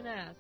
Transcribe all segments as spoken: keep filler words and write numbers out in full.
S.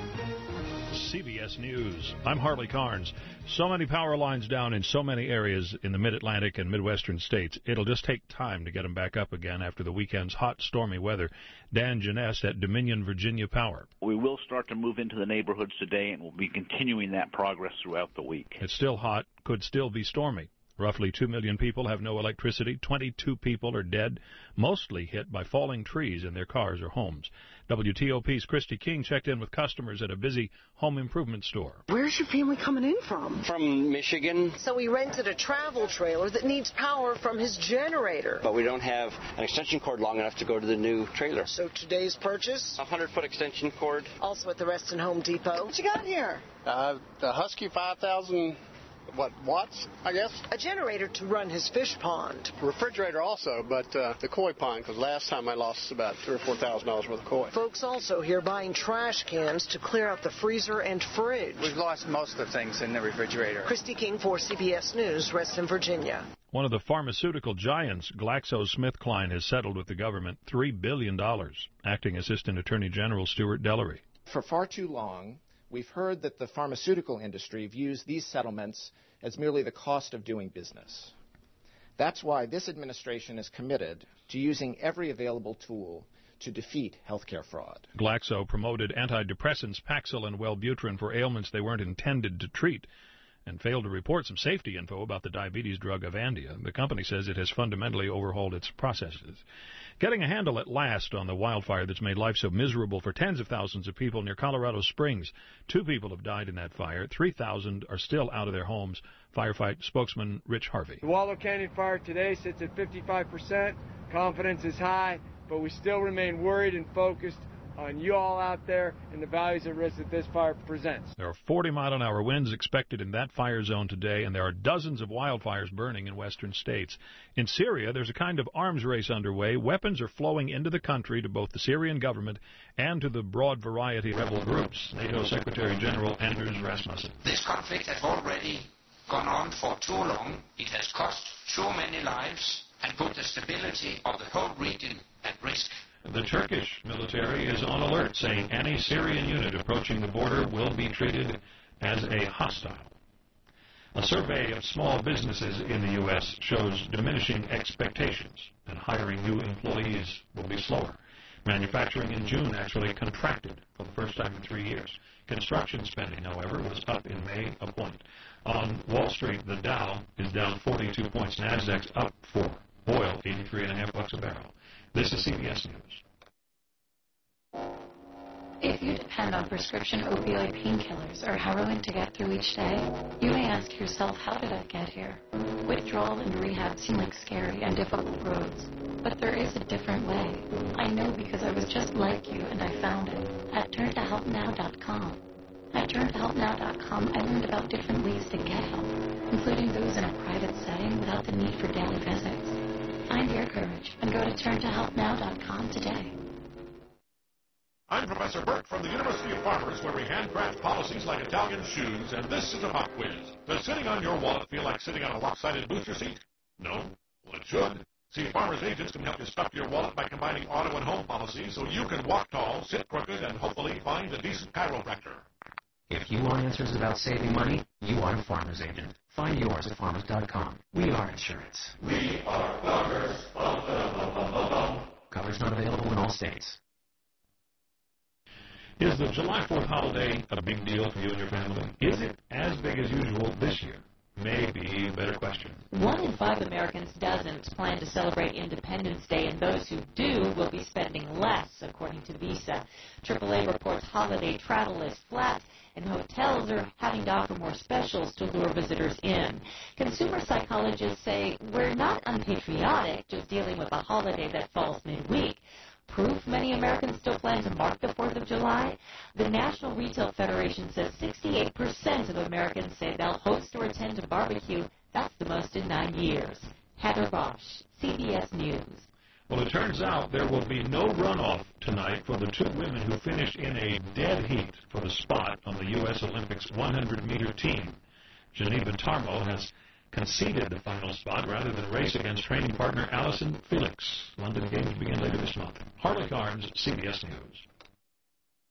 C B S News. I'm Harley Carnes. So many power lines down in so many areas in the mid-Atlantic and Midwestern states. It'll just take time to get them back up again after the weekend's hot, stormy weather. Dan Janess at Dominion Virginia Power. We will start to move into the neighborhoods today, and we'll be continuing that progress throughout the week. It's still hot, could still be stormy. Roughly two million people have no electricity. twenty-two people are dead, mostly hit by falling trees in their cars or homes. W T O P's Christy King checked in with customers at a busy home improvement store. Where's your family coming in from? From Michigan. So he rented a travel trailer that needs power from his generator. But we don't have an extension cord long enough to go to the new trailer. So today's purchase? A hundred-foot extension cord. Also at the Reston Home Depot. What you got here? Uh, the Husky five thousand... What, watts, I guess? A generator to run his fish pond. Refrigerator also, but uh, the koi pond, because last time I lost about three or four thousand dollars worth of koi. Folks also here buying trash cans to clear out the freezer and fridge. We've lost most of the things in the refrigerator. Christy King for C B S News, Reston, Virginia. One of the pharmaceutical giants, GlaxoSmithKline, has settled with the government three billion dollars. Acting Assistant Attorney General Stuart Dellery. For far too long, we've heard that the pharmaceutical industry views these settlements as merely the cost of doing business. That's why this administration is committed to using every available tool to defeat healthcare fraud. Glaxo promoted antidepressants Paxil and Wellbutrin for ailments they weren't intended to treat, and failed to report some safety info about the diabetes drug Avandia. The company says it has fundamentally overhauled its processes. Getting a handle at last on the wildfire that's made life so miserable for tens of thousands of people near Colorado Springs. Two people have died in that fire. three thousand are still out of their homes. Firefight spokesman Rich Harvey. The Waldo Canyon fire today sits at fifty-five percent. Confidence is high, but we still remain worried and focused on you all out there and the values and risks that this fire presents. There are forty mile an hour winds expected in that fire zone today, and there are dozens of wildfires burning in western states. In Syria, there's a kind of arms race underway. Weapons are flowing into the country to both the Syrian government and to the broad variety of rebel groups. NATO Secretary General Anders Rasmussen. This conflict has already gone on for too long. It has cost too many lives and put the stability of the whole region at risk. The Turkish military is on alert, saying any Syrian unit approaching the border will be treated as a hostile. A survey of small businesses in the U S shows diminishing expectations, and hiring new employees will be slower. Manufacturing in June actually contracted for the first time in three years. Construction spending, however, was up in May a point. On Wall Street, the Dow is down forty-two points. Nasdaq's up four. Oil, eighty-three and a half bucks a barrel. This is C B S News. If you depend on prescription opioid painkillers or heroin to get through each day, you may ask yourself, how did I get here? Withdrawal and rehab seem like scary and difficult roads, but there is a different way. I know because I was just like you and I found it at turn to help now dot com. At turn to help now dot com, I learned about different ways to get help, including those in a private setting without the need for daily visits. Find your courage and go to turn to help now dot com today. I'm Professor Burke from the University of Farmers, where we handcraft policies like Italian shoes, and this is a pop quiz. Does sitting on your wallet feel like sitting on a lopsided booster seat? No? Well, it should. See, Farmers agents can help you stuff your wallet by combining auto and home policies so you can walk tall, sit crooked, and hopefully find a decent chiropractor. If you want answers about saving money, you are a Farmers agent. Find yours at farmers dot com. We are insurance. We are Farmers. Bum, bum, bum, bum, bum, bum. Coverage not available in all states. Is the July fourth holiday a big deal for you and your family? Is it as big as usual this year? Maybe a better question. One in five Americans doesn't plan to celebrate Independence Day, and those who do will be spending less, according to Visa. triple A reports holiday travel is flat, and hotels are having to offer more specials to lure visitors in. Consumer psychologists say we're not unpatriotic, just dealing with a holiday that falls midweek. Proof many Americans still plan to mark the fourth of July? The National Retail Federation says sixty-eight percent of Americans say they'll host or attend a barbecue. That's the most in nine years. Heather Bosch, C B S News. Well, it turns out there will be no runoff tonight for the two women who finished in a dead heat for the spot on the U S Olympics one hundred meter team. Geneva Tarmo has conceded the final spot rather than race against training partner Alison Felix. London Games begin later this month. Harley Carnes, C B S News.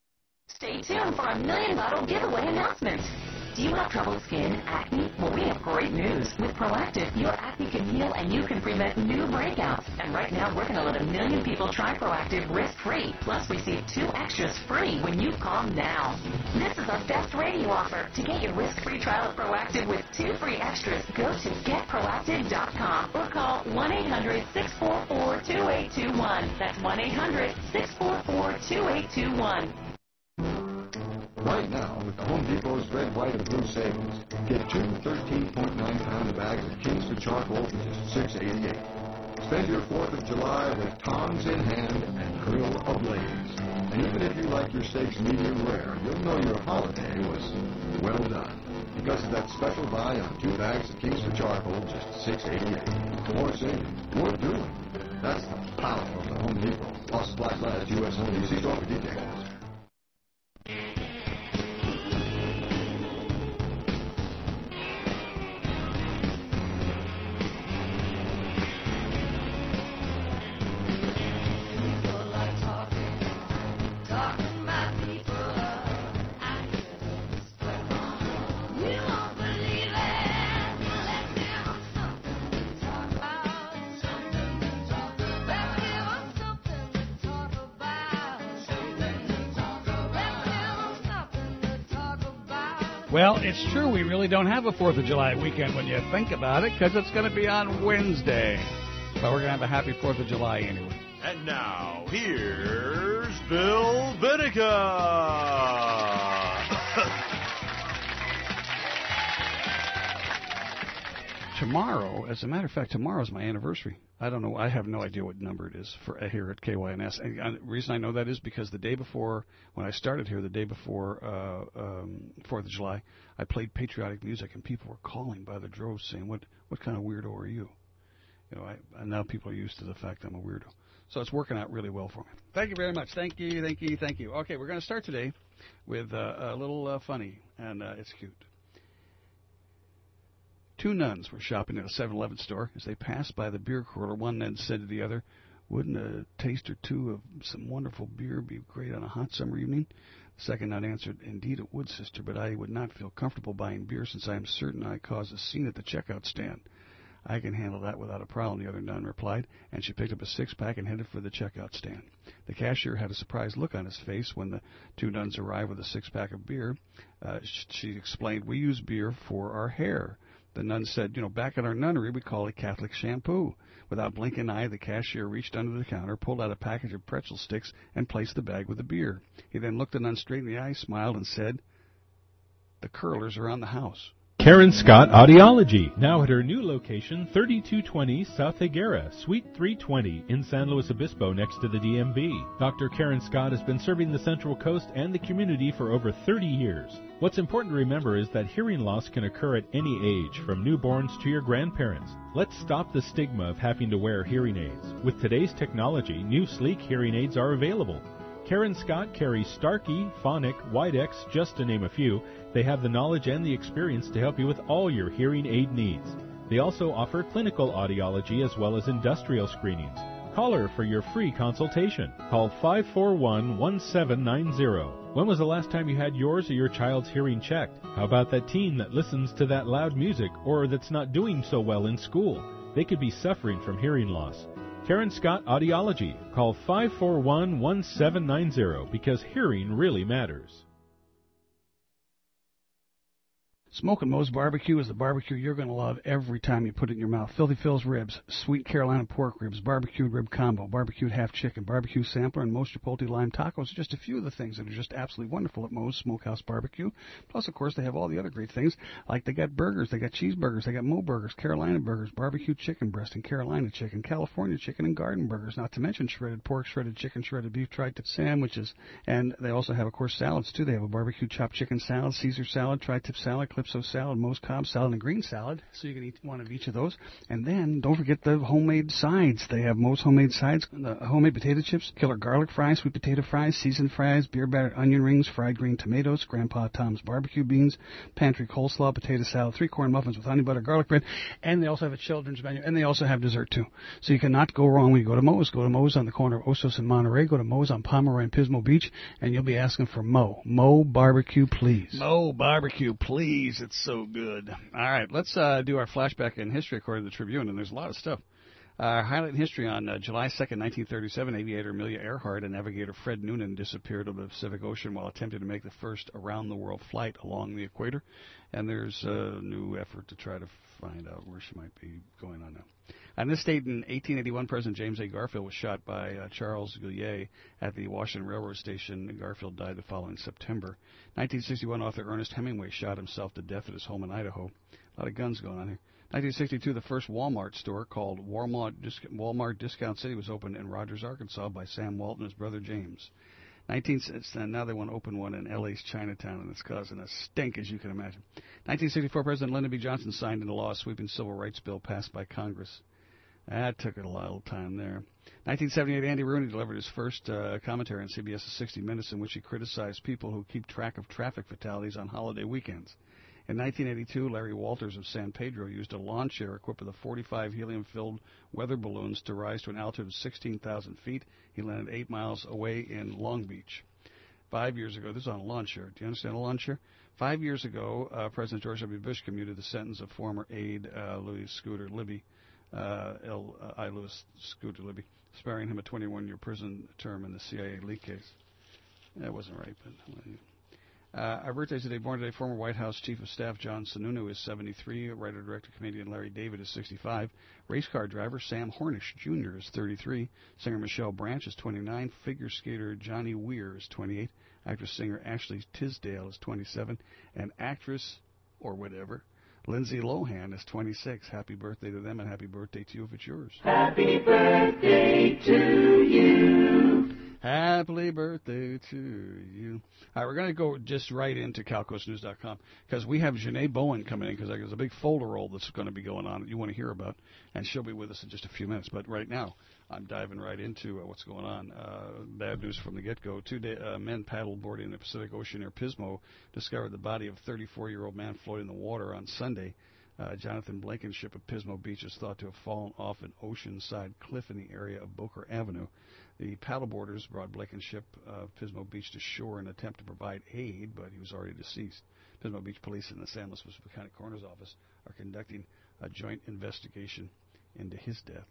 Stay tuned for a million bottle giveaway announcement. Do you have troubled skin, acne? Well, we have great news. With Proactiv, your acne can heal and you can prevent new breakouts. And right now, we're going to let a million people try Proactiv risk-free. Plus, receive two extras free when you call now. This is our best radio offer. To get your risk-free trial of Proactiv with two free extras, go to get proactiv dot com or call one eight hundred, six four four, two eight two one. That's one eight hundred, six four four, two eight two one. Right now, with the Home Depot's red, white, and blue savings, get two thirteen point nine pound bags of Kingsford charcoal for just six eighty-eight. Spend your fourth of July with tongs in hand and grill ablaze. And even if you like your steaks medium rare, you'll know your holiday was well done. Because of that special buy on two bags of Kingsford charcoal, just six eighty-eight. More saving, more doing. That's the power of the Home Depot. Plus Black Labs U S only. See store for details. Well, it's true. We really don't have a fourth of July weekend when you think about it, because it's going to be on Wednesday. But we're going to have a happy fourth of July anyway. And now, here's Bill Vinica. Tomorrow, as a matter of fact, tomorrow is my anniversary. I don't know. I have no idea what number it is for uh, here at K Y N S. And, and the reason I know that is because the day before, when I started here, the day before uh, um, fourth of July, I played patriotic music, and people were calling by the droves saying, what what kind of weirdo are you? You know, I, and now people are used to the fact I'm a weirdo. So it's working out really well for me. Thank you very much. Thank you, thank you, thank you. Okay, we're going to start today with uh, a little uh, funny, and uh, it's cute. Two nuns were shopping at a seven eleven store. As they passed by the beer cooler, one nun said to the other, "Wouldn't a taste or two of some wonderful beer be great on a hot summer evening?" The second nun answered, "Indeed it would, sister, but I would not feel comfortable buying beer since I am certain I caused a scene at the checkout stand." "I can handle that without a problem," the other nun replied, and she picked up a six-pack and headed for the checkout stand. The cashier had a surprised look on his face when the two nuns arrived with a six-pack of beer. Uh, she explained, "We use beer for our hair." The nun said, "You know, back at our nunnery, we call it Catholic shampoo." Without blinking an eye, the cashier reached under the counter, pulled out a package of pretzel sticks, and placed the bag with the beer. He then looked the nun straight in the eye, smiled, and said, "The curlers are on the house." Karen Scott Audiology, now at her new location, thirty-two twenty South Higuera, Suite three twenty in San Luis Obispo next to the D M V. Doctor Karen Scott has been serving the Central Coast and the community for over thirty years. What's important to remember is that hearing loss can occur at any age, from newborns to your grandparents. Let's stop the stigma of having to wear hearing aids. With today's technology, new sleek hearing aids are available. Karen Scott carries Starkey, Phonic, Widex, just to name a few. They have the knowledge and the experience to help you with all your hearing aid needs. They also offer clinical audiology as well as industrial screenings. Call her for your free consultation. Call five four one, one seven nine zero. When was the last time you had yours or your child's hearing checked? How about that teen that listens to that loud music or that's not doing so well in school? They could be suffering from hearing loss. Karen Scott Audiology. Call five four one, one seven nine zero because hearing really matters. Smokin' Moe's Barbecue is the barbecue you're going to love every time you put it in your mouth. Filthy Phil's Ribs, Sweet Carolina Pork Ribs, Barbecued Rib Combo, Barbecued Half Chicken, Barbecue Sampler, and Moe's Chipotle Lime Tacos are just a few of the things that are just absolutely wonderful at Moe's Smokehouse Barbecue. Plus, of course, they have all the other great things, like they got burgers, they got cheeseburgers, they got Moe Burgers, Carolina Burgers, Barbecued Chicken Breast and Carolina Chicken, California Chicken, and Garden Burgers, not to mention shredded pork, shredded chicken, shredded beef, tri-tip sandwiches. And they also have, of course, salads, too. They have a Barbecue Chopped Chicken Salad, Caesar Salad, tri-tip salad, clip calypso salad, Moe's Cobb salad, and green salad. So you can eat one of each of those. And then don't forget the homemade sides. They have Moe's homemade sides, the homemade potato chips, killer garlic fries, sweet potato fries, seasoned fries, beer battered onion rings, fried green tomatoes, Grandpa Tom's barbecue beans, pantry coleslaw, potato salad, three corn muffins with honey butter, garlic bread, and they also have a children's menu, and they also have dessert too. So you cannot go wrong when you go to Moe's. Go to Moe's on the corner of Osos and Monterey. Go to Moe's on Pomeroy and Pismo Beach, and you'll be asking for Moe. Moe barbecue, please. Moe barbecue, please. It's so good. All right, let's uh, do our flashback in history according to the Tribune, and there's a lot of stuff. Uh, highlight in history on uh, July second, nineteen thirty-seven, aviator Amelia Earhart and navigator Fred Noonan disappeared over the Pacific Ocean while attempting to make the first around-the-world flight along the equator. And there's a new effort to try to find out where she might be going on now. On this date in eighteen eighty-one, President James A. Garfield was shot by uh, Charles Gouillet at the Washington Railroad Station. Garfield died the following September. nineteen sixty-one, author Ernest Hemingway shot himself to death at his home in Idaho. A lot of guns going on here. nineteen sixty-two, the first Walmart store called Walmart, Disc- Walmart Discount City was opened in Rogers, Arkansas by Sam Walton and his brother James. nineteen, and now they want to open one in L A's Chinatown, and it's causing a stink, as you can imagine. nineteen sixty-four, President Lyndon B. Johnson signed into law a sweeping civil rights bill passed by Congress. That took a little time there. nineteen seventy-eight, Andy Rooney delivered his first uh, commentary on C B S's sixty minutes in which he criticized people who keep track of traffic fatalities on holiday weekends. In nineteen eighty-two, Larry Walters of San Pedro used a lawn chair equipped with a forty-five helium-filled weather balloons to rise to an altitude of sixteen thousand feet. He landed eight miles away in Long Beach. Five years ago, this is on a lawn chair. Do you understand a lawn chair? Five years ago, uh, President George W. Bush commuted the sentence of former aide uh, Louis Scooter Libby, uh, L. Uh, I. Louis Scooter Libby, sparing him a twenty-one-year prison term in the C I A leak case. That wasn't right, but... Well, Uh, our birthdays today, born today, former White House Chief of Staff John Sununu is seventy-three, writer, director, comedian Larry David is sixty-five, race car driver Sam Hornish Junior is thirty-three, singer Michelle Branch is twenty-nine, figure skater Johnny Weir is twenty-eight, actress-singer Ashley Tisdale is twenty-seven, and actress, or whatever, Lindsay Lohan is twenty-six. Happy birthday to them, and happy birthday to you if it's yours. Happy birthday to you. Happy birthday to you. All right, we're going to go just right into Cal Coast News dot com because we have Janae Bowen coming in because there's a big folder roll that's going to be going on that you want to hear about, and she'll be with us in just a few minutes. But right now, I'm diving right into uh, what's going on. Uh, bad news from the get-go. Two day, uh, men paddleboarding in the Pacific Ocean near Pismo discovered the body of a thirty-four-year-old man floating in the water on Sunday. Uh, Jonathan Blankenship of Pismo Beach is thought to have fallen off an oceanside cliff in the area of Boker Avenue. The paddleboarders brought Blankenship of Pismo Beach to shore in an attempt to provide aid, but he was already deceased. Pismo Beach Police and the San Luis Obispo County Coroner's Office are conducting a joint investigation into his death.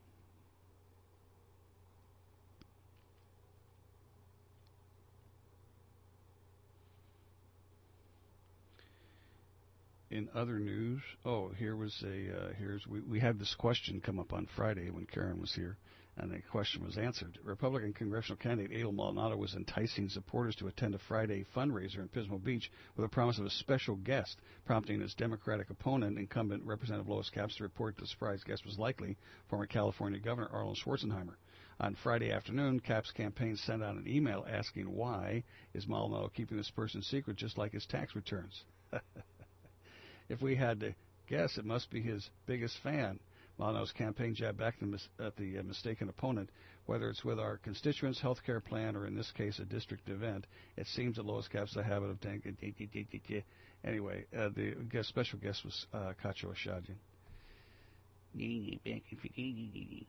In other news, oh, here was a, uh, here's, we, we had this question come up on Friday when Karen was here, and the question was answered. Republican congressional candidate Adel Maldonado was enticing supporters to attend a Friday fundraiser in Pismo Beach with a promise of a special guest, prompting his Democratic opponent, incumbent Representative Lois Capps, to report the surprise guest was likely former California Governor Arnold Schwarzenegger. On Friday afternoon, Capps' campaign sent out an email asking why is Maldonado keeping this person secret just like his tax returns. If we had to guess, it must be his biggest fan. Maldonado's campaign jabbed back at the uh, mistaken opponent. Whether it's with our constituents' health care plan or, in this case, a district event, it seems that Lois Capps has a habit of tanking. Anyway, uh, the guest, special guest was uh, Kacho Ashadjian. Please.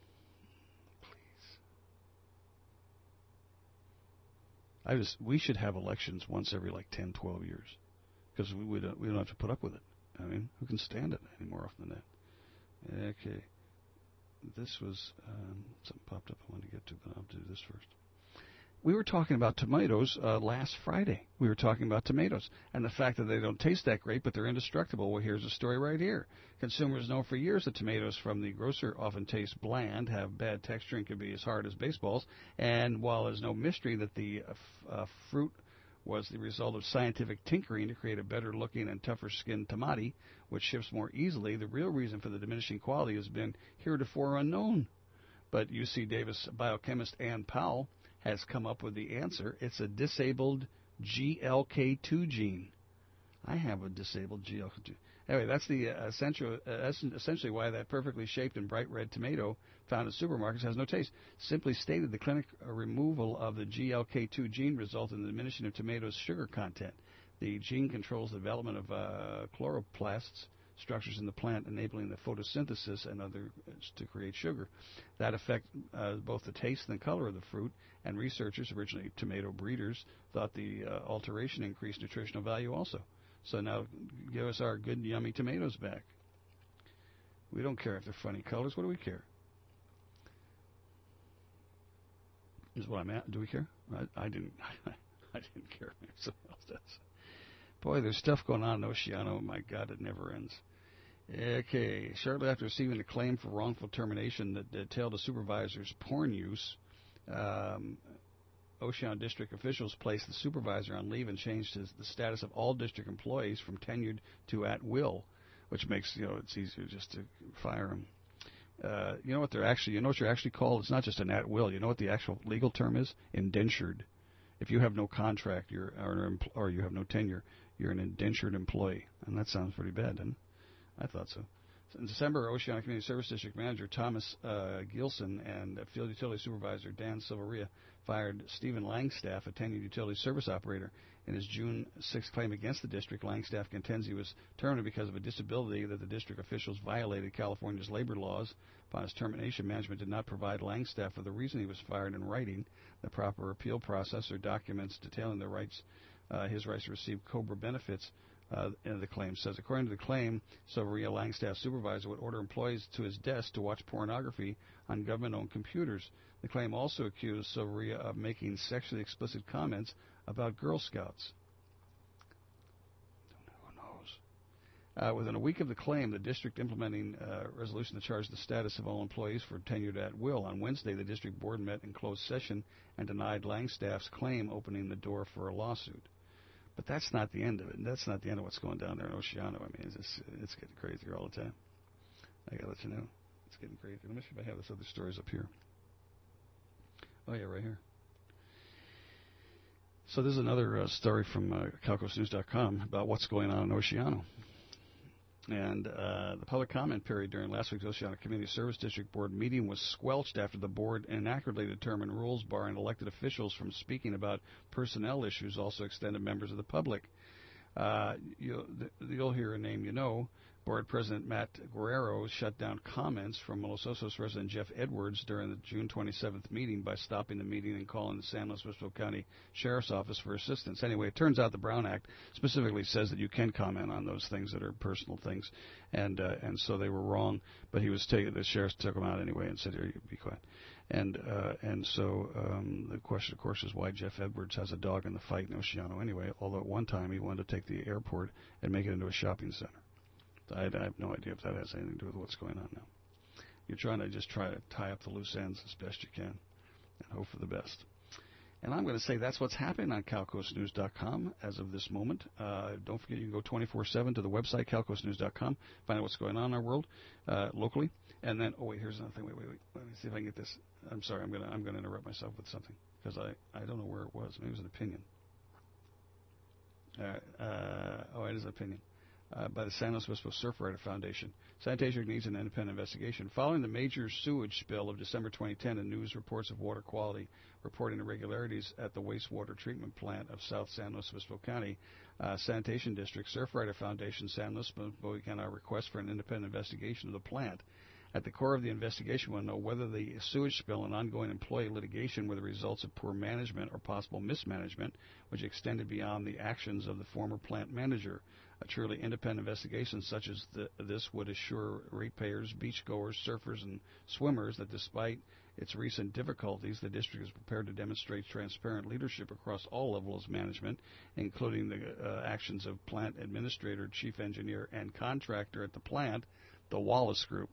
I just, we should have elections once every like ten, twelve years. Because we, we, don't, we don't have to put up with it. I mean, who can stand it any more often than that? Okay. This was, um, something popped up I wanted to get to, but I'll do this first. We were talking about tomatoes uh, last Friday. We were talking about tomatoes and the fact that they don't taste that great, but they're indestructible. Well, here's a story right here. Consumers know for years that tomatoes from the grocer often taste bland, have bad texture, and can be as hard as baseballs. And while there's no mystery that the uh, f- uh, fruit was the result of scientific tinkering to create a better-looking and tougher-skinned tamati, which ships more easily, the real reason for the diminishing quality has been heretofore unknown. But U C Davis biochemist Ann Powell has come up with the answer. It's a disabled G L K two gene. I have a disabled G L K two. Anyway, that's the uh, essential, uh, essentially why that perfectly shaped and bright red tomato found in supermarkets has no taste. Simply stated, the clinic uh, removal of the G L K two gene resulted in the diminishing of tomatoes' sugar content. The gene controls the development of uh, chloroplasts, structures in the plant enabling the photosynthesis and others to create sugar. That affect uh, both the taste and the color of the fruit, and researchers, originally tomato breeders, thought the uh, alteration increased nutritional value also. So now give us our good, yummy tomatoes back. We don't care if they're funny colors. What do we care? Is what I'm at. Do we care? I, I didn't. I didn't care. Maybe someone else does. Boy, there's stuff going on in Oceano. My God, it never ends. Okay. Shortly after receiving a claim for wrongful termination that detailed a supervisor's porn use, um, Oceano district officials placed the supervisor on leave and changed his, the status of all district employees from tenured to at will, which makes, you know, it's easier just to fire him. Uh, you know what they're actually, you know what you're actually called? It's not just an at will. You know what the actual legal term is? Indentured. If you have no contract, you're or, or you have no tenure, you're an indentured employee, and that sounds pretty bad, doesn't it? I thought so. In December, Oceano Community Service District Manager Thomas uh, Gilson and Field Utility Supervisor Dan Silveria fired Stephen Langstaff, a tenured utility service operator. In his June sixth claim against the district, Langstaff contends he was terminated because of a disability that the district officials violated California's labor laws. Upon his termination, management did not provide Langstaff with the reason he was fired in writing, the proper appeal process, or documents detailing the rights, uh, his rights to receive COBRA benefits. Uh, and the claim says, according to the claim, Silveria Langstaff supervisor would order employees to his desk to watch pornography on government-owned computers. The claim also accused Silveria of making sexually explicit comments about Girl Scouts. Who knows? Uh, within a week of the claim, the district implementing a uh, resolution to charge the status of all employees for tenured at will. On Wednesday, the district board met in closed session and denied Langstaff's claim, opening the door for a lawsuit. But that's not the end of it. That's not the end of what's going down there in Oceano. I mean, it's just, it's getting crazier all the time. I gotta let you know, it's getting crazy. Let me see if I have this other stories up here. Oh yeah, right here. So this is another uh, story from uh, Calcos News dot com about what's going on in Oceano. And uh, the public comment period during last week's Oceano Community Service District Board meeting was squelched after the board inaccurately determined rules barring elected officials from speaking about personnel issues also extended members of the public. Uh, you'll, you'll hear a name you know. Board President Matt Guerrero shut down comments from Los Osos resident Jeff Edwards during the June twenty-seventh meeting by stopping the meeting and calling the San Luis Obispo County Sheriff's Office for assistance. Anyway, it turns out the Brown Act specifically says that you can comment on those things that are personal things, and uh, and so they were wrong. But he was taken. The sheriff took him out anyway and said, "Here, you be quiet." And uh, and so um, the question, of course, is why Jeff Edwards has a dog in the fight in Oceano anyway. Although at one time he wanted to take the airport and make it into a shopping center. I, I have no idea if that has anything to do with what's going on now. You're trying to just try to tie up the loose ends as best you can and hope for the best. And I'm going to say that's what's happening on Calcos News dot com as of this moment. Uh, don't forget you can go twenty-four seven to the website, Calcos News dot com, find out what's going on in our world uh, locally. And then, oh, wait, here's another thing. Wait, wait, wait. Let me see if I can get this. I'm sorry, I'm going to I'm going to interrupt myself with something because I, I don't know where it was. Maybe it was an opinion. Uh, uh, oh, it is an opinion. Uh, by the San Luis Obispo Surfrider Foundation. Sanitation needs an independent investigation. Following the major sewage spill of December twenty ten and news reports of water quality reporting irregularities at the wastewater treatment plant of South San Luis Obispo County, uh, Sanitation District, Surfrider Foundation, San Luis Obispo began a request for an independent investigation of the plant. At the core of the investigation, we want to know whether the sewage spill and ongoing employee litigation were the results of poor management or possible mismanagement, which extended beyond the actions of the former plant manager. A truly independent investigation such as the, this would assure ratepayers, beachgoers, surfers, and swimmers that despite its recent difficulties, the district is prepared to demonstrate transparent leadership across all levels of management, including the uh, actions of plant administrator, chief engineer, and contractor at the plant, the Wallace Group.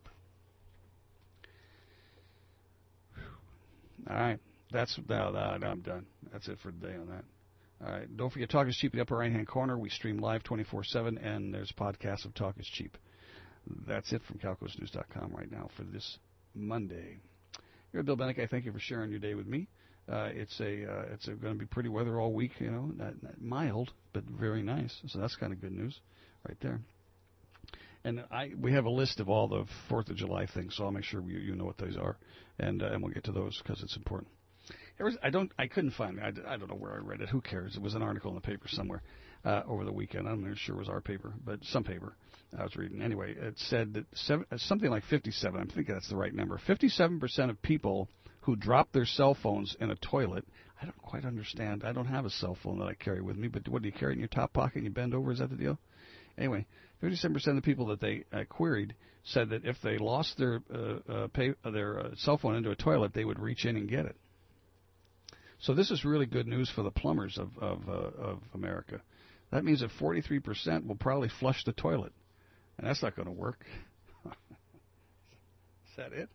All right, that's now that I'm done. That's it for today on that. All right, don't forget Talk is Cheap in the upper right-hand corner. We stream live twenty-four seven, and there's podcasts of Talk is Cheap. That's it from Calcos News dot com right now for this Monday. You're Bill Bennick. I thank you for sharing your day with me. Uh, it's a uh, it's going to be pretty weather all week. You know, not, not mild but very nice. So that's kind of good news, right there. And I we have a list of all the Fourth of July things, so I'll make sure you you know what those are, and uh, and we'll get to those because it's important. There was, I don't I couldn't find it. I, I don't know where I read it. Who cares? It was an article in the paper somewhere uh, over the weekend. I'm not sure it was our paper, but some paper I was reading. Anyway, it said that seven, something like fifty-seven. I'm thinking that's the right number. fifty-seven percent of people who drop their cell phones in a toilet. I don't quite understand. I don't have a cell phone that I carry with me, but what do you carry it in your top pocket and you bend over? Is that the deal? Anyway, fifty-seven percent of the people that they uh, queried said that if they lost their uh, uh, pay, uh, their uh, cell phone into a toilet, they would reach in and get it. So this is really good news for the plumbers of of, uh, of America. That means that forty-three percent will probably flush the toilet, and that's not going to work. Is that it?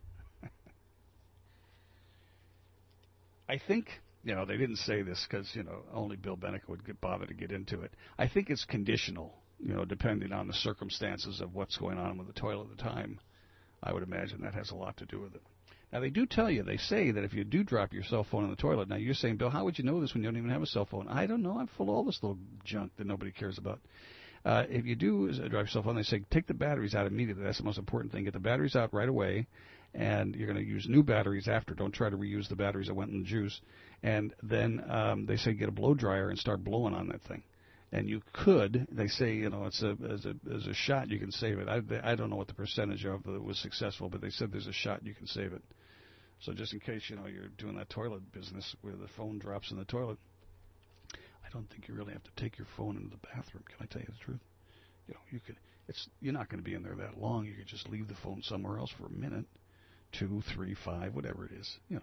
I think, you know, they didn't say this because, you know, only Bill Bennick would get bother to get into it. I think it's conditional, you know, depending on the circumstances of what's going on with the toilet at the time. I would imagine that has a lot to do with it. Now, they do tell you, they say that if you do drop your cell phone in the toilet, now you're saying, Bill, how would you know this when you don't even have a cell phone? I don't know. I'm full of all this little junk that nobody cares about. Uh, if you do drop your cell phone, they say take the batteries out immediately. That's the most important thing. Get the batteries out right away, and you're going to use new batteries after. Don't try to reuse the batteries that went in the juice. And then um, they say get a blow dryer and start blowing on that thing. And you could, they say, you know, it's a as a as a shot you can save it. I I don't know what the percentage of it was successful, but they said there's a shot you can save it. So just in case, you know, you're doing that toilet business where the phone drops in the toilet, I don't think you really have to take your phone into the bathroom. Can I tell you the truth? You know, you could. It's you're not going to be in there that long. You could just leave the phone somewhere else for a minute, two, three, five, whatever it is. You know.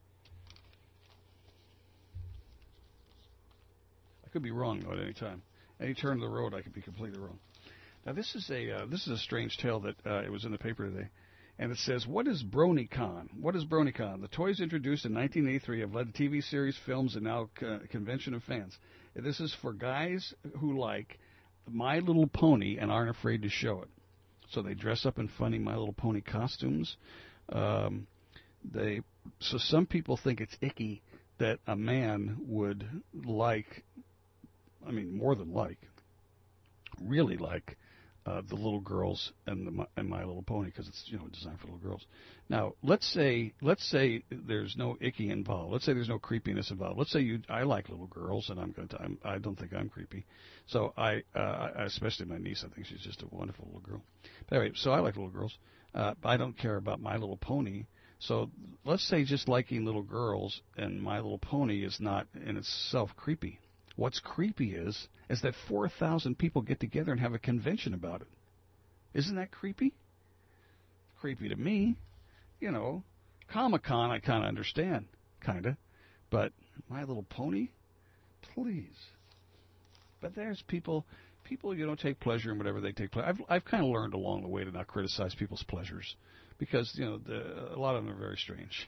I could be wrong though at any time. Any turn of the road, I could be completely wrong. Now this is a uh, this is a strange tale that uh, it was in the paper today. And it says, what is BronyCon? What is BronyCon? The toys introduced in nineteen eighty-three have led to T V series, films, and now a convention of fans. This is for guys who like My Little Pony and aren't afraid to show it. So they dress up in funny My Little Pony costumes. Um, they so some people think it's icky that a man would like, I mean, more than like, really like, Uh, the little girls and the and My Little Pony because it's you know designed for little girls. Now let's say let's say there's no icky involved. Let's say there's no creepiness involved. Let's say you I like little girls and I'm going to I'm, I don't think I'm creepy. So I uh, especially my niece, I think she's just a wonderful little girl. But anyway, so I like little girls. Uh, I don't care about My Little Pony. So let's say just liking little girls and My Little Pony is not in itself creepy. What's creepy is is that four thousand people get together and have a convention about it. Isn't that creepy? Creepy to me. You know, Comic-Con I kind of understand, kind of. But My Little Pony? Please. But there's people, people, you know, take pleasure in whatever they take pleasure. I've, I've kind of learned along the way to not criticize people's pleasures because, you know, the, a lot of them are very strange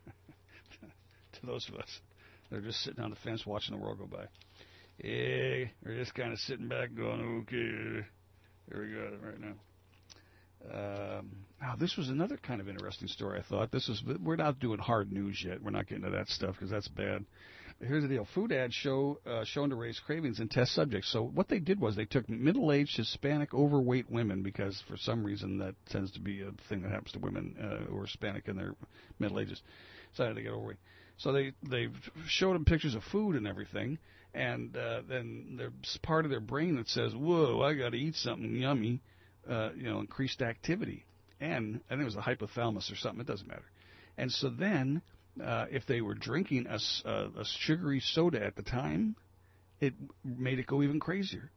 to those of us. They're just sitting on the fence watching the world go by. Yeah, they're just kind of sitting back going, okay, here we go right now. Um, now, this was another kind of interesting story, I thought. This is We're not doing hard news yet. We're not getting to that stuff because that's bad. But here's the deal. Food ads show uh, shown to raise cravings in test subjects. So what they did was they took middle-aged Hispanic overweight women because for some reason that tends to be a thing that happens to women uh, who are Hispanic in their middle ages. Decided to get overweight. So they they showed them pictures of food and everything, and uh, then there's part of their brain that says, "Whoa, I got to eat something yummy," uh, you know, increased activity, and I think it was the hypothalamus or something. It doesn't matter. And so then, uh, if they were drinking a, a, a sugary soda at the time, it made it go even crazier.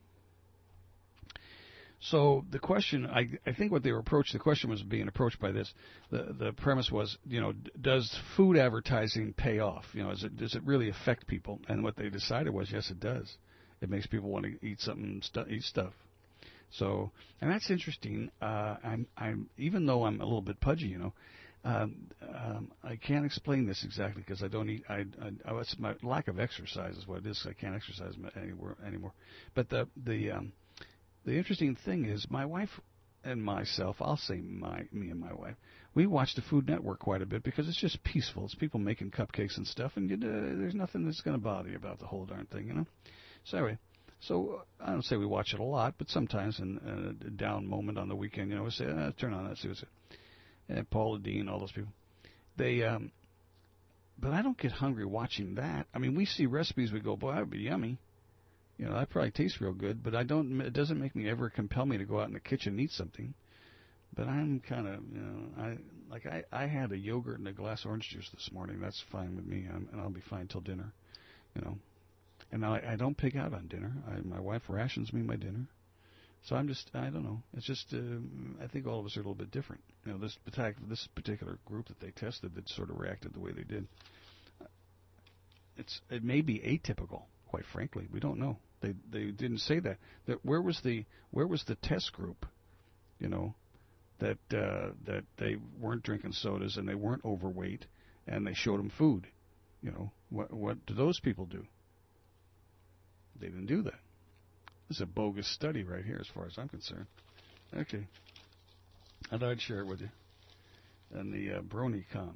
So the question, I, I think what they were approached, the question was being approached by this. The the premise was, you know, does food advertising pay off? You know, is it, does it really affect people? And what they decided was, yes, it does. It makes people want to eat something, stu- eat stuff. So, and that's interesting. Uh, I'm, I'm, even though I'm a little bit pudgy, you know, um, um, I can't explain this exactly because I don't eat. I, I, it's my lack of exercise is what it is. I can't exercise anymore. anymore. But the the um, The interesting thing is my wife and myself, I'll say my me and my wife, we watch the Food Network quite a bit because it's just peaceful. It's people making cupcakes and stuff, and you, uh, there's nothing that's going to bother you about the whole darn thing, you know. So anyway, so uh, I don't say we watch it a lot, but sometimes in uh, a down moment on the weekend, you know, we say, uh, turn on that, see what's it. And Paula Dean, all those people, they. Um, but I don't get hungry watching that. I mean, we see recipes, we go, boy, that would be yummy. You know, that probably tastes real good, but I don't. It doesn't make me ever compel me to go out in the kitchen and eat something. But I'm kind of, you know, I like I, I had a yogurt and a glass of orange juice this morning. That's fine with me, I'm, and I'll be fine till dinner, you know. And I, I don't pig out on dinner. I, my wife rations me my dinner, so I'm just, I don't know. It's just, uh, I think all of us are a little bit different. You know, this particular this particular group that they tested that sort of reacted the way they did. It's it may be atypical. Quite frankly, we don't know. They they didn't say that. That where was the where was the test group? You know, that uh, that they weren't drinking sodas and they weren't overweight, and they showed them food. You know, what what do those people do? They didn't do that. This is a bogus study right here, as far as I'm concerned. Okay, I thought I'd share it with you. And the uh, BronyCon.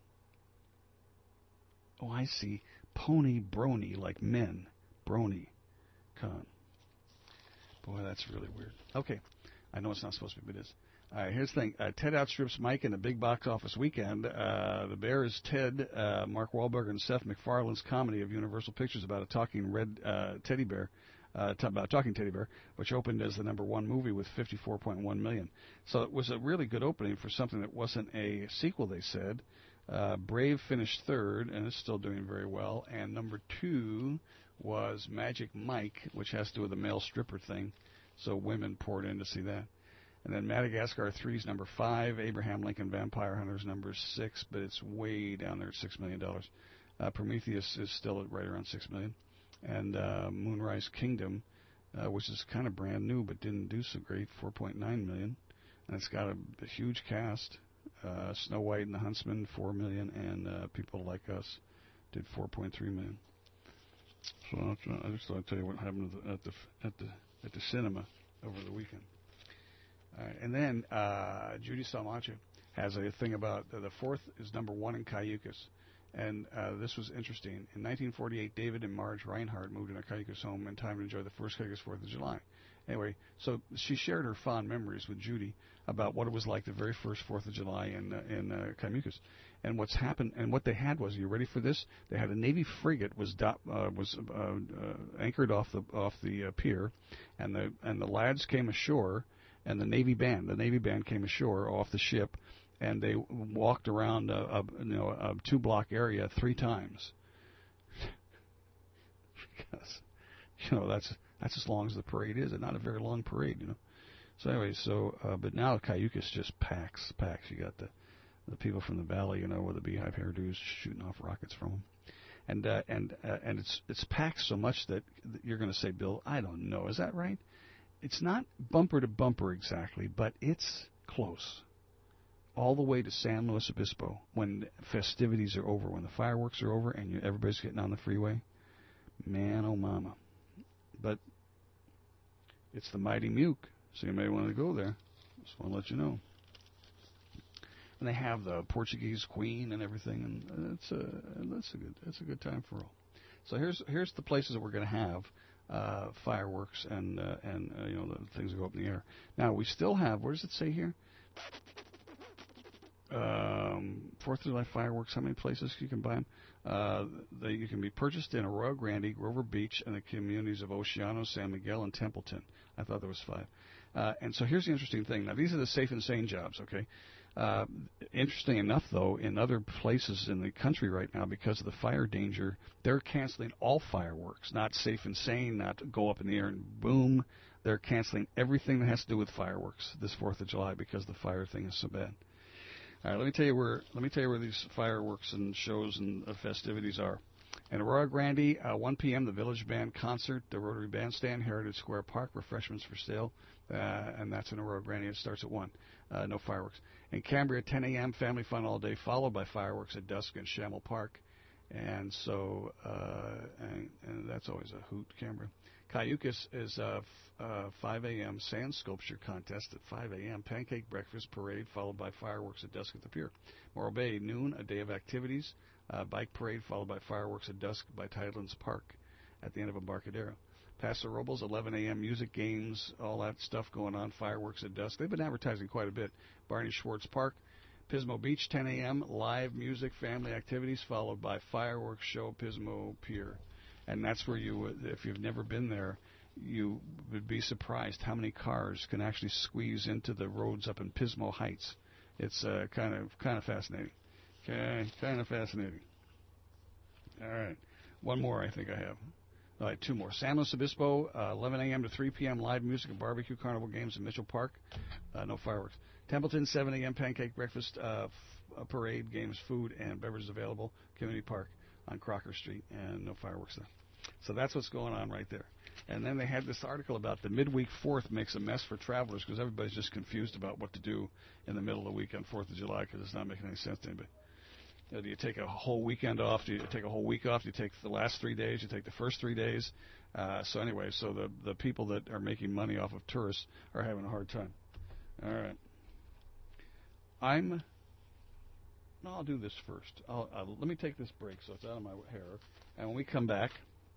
Oh, I see. Pony brony, like men. Brony con. Boy, that's really weird. Okay. I know it's not supposed to be, but it is. All right, here's the thing. Uh, Ted outstrips Mike in the big box office weekend. Uh, the Bear is Ted, uh, Mark Wahlberg, and Seth MacFarlane's comedy of Universal Pictures about a talking red uh, teddy bear, uh, t- about a talking teddy bear, which opened as the number one movie with fifty-four point one million dollars. So it was a really good opening for something that wasn't a sequel, they said. Uh, Brave finished third, and it's still doing very well. And number two was Magic Mike, which has to do with the male stripper thing. So women poured in to see that. And then Madagascar three is number five. Abraham Lincoln Vampire Hunter is number six, but it's way down there at six million dollars. Uh, Prometheus is still at right around six million dollars. And uh, Moonrise Kingdom, uh, which is kind of brand new but didn't do so great, four point nine million dollars. And it's got a, a huge cast. Uh, Snow White and the Huntsman, four million dollars, and uh, People Like Us did four point three million dollars. So I just thought I'd tell you what happened at the at the at the cinema over the weekend. Uh, and then uh, Judy Salmacho has a thing about uh, the fourth is number one in Cayucas. And uh, this was interesting. In nineteen forty-eight, David and Marge Reinhardt moved in a Cayucas home in time to enjoy the first Cayucas fourth of July. Anyway, so she shared her fond memories with Judy about what it was like the very first fourth of July in uh, in uh, Cayucas. And what's happened, and what they had was, are you ready for this? They had a Navy frigate was do, uh, was uh, uh, anchored off the off the uh, pier, and the and the lads came ashore, and the Navy band, the Navy band came ashore off the ship, and they walked around a, a you know a two block area three times. Because you know that's that's as long as the parade is, and not a very long parade, you know. So anyway, so uh, but now Cayucas just packs packs. You got the the people from the valley, you know, with the beehive hairdos shooting off rockets from them, and uh, and uh, and it's it's packed so much that you're going to say, Bill, I don't know, is that right? It's not bumper to bumper exactly, but it's close. All the way to San Luis Obispo when festivities are over, when the fireworks are over, and you, everybody's getting on the freeway. Man, oh mama! But it's the Mighty Muke, so you may want to go there. Just want to let you know. And they have the Portuguese Queen and everything, and it's a that's a good that's a good time for all. So here's here's the places that we're going to have uh, fireworks and uh, and uh, you know the things that go up in the air. Now we still have, where does it say here? Um, Fourth of July fireworks. How many places you can buy them? Uh, they you can be purchased in Arroyo Grande, Grover Beach, and the communities of Oceano, San Miguel, and Templeton. I thought there was five. Uh, and so here's the interesting thing. Now these are the safe and sane jobs. Okay. Uh, interesting enough, though, in other places in the country right now, because of the fire danger, they're canceling all fireworks. Not safe and sane, not go up in the air and boom. They're canceling everything that has to do with fireworks this Fourth of July because the fire thing is so bad. All right, let me tell you where let me tell you where these fireworks and shows and uh, festivities are. In Arroyo Grande, uh, one p.m. the Village Band concert, the Rotary Bandstand, Heritage Square Park, refreshments for sale, uh, and that's in Arroyo Grande. It starts at one. Uh, no fireworks. In Cambria, ten a.m. family fun all day, followed by fireworks at dusk in Shamel Park. And so, uh, and, and that's always a hoot, Canberra. Cayucas is uh, f- uh, five a.m. sand sculpture contest at five a.m. Pancake breakfast parade followed by fireworks at dusk at the pier. Morro Bay, noon, a day of activities. Uh, bike parade followed by fireworks at dusk by Tidelands Park at the end of Embarcadero. Paso Robles, eleven a.m. music, games, all that stuff going on, fireworks at dusk. They've been advertising quite a bit. Barney Schwartz Park. Pismo Beach, ten a.m., live music, family activities, followed by fireworks show, Pismo Pier. And that's where you, if you've never been there, you would be surprised how many cars can actually squeeze into the roads up in Pismo Heights. It's uh, kind of kind of fascinating. Okay, kind of fascinating. All right, one more I think I have. All right, two more. San Luis Obispo, uh, eleven a.m. to three p.m. live music and barbecue carnival games in Mitchell Park. Uh, no fireworks. Templeton, seven a.m. pancake breakfast, uh, f- parade, games, food, and beverages available. Community Park on Crocker Street, and no fireworks there. So that's what's going on right there. And then they had this article about the midweek fourth makes a mess for travelers because everybody's just confused about what to do in the middle of the week on fourth of July because it's not making any sense to anybody. You know, do you take a whole weekend off? Do you take a whole week off? Do you take the last three days? Do you take the first three days? Uh, so anyway, so the, the people that are making money off of tourists are having a hard time. All right. I'm... No, I'll do this first. I'll, I'll, let me take this break so it's out of my hair. And when we come back,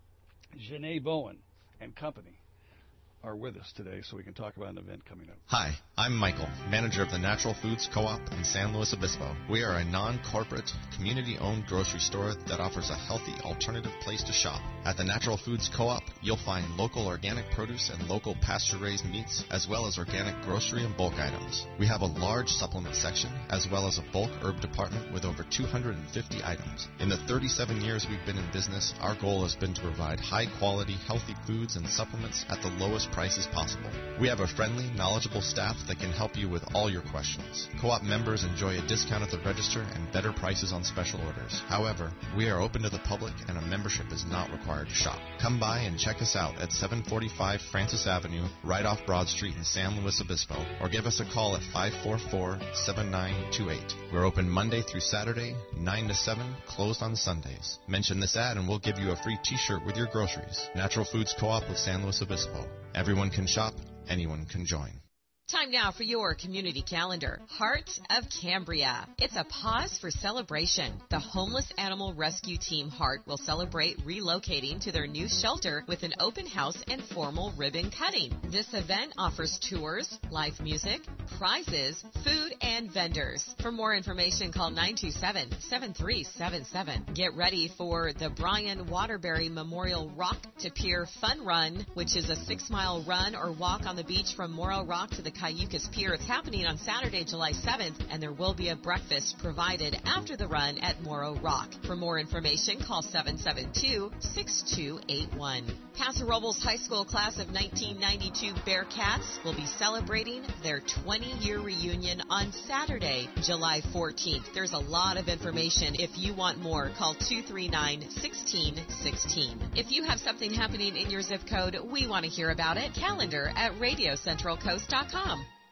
Janae Bowen and company are with us today so we can talk about an event coming up. Hi, I'm Michael, manager of the Natural Foods Co-op in San Luis Obispo. We are a non-corporate, community-owned grocery store that offers a healthy alternative place to shop. At the Natural Foods Co-op, you'll find local organic produce and local pasture-raised meats, as well as organic grocery and bulk items. We have a large supplement section, as well as a bulk herb department with over two hundred fifty items. In the thirty-seven years we've been in business, our goal has been to provide high-quality, healthy foods and supplements at the lowest prices possible. We have a friendly, knowledgeable staff that can help you with all your questions. Co-op members enjoy a discount at the register and better prices on special orders. However, we are open to the public and a membership is not required to shop. Come by and check us out at seven forty-five Francis Avenue, right off Broad Street in San Luis Obispo, or give us a call at five four four, seven nine two eight. We're open Monday through Saturday, nine to seven, closed on Sundays. Mention this ad and we'll give you a free t-shirt with your groceries. Natural Foods Co-op with San Luis Obispo. Everyone can shop, anyone can join. Time now for your community calendar. Heart of Cambria. It's a pause for celebration. The Homeless Animal Rescue Team Heart will celebrate relocating to their new shelter with an open house and formal ribbon cutting. This event offers tours, live music, prizes, food, and vendors. For more information, call nine two seven, seven three seven seven. Get ready for the Brian Waterbury Memorial Rock to Pier Fun Run, which is a six-mile run or walk on the beach from Morro Rock to the Cayucas Pier. It's happening on Saturday, July seventh, and there will be a breakfast provided after the run at Morro Rock. For more information, call seven seven two, six two eight one. Paso Robles High School class of nineteen ninety-two Bearcats will be celebrating their twenty-year reunion on Saturday, July fourteenth. There's a lot of information. If you want more, call two three nine, one six one six. If you have something happening in your zip code, we want to hear about it. Calendar at radio central coast dot com.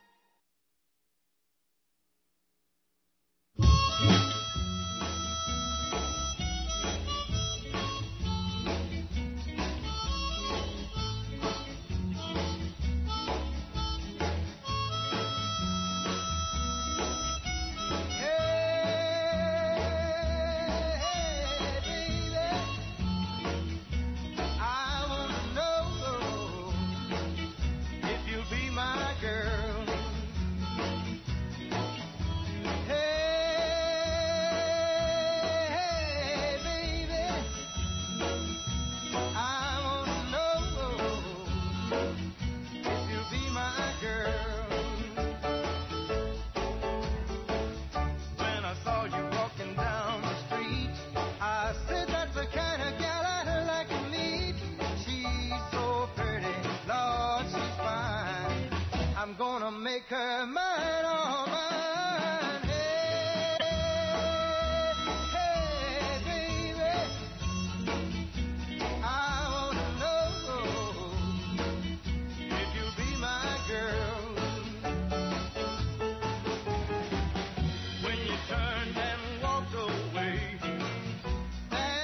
Make her mine, all mine. Hey, hey, baby, I wanna know if you'll be my girl. When you turned and walked away,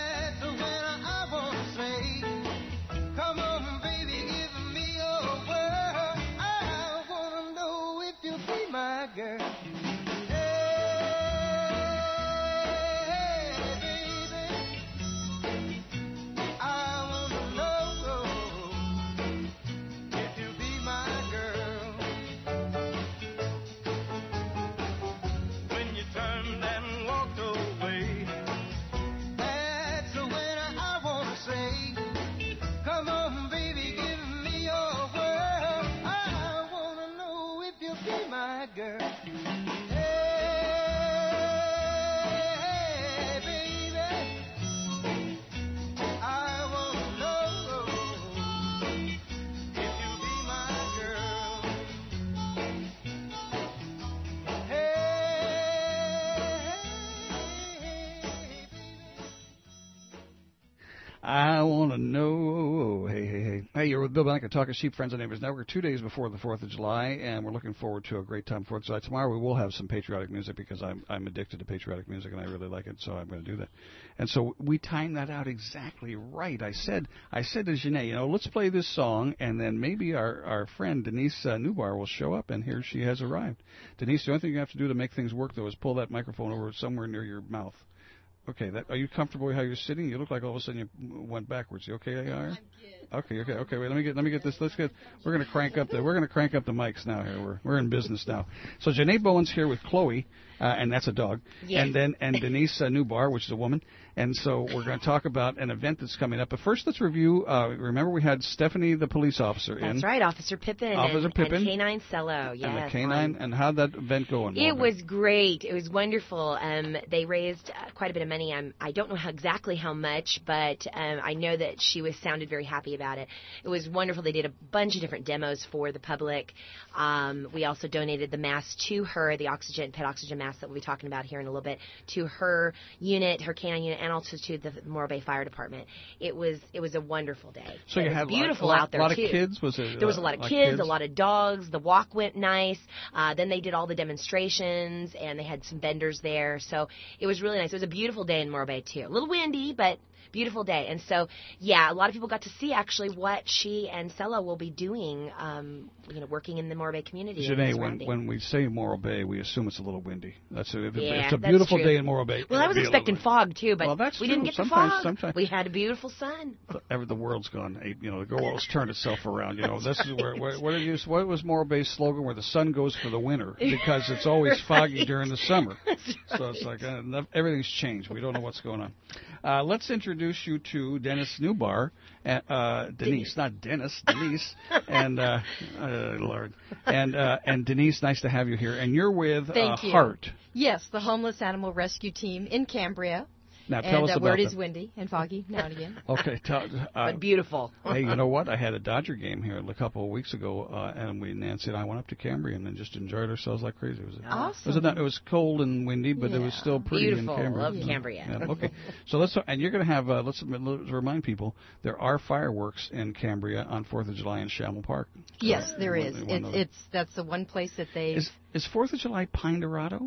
I want to know. Hey, hey, hey. Hey, you're with Bill Blank, Talking Sheep, Friends and Neighbors Network. Two days before the fourth of July, and we're looking forward to a great time fourth of July. Tomorrow we will have some patriotic music because I'm I'm addicted to patriotic music and I really like it, so I'm going to do that. And so we timed that out exactly right. I said I said to Janae, you know, let's play this song, and then maybe our, our friend Denise uh, Newbar will show up, and here she has arrived. Denise, the only thing you have to do to make things work, though, is pull that microphone over somewhere near your mouth. Okay, that, are you comfortable with how you're sitting? You look like all of a sudden you went backwards. You okay, A R? Okay, okay, okay. Wait, let me get let me get this. Let's get. We're gonna crank up the we're gonna crank up the mics now. Here, we're we're in business now. So Janae Bowen's here with Chloe, uh, and that's a dog, Yes. and then and Denise uh, Newbar, which is a woman. And so we're going to talk about an event that's coming up. But first, let's review. Uh, remember, we had Stephanie, the police officer, in. That's right, Officer Pippin. Officer and, Pippin. And Canine Cello, yes. And the canine. And how'd that event go? In It was great. It was wonderful. Um, they raised uh, quite a bit of money. Um, I don't know how, exactly how much, but um, I know that she was sounded very happy about it. It was wonderful. They did a bunch of different demos for the public. Um, we also donated the mask to her, the oxygen, pet oxygen mask that we'll be talking about here in a little bit, to her unit, her canine unit, and also to the Morro Bay Fire Department. It was it was a wonderful day. So it you was had beautiful a lot, out there a lot too. of kids. Was it? There was a lot of uh, kids, kids, a lot of dogs. The walk went nice. Uh, then they did all the demonstrations, and they had some vendors there. So it was really nice. It was a beautiful day in Morro Bay too. A little windy, but beautiful day. And so, yeah, a lot of people got to see actually what she and Sella will be doing, um, you know, working in the Morro Bay community. Janae, when, when we say Morro Bay, we assume it's a little windy. That's a, Yeah, it's a that's beautiful true. day in Morro Bay. Well, I was It'll be a expecting fog too, but Well, that's we true. didn't get the Sometimes- fog. sometimes- We had a beautiful sun. Ever the world's gone ape. You know, the world's turned itself around. You know, this is where, where what, did you, what was Morro Bay's slogan? Where the sun goes for the winter, because it's always foggy Right. during the summer. That's So it's like uh, everything's changed. We don't know what's going on. Uh, let's introduce you to Dennis Newbar, uh, uh, Denise, not Dennis, Denise, and uh, uh, Lord, and uh, and Denise. Nice to have you here. And you're with uh, Thank you. Heart. Yes, the Homeless Animal Rescue Team in Cambria. Now and, tell us uh, about where it that. is windy and foggy now and again. Okay, tell, uh, But beautiful. Hey, you know what? I had a Dodger game here a couple of weeks ago, uh, and we Nancy and I went up to Cambria and then just enjoyed ourselves like crazy. It was Awesome. It was, a, it was cold and windy, but it was Yeah. still pretty Beautiful. in Cambria. Love Cambria. Yeah, okay, so let's and you're going to have uh, let's, let's remind people there are fireworks in Cambria on Fourth of July in Shamel Park. Yes, there You is. want- you It's want to- it's that's the one place that they. Is is Fourth of July Pine Dorado?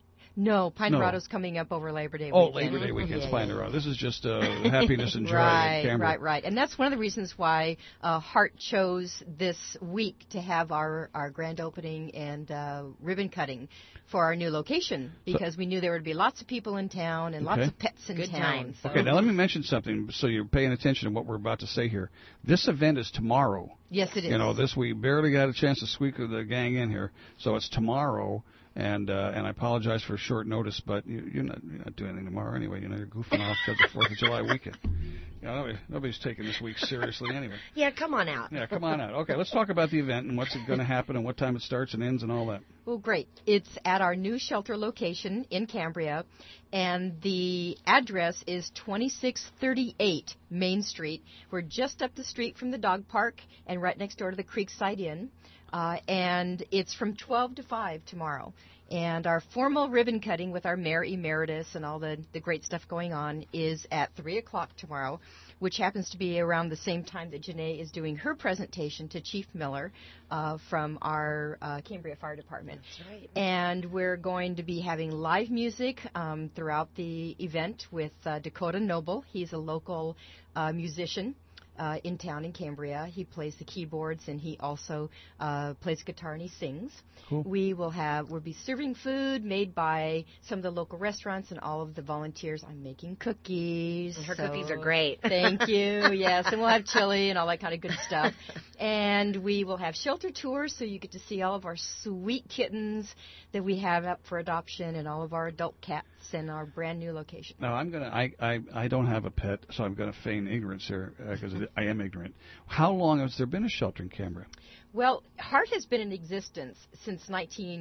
No, Pine No. Dorado's coming up over Labor Day Oh, weekend. Labor Day weekend's Yeah, Pine yeah. Dorado. This is just uh, happiness and joy right, in Cambria. right, right. And that's one of the reasons why uh, Heart chose this week to have our, our grand opening and uh, ribbon cutting for our new location, because we knew there would be lots of people in town and Okay. lots of pets in Good town. times. So. Okay, now let me mention something so you're paying attention to what we're about to say here. This event is tomorrow. Yes, it is. You know, this we barely got a chance to squeak the gang in here, so it's tomorrow. And uh, and I apologize for short notice, but you, you're not you're not doing anything tomorrow anyway. You know, you're goofing off because of Fourth of July weekend. You know, nobody, nobody's taking this week seriously anyway. Yeah, come on out. Yeah, come on out. Okay, let's talk about the event and what's going to happen and what time it starts and ends and all that. Well, great. It's at our new shelter location in Cambria, and the address is twenty-six thirty-eight Main Street. We're just up the street from the dog park and right next door to the Creekside Inn. Uh, and it's from twelve to five tomorrow. And our formal ribbon cutting with our mayor emeritus and all the, the great stuff going on is at three o'clock tomorrow, which happens to be around the same time that Janae is doing her presentation to Chief Miller uh, from our uh, Cambria Fire Department. That's right. And we're going to be having live music um, throughout the event with uh, Dakota Noble. He's a local uh, musician. Uh, in town in Cambria. He plays the keyboards and he also uh, plays guitar and he sings. Cool. We will have, we'll be serving food made by some of the local restaurants and all of the volunteers. I'm making cookies. And her so cookies are great. Thank you. Yes, and we'll have chili and all that kind of good stuff. And we will have shelter tours so you get to see all of our sweet kittens that we have up for adoption and all of our adult cats in our brand new location. Now I'm gonna I I, I don't have a pet, so I'm gonna feign ignorance here because I am ignorant. How long has there been a shelter in Cambria? Well, Heart has been in existence since nineteen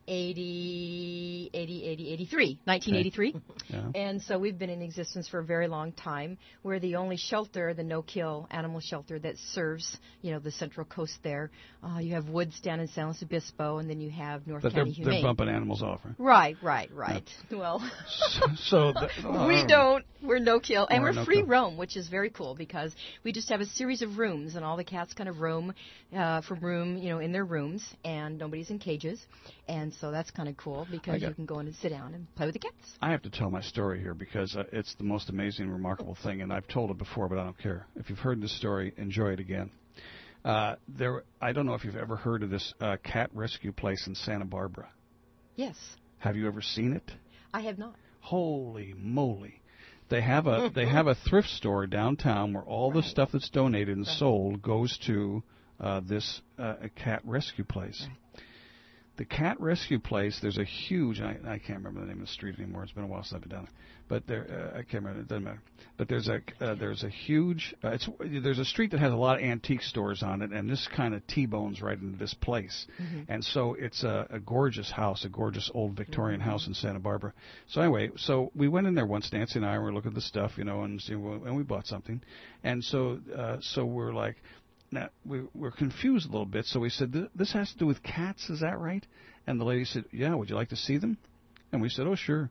eighty, eighty, eighty, eighty-three, nineteen eighty-three. Yeah. And so we've been in existence for a very long time. We're the only shelter, the no-kill animal shelter that serves, you know, the Central Coast there. Uh, you have Woods down in San Luis Obispo, and then you have North But County they're, Humane. they're bumping animals off, right? Right, right, right. Yeah. Well, so, so the, uh, we don't. We're no-kill, and We're we're no free kill. roam, which is very cool because we just have a series of rooms, and all the cats kind of roam uh, from room, you know, in their rooms, and nobody's in cages, and so that's kind of cool because got- you can go in and sit down and play with the cats. I have to tell my story here because uh, it's the most amazing, remarkable thing, and I've told it before, but I don't care. If you've heard this story, enjoy it again. Uh, there, I don't know if you've ever heard of this uh, cat rescue place in Santa Barbara. Yes, Have you ever seen it? I have not. Holy moly! They have a they have a thrift store downtown where all the stuff that's donated and sold goes to uh, this uh, a cat rescue place. The cat rescue place, there's a huge, I, I can't remember the name of the street anymore. It's been a while since I've been down there. But there, uh, I can't remember. It doesn't matter. But there's a uh, there's a huge, uh, it's there's a street that has a lot of antique stores on it, and this kind of T-bones right into this place. Mhm. And so it's a, a gorgeous house, a gorgeous old Victorian house in Santa Barbara. So anyway, so we went in there once, Nancy and I were looking at the stuff, you know, and and we bought something. And so uh, so we're like, now, we were confused a little bit, so we said, "Th- this has to do with cats, is that right?" And the lady said, "Yeah, would you like to see them?" And we said, "Oh, sure."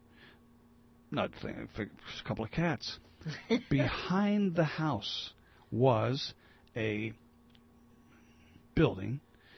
Not thinking, a couple of cats. Behind the house was a building,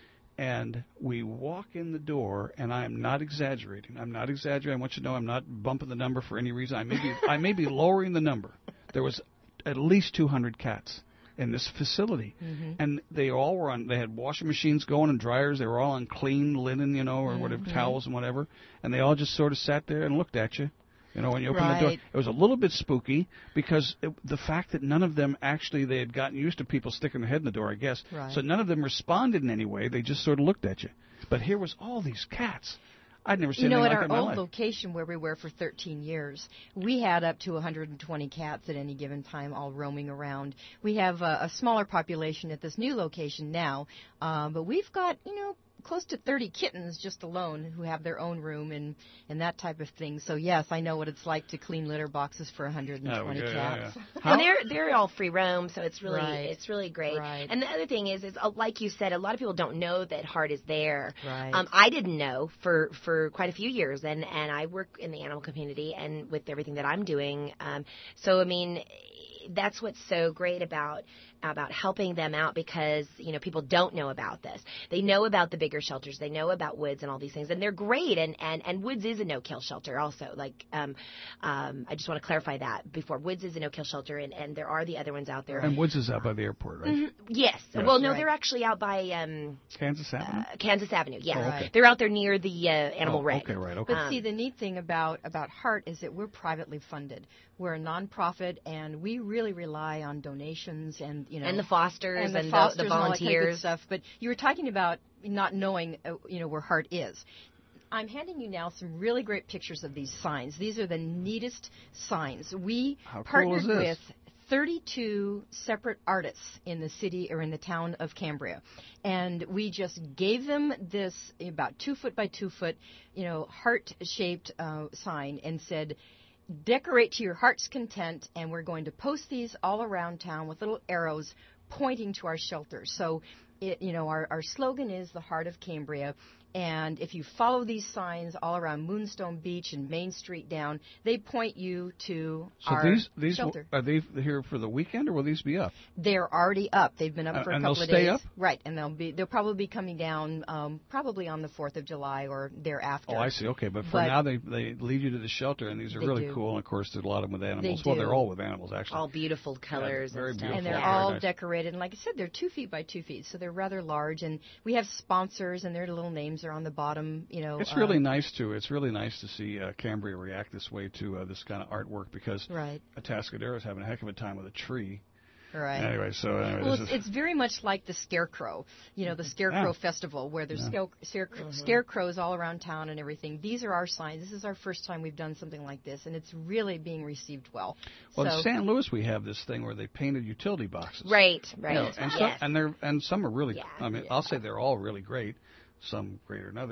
and we walk in the door, and I am not exaggerating. I'm not exaggerating. I want you to know I'm not bumping the number for any reason. I may be, I may be lowering the number. There was at least two hundred cats in this facility, Mhm. and they all were on. They had washing machines going and dryers. They were all on clean linen, you know, or whatever, Mhm. towels and whatever. And they all just sort of sat there and looked at you, you know, when you opened the door. Right. It was a little bit spooky because it, the fact that none of them actually they had gotten used to people sticking their head in the door, I guess. Right. So none of them responded in any way. They just sort of looked at you. But here was all these cats. I'd never seen You know, anything at like our that in my old life. location where we were for thirteen years, we had up to one hundred twenty cats at any given time, all roaming around. We have a, a smaller population at this new location now, um, but we've got, you know, close to thirty kittens just alone who have their own room and, and that type of thing. So, yes, I know what it's like to clean litter boxes for one hundred twenty Oh, yeah, cats. And they're they're all free roam, so it's really Right. it's really great. Right. And the other thing is, is uh, like you said, a lot of people don't know that Heart is there. Right. Um, I didn't know for for quite a few years, and and I work in the animal community and with everything that I'm doing. Um, so I mean, that's what's so great about about helping them out because, you know, people don't know about this. They know about the bigger shelters. They know about Woods and all these things, and they're great. And, and, and Woods is a no-kill shelter also. Like, um, um, I just want to clarify that before. Woods is a no-kill shelter, and, and there are the other ones out there. And Woods is out by the airport, right? Mhm. Yes. Yes. Well, no, Right. they're actually out by um, Kansas Avenue? uh, Kansas Avenue. Yeah, Oh, okay. they're out there near the uh, Animal Oh, Rig. okay, right, okay. But see, the neat thing about, about Heart is that we're privately funded. We're a nonprofit, and we really rely on donations and, you know, And the fosters and the, and the- the fosters and all that kind of good volunteers. stuff. But you were talking about not knowing, uh, you know, where Heart is. I'm handing you now some really great pictures of these signs. These are the neatest signs. We How cool partnered is this? with thirty-two separate artists in the city or in the town of Cambria, and we just gave them this about two foot by two foot, you know, heart-shaped uh, sign and said, decorate to your heart's content, and we're going to post these all around town with little arrows pointing to our shelter. So, it, you know, our, our slogan is the Heart of Cambria. And if you follow these signs all around Moonstone Beach and Main Street down, they point you to So our these these shelter. are they here for the weekend or will these be up? They're already up. They've been up Uh, for a and couple they'll of stay days. up? Right, and they'll be they'll probably be coming down um, probably on the fourth of July or thereafter. Oh, I see. Okay, but for But- now they they lead you to the shelter, and these are They really do. cool. And of course, there's a lot of them with animals. They well, they're do. all with animals actually. All beautiful colors very and stuff. beautiful. And they're Very all nice. decorated. And like I said, they're two feet by two feet, so they're rather large. And we have sponsors, and their little names are on the bottom. You know, It's really um, nice to it's really nice to see uh, Cambria react this way to uh, this kind of artwork because Right. Atascadero is having a heck of a time with a tree. Right. Anyway, so anyway, Well, this it's, is it's very much like the Scarecrow, you know, the Scarecrow Yeah. Festival, where there's Yeah. scare, scare, scarecrows all around town and everything. These are our signs. This is our first time we've done something like this, and it's really being received well. well so, in Saint Louis we have this thing where they painted utility boxes. Right, right. You know, and some Yes. and they're and some are really. Yeah. I mean, I'll say they're all really great. Some greater than others.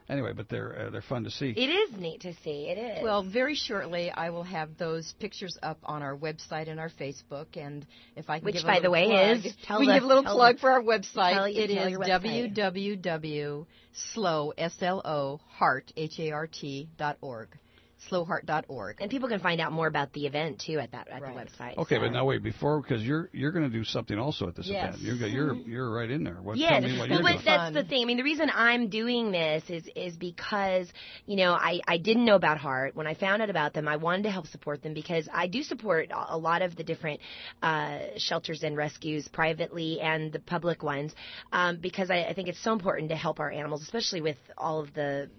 Anyway, but they're uh, they're fun to see. It is neat to see. It is. Well, very shortly I will have those pictures up on our website and our Facebook, and if I can Which, give a by the little way, plug, is tell we can the, give a little tell plug the, for our website. Tell, it tell is your website. w w w dot slow s l o heart h a r t dot org. slow heart dot org. And people can find out more about the event too at that at right. the website. Okay, so. but now wait before because you're you're going to do something also at this yes. event. You're you're you're right in there. What, Yes, tell me what well, you're but doing. that's the thing. I mean, the reason I'm doing this is is because you know I I didn't know about Heart. When I found out about them, I wanted to help support them because I do support a lot of the different uh, shelters and rescues privately and the public ones um, because I, I think it's so important to help our animals, especially with all of the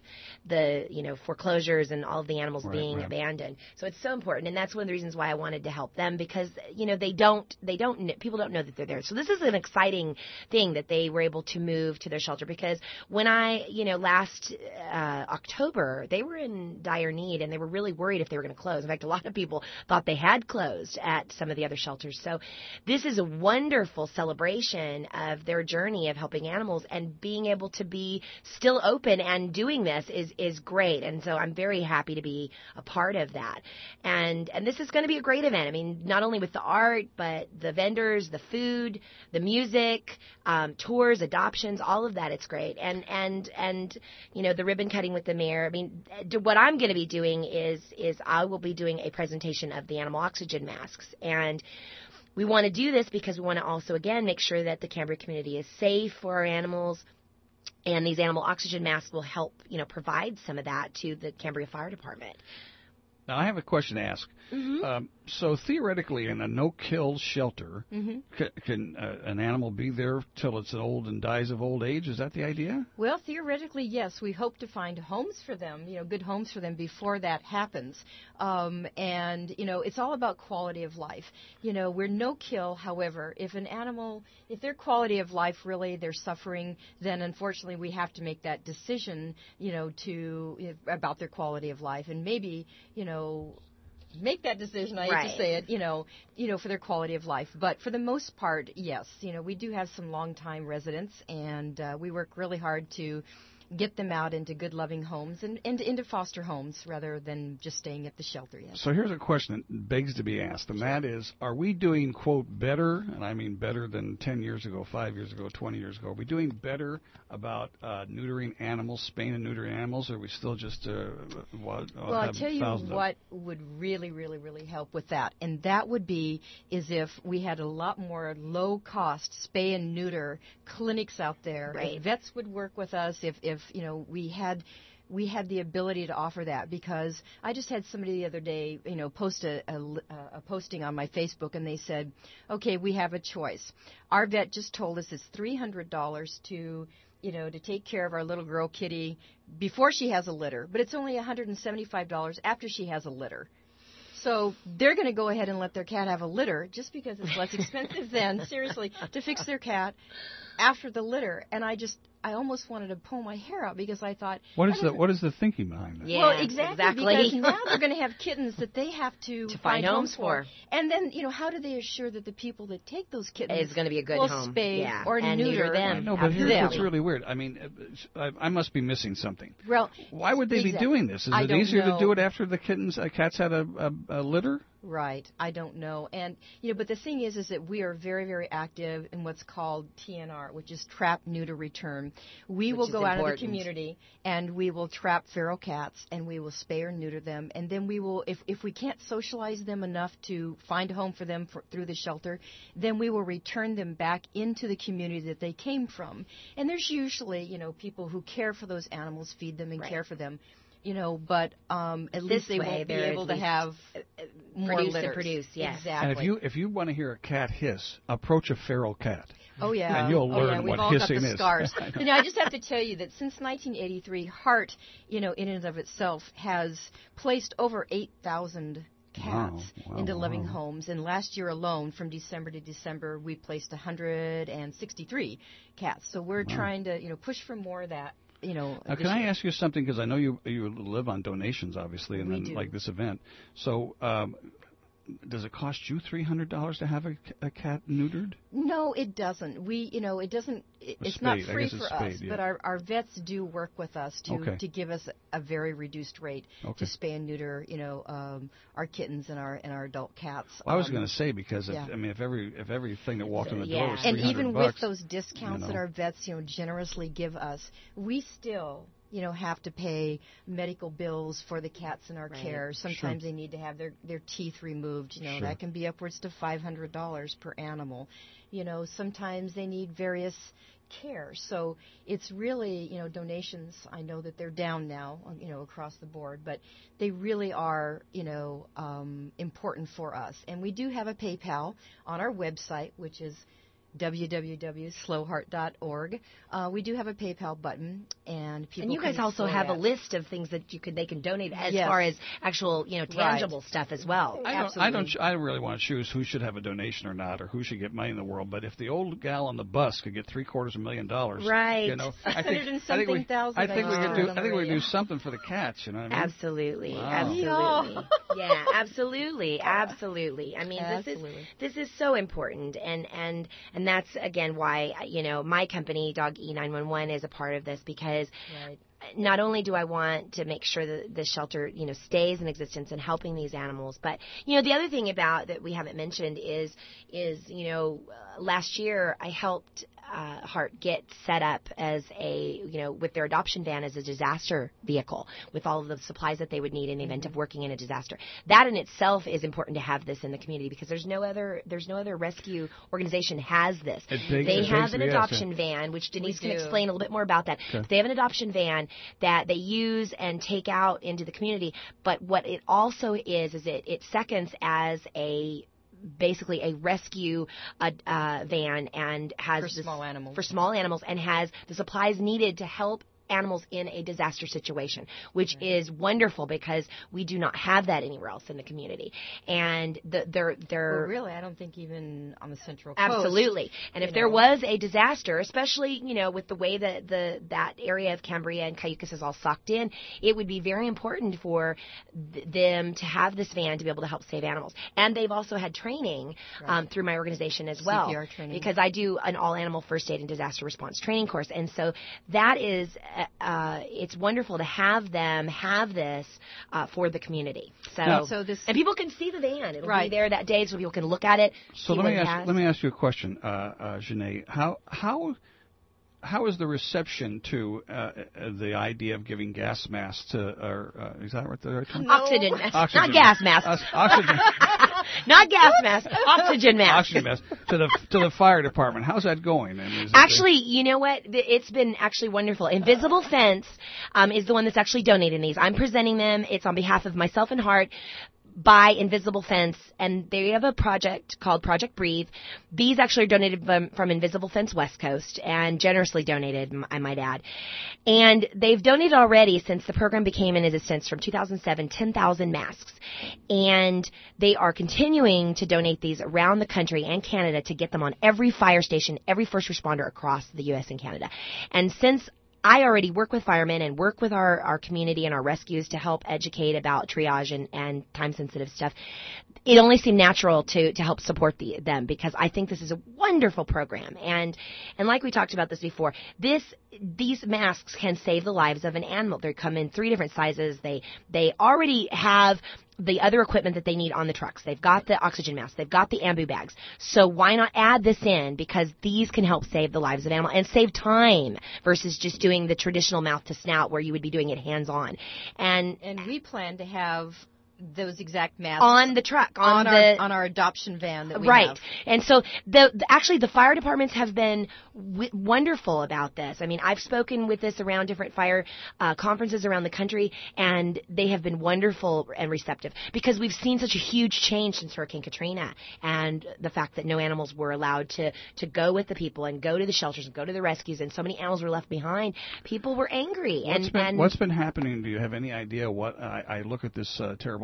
the you know foreclosures and all of the animals right, being right. abandoned. So it's so important, and that's one of the reasons why I wanted to help them because you know they don't they don't kn- people don't know that they're there. So this is an exciting thing that they were able to move to their shelter because when I you know last uh, October they were in dire need and they were really worried if they were going to close. In fact, a lot of people thought they had closed at some of the other shelters. So this is a wonderful celebration of their journey of helping animals, and being able to be still open and doing this is is great. And so I'm very happy to be a part of that. And and this is going to be a great event. I mean, not only with the art, but the vendors, the food, the music, um, tours, adoptions, all of that. It's great. And and and you know the ribbon cutting with the mayor. I mean, what I'm going to be doing is is I will be doing a presentation of the animal oxygen masks. And we want to do this because we want to also, again, make sure that the Cambria community is safe for our animals. And these animal oxygen masks will help, you know, provide some of that to the Cambria Fire Department. Now, I have a question to ask. Mm-hmm. Um, so theoretically, in a no-kill shelter, mm-hmm. c- can uh, an animal be there till it's old and dies of old age? Is that the idea? Well, theoretically, yes. We hope to find homes for them, you know, good homes for them before that happens. Um, and, you know, it's all about quality of life. You know, we're no-kill. However, if an animal, if their quality of life really, they're suffering, then unfortunately we have to make that decision, you know, to about their quality of life. And maybe, you know, make that decision, I right. hate to say it, you know, you know, for their quality of life. But for the most part, yes, you know, we do have some long-time residents, and uh, we work really hard to get them out into good, loving homes and, and into foster homes rather than just staying at the shelter. Yes. So here's a question that begs to be asked, and that is, are we doing, quote, better, and I mean better than ten years ago, five years ago, twenty years ago, are we doing better about uh, neutering animals, spaying and neutering animals, or are we still just uh, what, well, I'll tell you what of... would really, really, really help with that, and that would be is if we had a lot more low-cost spay and neuter clinics out there. Right. If vets would work with us, if, if If you know we had we had the ability to offer that, because I just had somebody the other day, you know, post a, a, a posting on my Facebook, and they said, okay, we have a choice. Our vet just told us it's three hundred dollars to, you know, to take care of our little girl kitty before she has a litter, but it's only one hundred seventy-five dollars after she has a litter. So they're going to go ahead and let their cat have a litter just because it's less expensive than, seriously, to fix their cat after the litter. And I just, I almost wanted to pull my hair out because I thought... What is the what is the thinking behind that? Yeah, well, exactly, exactly. Because now they're going to have kittens that they have to, to find, find homes for. for. And then, you know, how do they assure that the people that take those kittens is going to be a good will home. spay yeah. or and neuter, neuter them? No, but here's them. what's really weird. I mean, I, I must be missing something. Well, why would they exactly. be doing this? Is I it don't easier know. to do it after the kittens, uh, cats had a, a, a litter? Right. I don't know. And, you know, but the thing is, is that we are very, very active in what's called T N R, which is trap, neuter, return. We which will go important. out in the community and we will trap feral cats and we will spay or neuter them. And then we will, if, if we can't socialize them enough to find a home for them for, through the shelter, then we will return them back into the community that they came from. And there's usually, you know, people who care for those animals, feed them and right. care for them. You know, but um, at this least they way, won't be able to have more produce litters. and produce. Yes. Exactly. And if you if you want to hear a cat hiss, approach a feral cat. Oh yeah, and you'll oh, learn yeah. We've what all hissing got the is. scars. I You know, I just have to tell you that since nineteen eighty-three, Heart, you know, in and of itself, has placed over eight thousand cats wow, wow, into loving wow. homes. And last year alone, from December to December, we placed one hundred sixty-three cats. So we're wow. trying to, you know, push for more of that. You know, now, can I ask you something? Because I know you you live on donations, obviously, and we then do. like this event. So, um, does it cost you three hundred dollars to have a, a cat neutered? No, it doesn't. We, you know, it doesn't. It, A it's not spade. I free guess it's for us, spade, yeah. but our, our vets do work with us to Okay. to give us a very reduced rate Okay. to spay and neuter, you know, um, our kittens and our and our adult cats. Well, I was Um, going to say because if, yeah. I mean if every if everything that walked in the door Yeah, was and three hundred even bucks, with those discounts you that know. our vets, you know, generously give us, we still, you know, have to pay medical bills for the cats in our Right. care. Sometimes Sure. they need to have their their teeth removed. You know, Sure. that can be upwards to five hundred dollars per animal. You know, sometimes they need various care. So it's really, you know, donations. I know that they're down now, you know, across the board, but they really are, you know, um, important for us. And we do have a PayPal on our website, which is w w w dot slow heart dot org. Uh, we do have a PayPal button, and people. And you guys can also explore have a that. list of things that you could they can donate as Yes. far as actual, you know, tangible Right. stuff as well. I don't, I don't. I don't really want to choose who should have a donation or not, or who should get money in the world. But if the old gal on the bus could get three quarters of a million dollars, Right. You know, I think, Hundred and I think we, something thousand, I think we I could heard do. on I the think we could radio. do something for the cats. You know what I mean? Absolutely, Wow. absolutely, yeah, absolutely, absolutely. I mean, Absolutely. this is this is so important, and and and that's again why you know my company, Dog E nine one one, is a part of this because. Right. Not only do I want to make sure that the shelter, you know, stays in existence and helping these animals, but you know, the other thing about that we haven't mentioned is, is you know, uh, last year I helped uh, Heart get set up as a, you know, with their adoption van as a disaster vehicle with all of the supplies that they would need in the event of working in a disaster. That in itself is important to have this in the community because there's no other, there's no other rescue organization has this. It begs- They it have begs an to be asked, adoption yeah. van, which Denise can do. explain a little bit more about that. Okay. They have an adoption van that they use and take out into the community. But what it also is, is it, it seconds as a basically a rescue uh, uh, van and has For this- small animals. for small animals and has the supplies needed to help animals in a disaster situation, which is wonderful because we do not have that anywhere else in the community. And the, they're they're Well, really, I don't think even on the Central Coast. Absolutely. And if you there know. was a disaster, especially, you know, with the way that the that area of Cambria and Cayucas is all socked in, it would be very important for th- them to have this van to be able to help save animals. And they've also had training um, through my organization as well. C P R training. Because I do an all-animal first aid and disaster response training course. And so that is, uh, it's wonderful to have them have this uh, for the community. So, Now- So this- and people can see the van. It'll be Right. there that day so people can look at it. So see let what me it ask. has. Let me ask you a question, uh, uh, Janae. How how how is the reception to uh, uh, the idea of giving gas masks to? Or, uh, is that what the right term? Oxygen mask, Oxygen not gas mask. Os- oxygen. Not gas mask, oxygen mask. Oxygen mask to the to the fire department. How's that going? I mean, is it- Actually, you know what? Th- It's been actually wonderful. Invisible Fence um, is the one that's actually donating these. I'm presenting them. It's on behalf of myself and Heart by Invisible Fence, and they have a project called Project Breathe. These actually are donated from, from Invisible Fence West Coast, and generously donated, m- I might add. And they've donated already since the program became in existence from two thousand seven, ten thousand masks. And they are continuing to donate these around the country and Canada to get them on every fire station, every first responder across the U S and Canada. And since I already work with firemen and work with our, our community and our rescues to help educate about triage and, and time-sensitive stuff. It only seemed natural to, to help support the, them because I think this is a wonderful program. And and like we talked about this before, this these masks can save the lives of an animal. They come in three different sizes. They they already have the other equipment that they need on the trucks. They've got the oxygen masks. They've got the ambu bags. So why not add this in? Because these can help save the lives of animals and save time versus just doing the traditional mouth to snout where you would be doing it hands on. And And we plan to have those exact masks on the truck, on, on the our on our adoption van that we right. have. And so the, the actually the fire departments have been w- wonderful about this. I mean, I've spoken with this around different fire uh, conferences around the country, and they have been wonderful and receptive because we've seen such a huge change since Hurricane Katrina and the fact that no animals were allowed to to go with the people and go to the shelters and go to the rescues, and so many animals were left behind. People were angry. What's and been and what's been happening? Do you have any idea what? I, I look at this uh, terrible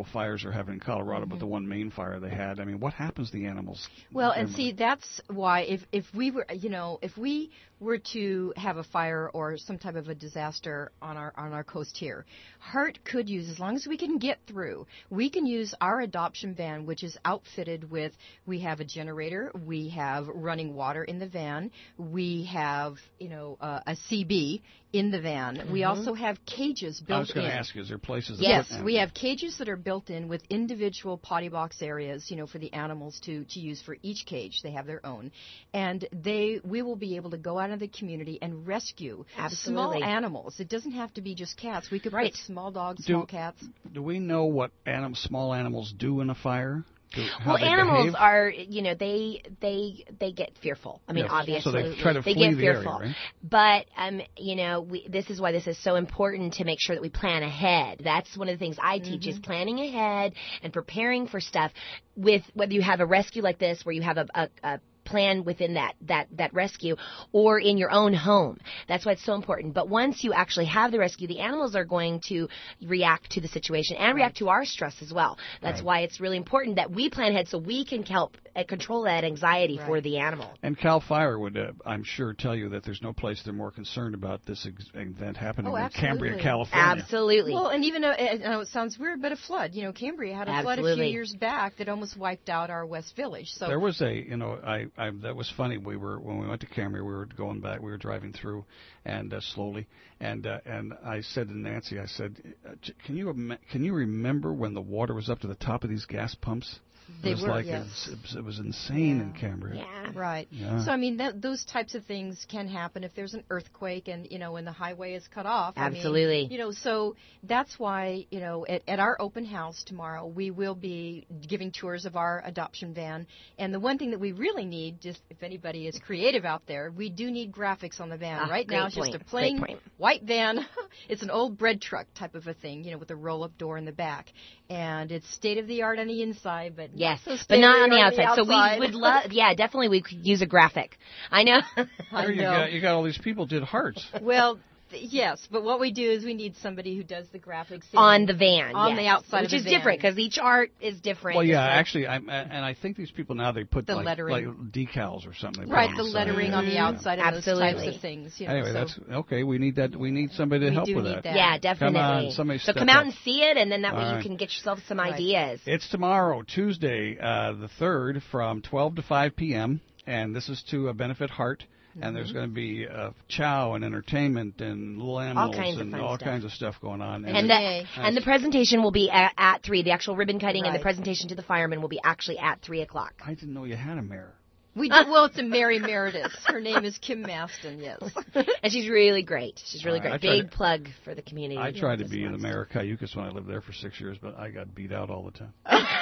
terrible fires they're having in Colorado, mm-hmm. but the one main fire they had. I mean, what happens to the animals? Well, and see, that's why if if we were, you know, if we were to have a fire or some type of a disaster on our on our coast here, Hart could use, as long as we can get through, we can use our adoption van, which is outfitted with, we have a generator, we have running water in the van, we have, you know, uh, a C B in the van. Mm-hmm. We also have cages built in. I was going to ask you, is there places that Yes, put we have cages that are built in with individual potty box areas, you know, for the animals to, to use for each cage. They have their own. And they we will be able to go out into the community and rescue Absolutely. small animals. It doesn't have to be just cats. We could right. put small dogs, do, small cats. Do we know what anim- small animals do in a fire? Do, well, they animals behave? are, you know, they they they get fearful. I mean, yes. obviously, so they try to they flee get the fearful. Area, right? But um, you know, we, this is why this is so important to make sure that we plan ahead. That's one of the things I teach Mm-hmm. is planning ahead and preparing for stuff. With whether you have a rescue like this, where you have a, a, a plan within that, that, that rescue or in your own home. That's why it's so important. But once you actually have the rescue, the animals are going to react to the situation and react to our stress as well. That's right. why it's really important that we plan ahead so we can help uh, control that anxiety right. for the animal. And Cal Fire would, uh, I'm sure, tell you that there's no place they're more concerned about this ex- event happening Oh, than absolutely. Cambria, California. Absolutely. Well, and even, a, I know it sounds weird, but a flood. You know, Cambria had a Absolutely. flood a few years back that almost wiped out our West Village. So There was a, you know, I, I that was funny. We were when we went to Cambria, we were going back, we were driving through, and uh, slowly, and uh, and I said to Nancy, I said, can you im- can you remember when the water was up to the top of these gas pumps? It They was were, like yes. it, was, it was insane Yeah. in Cambria. Yeah. Right. Yeah. So I mean, that, those types of things can happen if there's an earthquake and you know, and the highway is cut off. Absolutely. I mean, you know, so that's why you know, at, at our open house tomorrow, we will be giving tours of our adoption van. And the one thing that we really need, just if anybody is creative out there, we do need graphics on the van. Ah, right great now, it's point. just a plain Great point. white van. It's an old bread truck type of a thing, you know, with a roll-up door in the back, and it's state of the art on the inside, but Yes, not so but not on the state-of-the-art outside. So we would love, yeah, definitely we could use a graphic. I know. I There you know. got you got all these people did hearts. Well, th- yes, but what we do is we need somebody who does the graphics in- On the van, on yes. the outside which of is the van. different because each art is different. Well, yeah, Different. actually, I'm, and I think these people now they put The like, lettering. like decals or something. they put Right, on the side. lettering on the Yeah. outside of Absolutely. those types of things. You know, Anyway, so that's okay. We need that. We need somebody to We help do with need that. that. Yeah, definitely. Come on, somebody so step come out up. and see it, and then that way All you right. can get yourself some Right. ideas. It's tomorrow, Tuesday, uh, the third, from twelve to five p.m. And this is to uh, benefit Heart. And there's going to be uh, chow and entertainment and little animals kinds of and fun all stuff. kinds of stuff going on. And it- the Yay. and the presentation will be at, at three. The actual ribbon cutting and the Right. presentation to the firemen will be actually at three o'clock. I didn't know you had a mayor. we do, well, it's a Mary Meredith. Her name is Kim Maston. Yes. And she's really great. She's really All right, great. I tried Big to- plug for the community. I tried to This be the month. mayor of Cayucas when I lived there for six years, but I got beat out all the time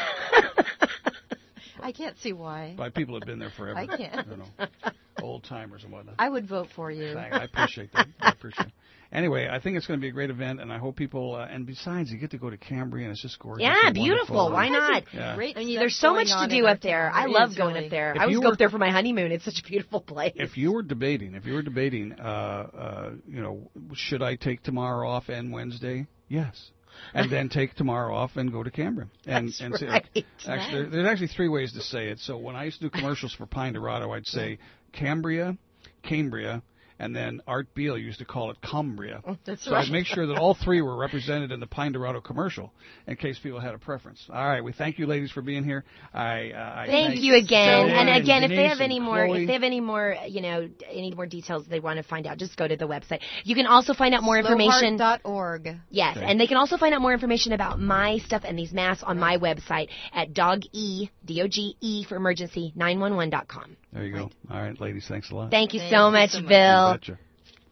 I can't see why. by people who've been there forever. I can't. You know, old timers and whatnot. I would vote for you. Thank- I appreciate that. I appreciate it. Anyway, I think it's going to be a great event, and I hope people. Uh, and besides, you get to go to Cambria, and it's just gorgeous. Yeah, and beautiful. wonderful. Why not? Yeah. Great I mean, stuff there's so going much to on do in our up there. town. I It love is going really. up there. If I always you go were- up there for my honeymoon. It's such a beautiful place. If you were debating, if you were debating, uh, uh, you know, should I take tomorrow off and Wednesday? Yes. And then take tomorrow off and go to Cambria. And, That's and say- right. actually, there, there's actually three ways to say it. So when I used to do commercials for Pine Dorado, I'd say Cambria, Cambria, and then Art Beale used to call it Cumbria. That's so right. I'd make sure that all three were represented in the Pine Dorado commercial in case people had a preference. All right, we thank you, ladies, for being here. I, uh, I Thank you again. so and much. again, if they Denise have any and more, Chloe. if they have any more, you know, any more details they want to find out, just go to the website. You can also find out more information. Slowheart dot org. Yes, Okay. and they can also find out more information about my stuff and these masks on my website at doge, D O G E for emergency, nine one one dot com. There you go. All right, ladies, thanks a lot. Thank you Thank so you much, so much. Bill. You betcha.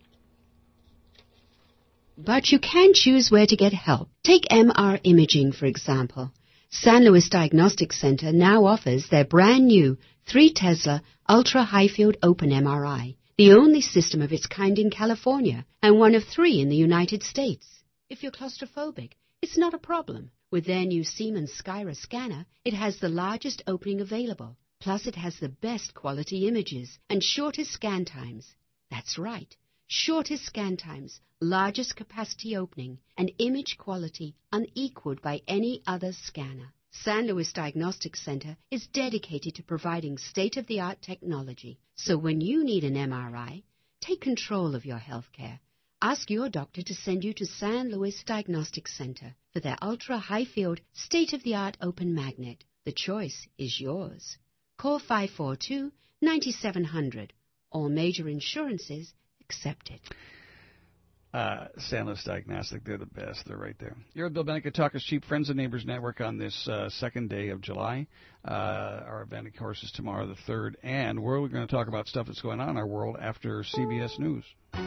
But you can choose where to get help. Take M R Imaging, for example. San Luis Diagnostic Center now offers their brand new three Tesla Ultra High Field Open M R I, the only system of its kind in California and one of three in the United States. If you're claustrophobic, it's not a problem. With their new Siemens Skyra scanner, it has the largest opening available. Plus, it has the best quality images and shortest scan times. That's right. shortest scan times, largest capacity opening, and image quality unequaled by any other scanner. San Luis Diagnostic Center is dedicated to providing state-of-the-art technology. So when you need an M R I, take control of your health care. Ask your doctor to send you to San Luis Diagnostic Center for their ultra-high-field, state-of-the-art open magnet. The choice is yours. Call five four two, nine seven zero zero. All major insurances accepted. Uh, San Luis Diagnostic, they're the best. They're right there. You're at Bill Bennica Talkers Cheap Friends and Neighbors Network on this uh, second day of July. Uh, our event, of course, is tomorrow the third. And we're going to talk about stuff that's going on in our world after C B S News.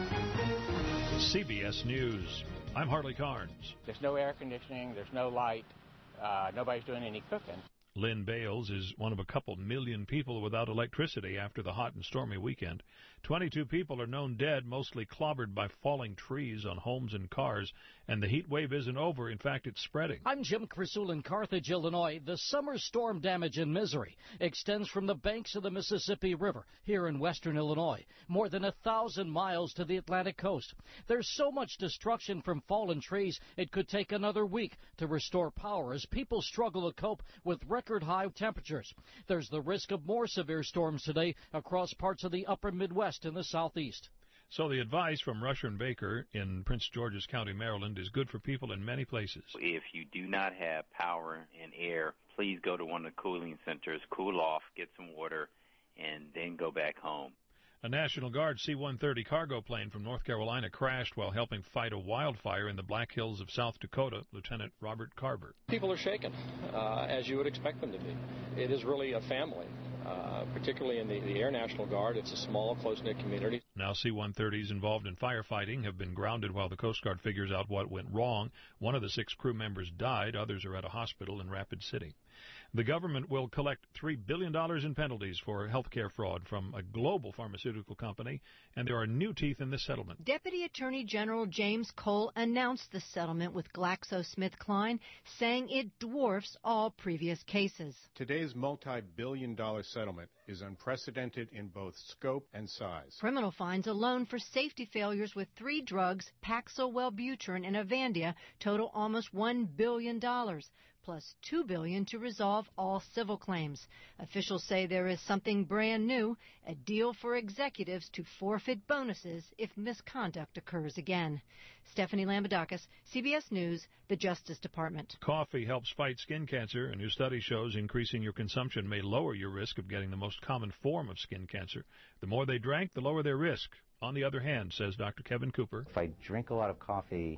C B S News. I'm Harley Carnes. There's no air conditioning. There's no light. Uh, nobody's doing any cooking. Lynn Bales is one of a couple million people without electricity after the hot and stormy weekend. twenty-two people are known dead, mostly clobbered by falling trees on homes and cars, and the heat wave isn't over. In fact, it's spreading. I'm Jim Crisul in Carthage, Illinois. The summer storm damage and misery extends from the banks of the Mississippi River here in western Illinois, more than a thousand miles to the Atlantic coast. There's so much destruction from fallen trees, it could take another week to restore power as people struggle to cope with record high temperatures. There's the risk of more severe storms today across parts of the upper Midwest and the southeast. So the advice from Rusher and Baker in Prince George's County, Maryland, is good for people in many places. If you do not have power and air, please go to one of the cooling centers, cool off, get some water, and then go back home. A National Guard C one thirty cargo plane from North Carolina crashed while helping fight a wildfire in the Black Hills of South Dakota. Lieutenant Robert Carver. People are shaken, uh, as you would expect them to be. It is really a family, uh, particularly in the, the Air National Guard. It's a small, close-knit community. Now C one thirties involved in firefighting have been grounded while the Coast Guard figures out what went wrong. One of the six crew members died. Others are at a hospital in Rapid City. The government will collect three billion dollars in penalties for health care fraud from a global pharmaceutical company, and there are new teeth in this settlement. Deputy Attorney General James Cole announced the settlement with GlaxoSmithKline, saying it dwarfs all previous cases. Today's multi-billion dollar settlement is unprecedented in both scope and size. Criminal fines alone for safety failures with three drugs, Paxil, Wellbutrin, and Avandia, total almost one billion dollars. Plus two billion dollars to resolve all civil claims. Officials say there is something brand new, a deal for executives to forfeit bonuses if misconduct occurs again. Stephanie Lambadakis, C B S News, the Justice Department. Coffee helps fight skin cancer. A new study shows increasing your consumption may lower your risk of getting the most common form of skin cancer. The more they drank, the lower their risk. On the other hand, says Doctor Kevin Cooper, if I drink a lot of coffee,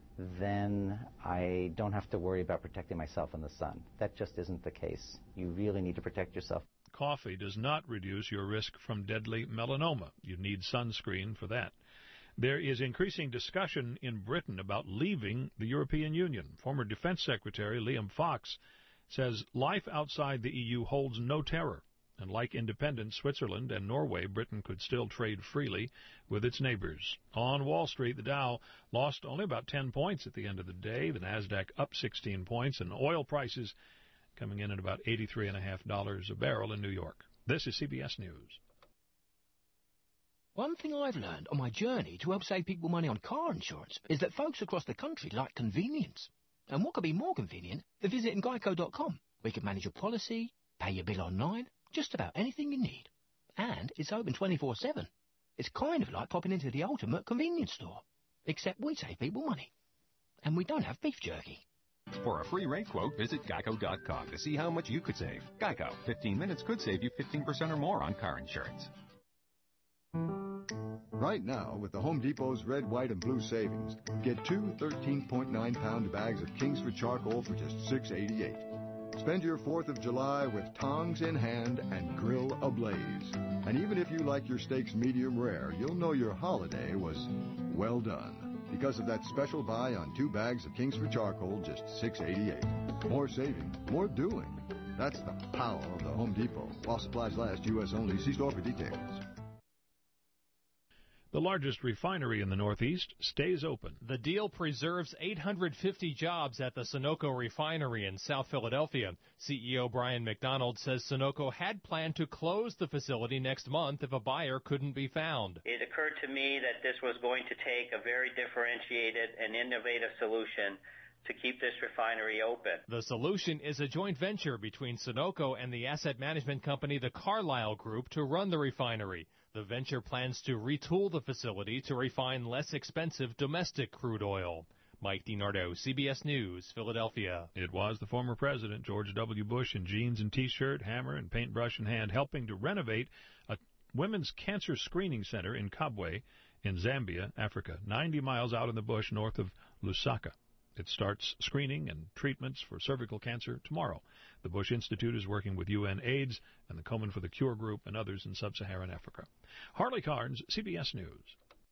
then I don't have to worry about protecting myself in the sun. That just isn't the case. You really need to protect yourself. Coffee does not reduce your risk from deadly melanoma. You need sunscreen for that. There is increasing discussion in Britain about leaving the European Union. Former Defense Secretary Liam Fox says life outside the E U holds no terror. And like independent Switzerland and Norway, Britain could still trade freely with its neighbors. On Wall Street, the Dow lost only about ten points at the end of the day. The Nasdaq up sixteen points, and oil prices coming in at about eighty-three point five dollars a barrel in New York. This is C B S News. One thing I've learned on my journey to help save people money on car insurance is that folks across the country like convenience. And what could be more convenient than visiting geico dot com, where you can manage your policy, pay your bill online, just about anything you need. And it's open twenty-four seven. It's kind of like popping into the ultimate convenience store. Except we save people money. And we don't have beef jerky. For a free rate quote, visit geico dot com to see how much you could save. Geico, fifteen minutes could save you fifteen percent or more on car insurance. Right now, with the Home Depot's red, white, and blue savings, get two thirteen point nine pound bags of Kingsford charcoal for just six eighty-eight. Spend your fourth of July with tongs in hand and grill ablaze. And even if you like your steaks medium rare, you'll know your holiday was well done because of that special buy on two bags of Kingsford charcoal, just six eighty-eight. More saving, more doing. That's the power of the Home Depot. While supplies last, U S only. See store for details. The largest refinery in the Northeast stays open. The deal preserves eight hundred fifty jobs at the Sunoco refinery in South Philadelphia. C E O Brian McDonald says Sunoco had planned to close the facility next month if a buyer couldn't be found. It occurred to me that this was going to take a very differentiated and innovative solution to keep this refinery open. The solution is a joint venture between Sunoco and the asset management company, the Carlyle Group, to run the refinery. The venture plans to retool the facility to refine less expensive domestic crude oil. Mike DiNardo, C B S News, Philadelphia. It was the former president, George W. Bush, in jeans and T-shirt, hammer and paintbrush in hand, helping to renovate a women's cancer screening center in Kabwe in Zambia, Africa, ninety miles out in the bush north of Lusaka. It starts screening and treatments for cervical cancer tomorrow. The Bush Institute is working with U N AIDS and the Komen for the Cure Group and others in sub-Saharan Africa. Harley Carnes, C B S News.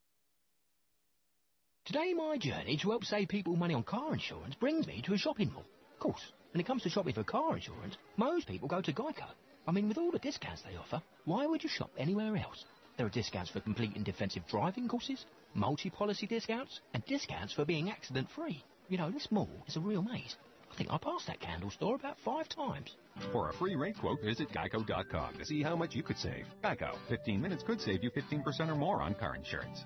Today, my journey to help save people money on car insurance brings me to a shopping mall. Of course, when it comes to shopping for car insurance, most people go to Geico. I mean, with all the discounts they offer, why would you shop anywhere else? There are discounts for complete and defensive driving courses, multi-policy discounts, and discounts for being accident-free. You know, this mall is a real maze. I think I passed that candle store about five times. For a free rate quote, visit geico dot com to see how much you could save. Geico. fifteen minutes could save you fifteen percent or more on car insurance.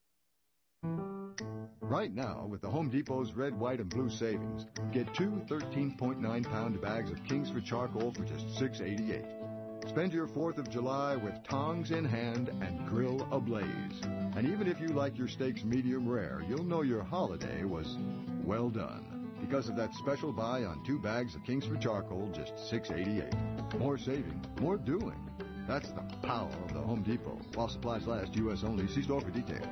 Right now, with the Home Depot's red, white, and blue savings, get two thirteen point nine pound bags of Kingsford charcoal for just six dollars and eighty-eight cents. Spend your fourth of July with tongs in hand and grill ablaze. And even if you like your steaks medium rare, you'll know your holiday was well done. Because of that special buy on two bags of Kingsford charcoal, just six dollars and eighty-eight cents. More saving, more doing. That's the power of the Home Depot. While supplies last, U S only. See store for details.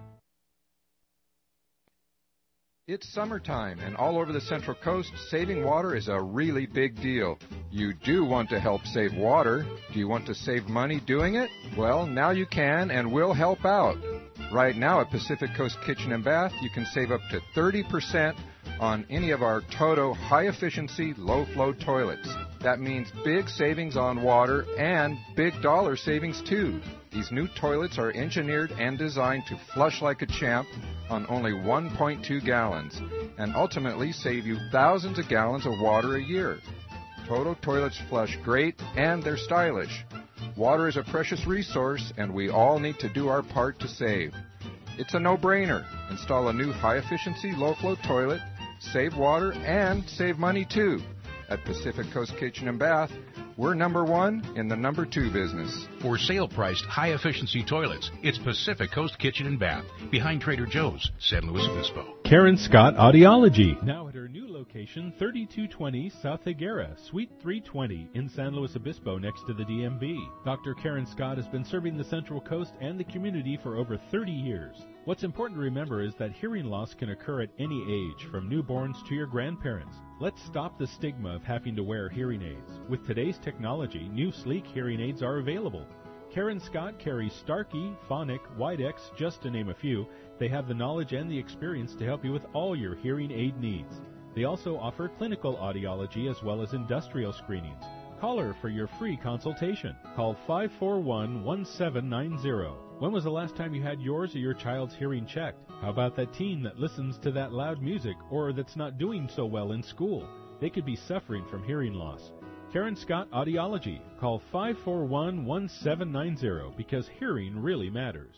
It's summertime, and all over the Central Coast, saving water is a really big deal. You do want to help save water. Do you want to save money doing it? Well, now you can, and we'll help out. Right now at Pacific Coast Kitchen and Bath, you can save up to thirty percent on any of our Toto high-efficiency, low-flow toilets. That means big savings on water and big dollar savings, too. These new toilets are engineered and designed to flush like a champ on only one point two gallons and ultimately save you thousands of gallons of water a year. Toto toilets flush great and they're stylish. Water is a precious resource and we all need to do our part to save. It's a no-brainer. Install a new high-efficiency, low-flow toilet, save water, and save money, too. At Pacific Coast Kitchen and Bath, we're number one in the number two business. For sale-priced, high-efficiency toilets, it's Pacific Coast Kitchen and Bath, behind Trader Joe's, San Luis Obispo. Karen Scott Audiology, now at her new location, thirty-two twenty South Higuera, Suite three twenty in San Luis Obispo next to the D M V. Doctor Karen Scott has been serving the Central Coast and the community for over thirty years. What's important to remember is that hearing loss can occur at any age, from newborns to your grandparents. Let's stop the stigma of having to wear hearing aids. With today's technology, new sleek hearing aids are available. Karen Scott carries Starkey, Phonic, Widex, just to name a few. They have the knowledge and the experience to help you with all your hearing aid needs. They also offer clinical audiology as well as industrial screenings. Call her for your free consultation. Call five four one, one seven nine zero. When was the last time you had yours or your child's hearing checked? How about that teen that listens to that loud music or that's not doing so well in school? They could be suffering from hearing loss. Karen Scott Audiology. Call five four one, one seven nine zero because hearing really matters.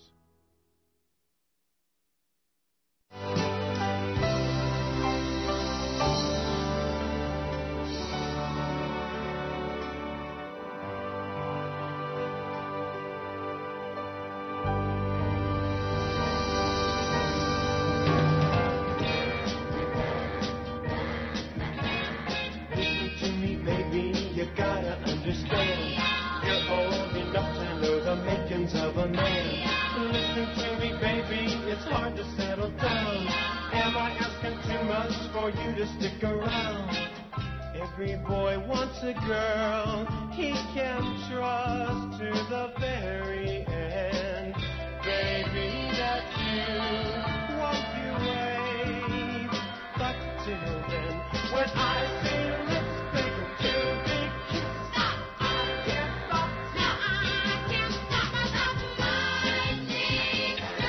Every boy wants a girl he can trust to the very end. Baby, that's you, won't you wait? But till then, when I see your lips, baby, two big kisses, I can't stop, now I can't stop myself from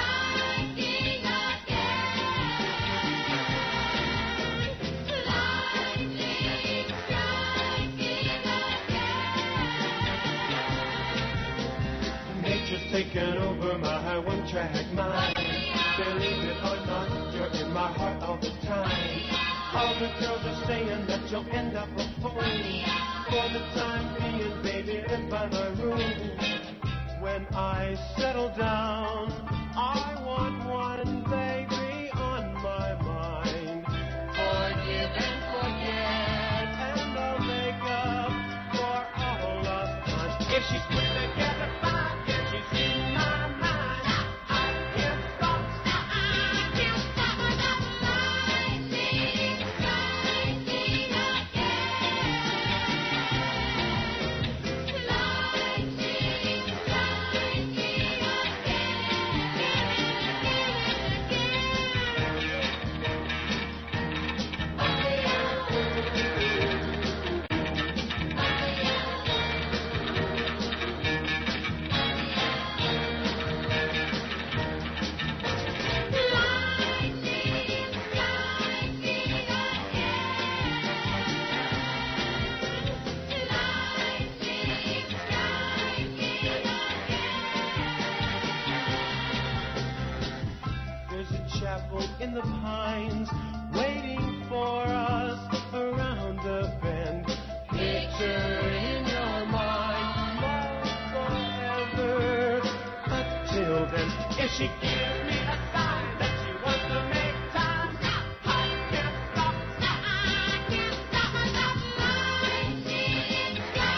taken over my one-track mind. Believe it or not, you're in my heart all the time. All the girls are saying that you'll end up a fool. For the time being, baby, live by my rules. When I settle down, I want one baby on my mind. Forgive and forget, and I'll make up for all lost time. If she's put together fine, if she's in my mind, I can't stop, I can't stop without lightning, lightning again. Lightning, There's a chapel in the pines waiting for us around the bend. Picture in your mind, love forever. Until then, if she gives me a sign that she wants to make time, I can't stop, I can't stop without lightning,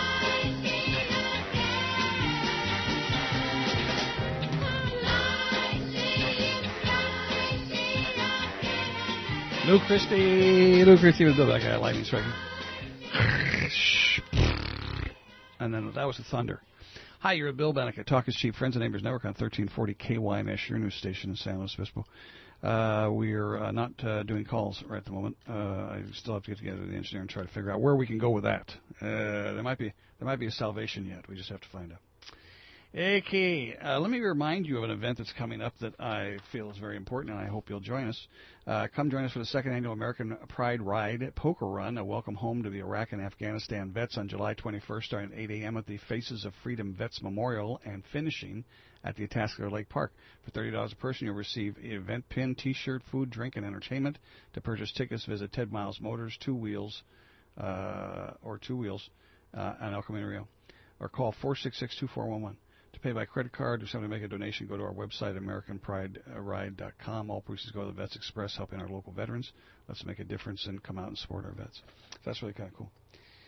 Lou Christie, Lou Christie was the that guy, lightning striking. And then that was the thunder. Hi, you're at Bill Banneker, Talk is Cheap, Friends and Neighbors Network on thirteen forty K Y M S, your news station in San Luis Obispo. Uh, we're uh, not uh, doing calls right at the moment. Uh, I still have to get together with the engineer and try to figure out where we can go with that. Uh, there might be there might be a salvation yet. We just have to find out. Okay, uh, let me remind you of an event that's coming up that I feel is very important, and I hope you'll join us. Uh, come join us for the second annual American Pride Ride Poker Run, a welcome home to the Iraq and Afghanistan vets on July twenty-first, starting at eight a.m. at the Faces of Freedom Vets Memorial and finishing at the Itasca Lake Park. For thirty dollars a person, you'll receive an event pin, T-shirt, food, drink, and entertainment. To purchase tickets, visit Ted Miles Motors, Two Wheels, uh, or Two Wheels uh, on El Camino Rio, or call four six six, two four one one. To pay by credit card or somebody make a donation, go to our website, American Pride Ride dot com. All proceeds go to the Vets Express, helping our local veterans. Let's make a difference and come out and support our vets. So that's really kind of cool.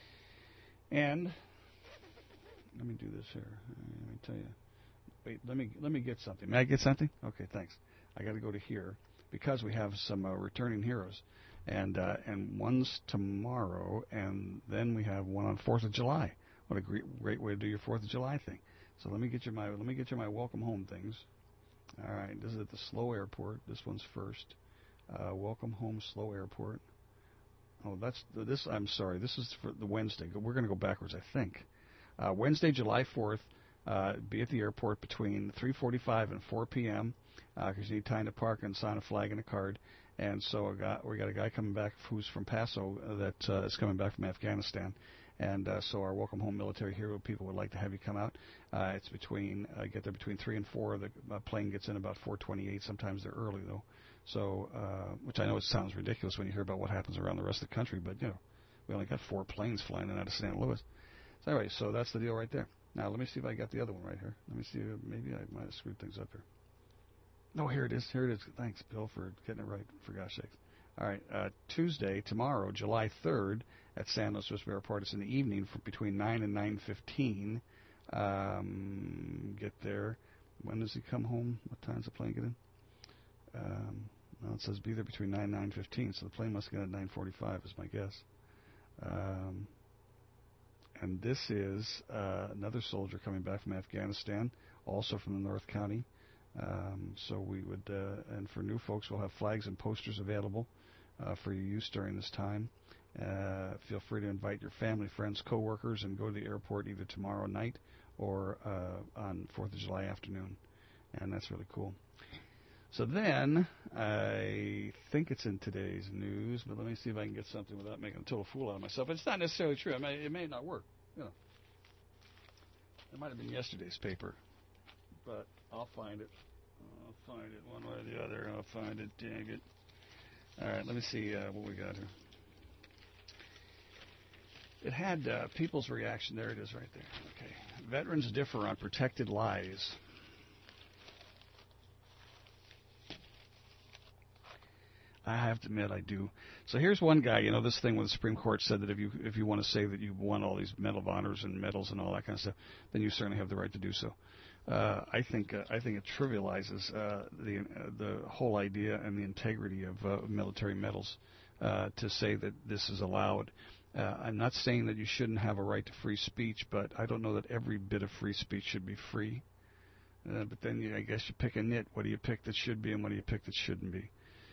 And let me do this here. Let me tell you. Wait, let me let me get something. May I get something? Okay, thanks. I got to go to here because we have some uh, returning heroes, and uh, and one's tomorrow, and then we have one on Fourth of July. What a great great way to do your Fourth of July thing. So let me get you my let me get you my welcome home things. All right, this is at the Slow Airport. This one's first. Uh, welcome home, Slow Airport. Oh, that's this. I'm sorry. This is for the Wednesday. We're going to go backwards, I think. Uh, Wednesday, July fourth. Uh, be at the airport between three forty-five and four p.m. because uh, you need time to park and sign a flag and a card. And so I got, we got a guy coming back who's from Paso that uh, is coming back from Afghanistan. And uh, so our welcome home military hero people would like to have you come out. Uh, it's between uh, get there between three and four. The uh, plane gets in about four twenty-eight. Sometimes they're early though. So uh, which I know it sounds ridiculous when you hear about what happens around the rest of the country, but you know we only got four planes flying in out of Saint Louis. So anyway, so that's the deal right there. Now let me see if I got the other one right here. Let me see. Uh, maybe I might have screwed things up here. No, here it is. Here it is. Thanks, Bill, for getting it right. For gosh sakes. All right, uh, Tuesday, tomorrow, July third, at San Luis Obispo Airport. It's in the evening from between nine and nine fifteen. Um, get there. When does he come home? What time does the plane get in? Um, well, it says be there between nine and nine fifteen, so the plane must get in at nine forty-five is my guess. Um, and this is uh, another soldier coming back from Afghanistan, also from the North County. Um, so we would, uh, and for new folks, we'll have flags and posters available uh, for your use during this time. Uh, feel free to invite your family, friends, coworkers, and go to the airport either tomorrow night or uh, on fourth of July afternoon. And that's really cool. So then, I think it's in today's news, but let me see if I can get something without making a total fool out of myself. It's not necessarily true. It may, it may not work. You know, it might have been yesterday's paper. but I'll find it. I'll find it one way or the other. I'll find it. Dang it. All right, let me see uh, what we got here. It had uh, people's reaction. There it is right there. Okay. Veterans differ on protected lies. I have to admit, I do. So here's one guy. You know, this thing where the Supreme Court said that if you if you want to say that you've won all these Medal of Honors and medals and all that kind of stuff, then you certainly have the right to do so. Uh, I think uh, I think it trivializes uh, the uh, the whole idea and the integrity of uh, military medals uh, to say that this is allowed. Uh, I'm not saying that you shouldn't have a right to free speech, but I don't know that every bit of free speech should be free. Uh, but then you, I guess you pick a nit. What do you pick that should be and what do you pick that shouldn't be?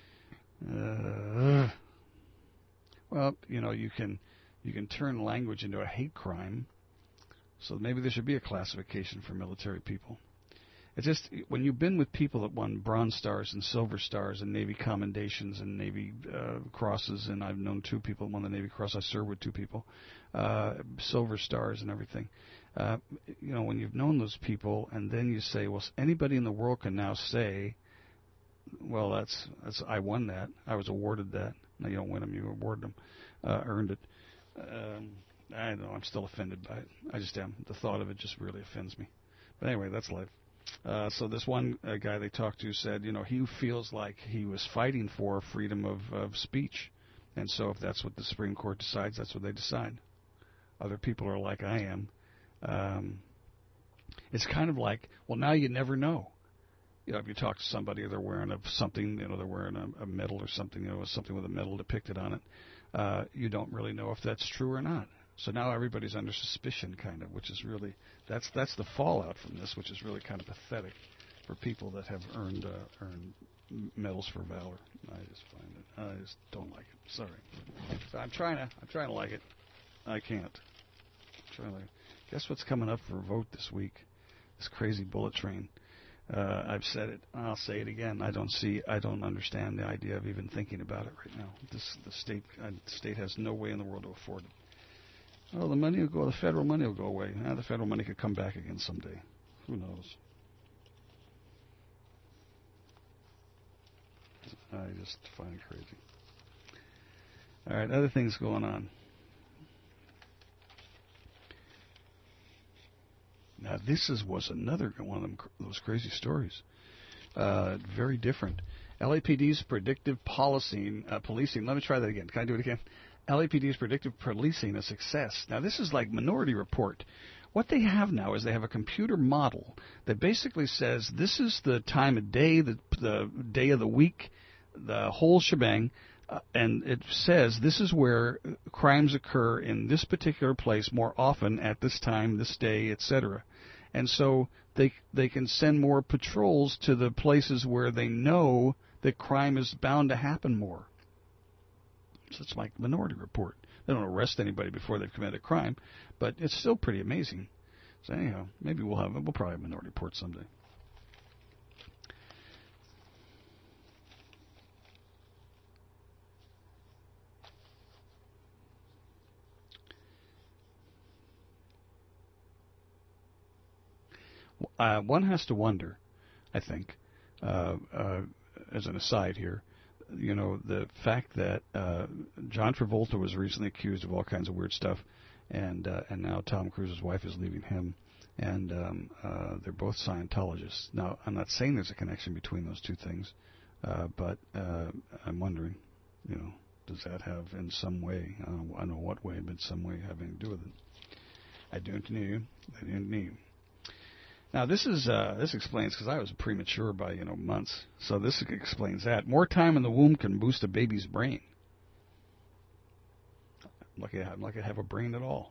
Uh, well, you know, you can you can turn language into a hate crime, so maybe there should be a classification for military people. It's just when you've been with people that won Bronze Stars and Silver Stars and Navy Commendations and Navy uh, Crosses, and I've known two people that won the Navy Cross. I served with two people, uh, Silver Stars and everything. Uh, you know, when you've known those people, and then you say, well, anybody in the world can now say, well, that's, that's I won that. I was awarded that. No, you don't win them. You award them. Uh, earned it. Um, I don't know. I'm still offended by it. I just am. The thought of it just really offends me. But anyway, that's life. Uh, so this one uh, guy they talked to said, you know, he feels like he was fighting for freedom of, of speech. And so if that's what the Supreme Court decides, that's what they decide. Other people are like I am. Um, it's kind of like, well, now you never know. You know, if you talk to somebody, they're wearing a, something, you know, they're wearing a, a medal or something, you know, something with a medal depicted on it. Uh, you don't really know if that's true or not. So now everybody's under suspicion, kind of, which is really, that's that's the fallout from this, which is really kind of pathetic for people that have earned uh, earned medals for valor. I just find it, I just don't like it. Sorry. So I'm trying to, I'm trying to like it. I can't. I'm trying to like it. Guess what's coming up for a vote this week? This crazy bullet train. Uh, I've said it. I'll say it again. I don't see. I don't understand the idea of even thinking about it right now. This the state. Uh, the state has no way in the world to afford it. Oh, the money will go. The federal money will go away. Eh, the federal money could come back again someday. Who knows? I just find it crazy. All right, other things going on. Now, this is was another one of them, those crazy stories. Uh, very different. L A P D's predictive policing, uh, policing. Let me try that again. Can I do it again? L A P D's predictive policing a success. Now, this is like Minority Report. What they have now is they have a computer model that basically says this is the time of day, the, the day of the week, the whole shebang, uh, and it says this is where crimes occur in this particular place more often at this time, this day, et cetera. And so they they can send more patrols to the places where they know that crime is bound to happen more. So it's like Minority Report. They don't arrest anybody before they've committed a crime, but it's still pretty amazing. So anyhow, maybe we'll have we'll probably have Minority Report someday. Uh, one has to wonder, I think, uh, uh, as an aside here, you know, the fact that uh, John Travolta was recently accused of all kinds of weird stuff, and uh, and now Tom Cruise's wife is leaving him, and um, uh, they're both Scientologists. Now, I'm not saying there's a connection between those two things, uh, but uh, I'm wondering, you know, does that have in some way, I don't know, I don't know what way, but some way having to do with it. I don't know. I don't know. Now, this is uh, this explains, because I was premature by, you know, months, so this explains that. More time in the womb can boost a baby's brain. I'm lucky, I'm lucky I have a brain at all.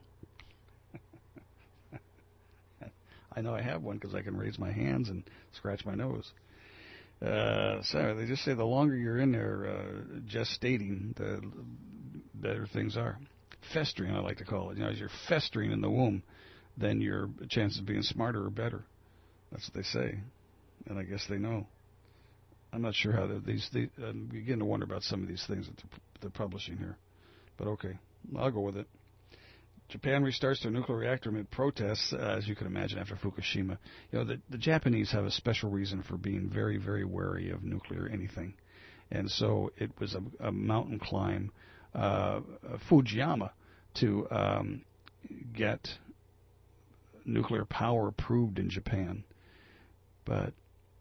I know I have one because I can raise my hands and scratch my nose. Uh, so they just say the longer you're in there uh, gestating, the better things are. Festering, I like to call it. You know, as you're festering in the womb, then your chances of being smarter are better. That's what they say, and I guess they know. I'm not sure how these. They, I'm beginning to wonder about some of these things that they're, they're publishing here, but okay, I'll go with it. Japan restarts their nuclear reactor amid protests, uh, as you can imagine, after Fukushima. You know, the, the Japanese have a special reason for being very, very wary of nuclear anything. And so it was a, a mountain climb, uh, Fujiyama, to um, get nuclear power approved in Japan. But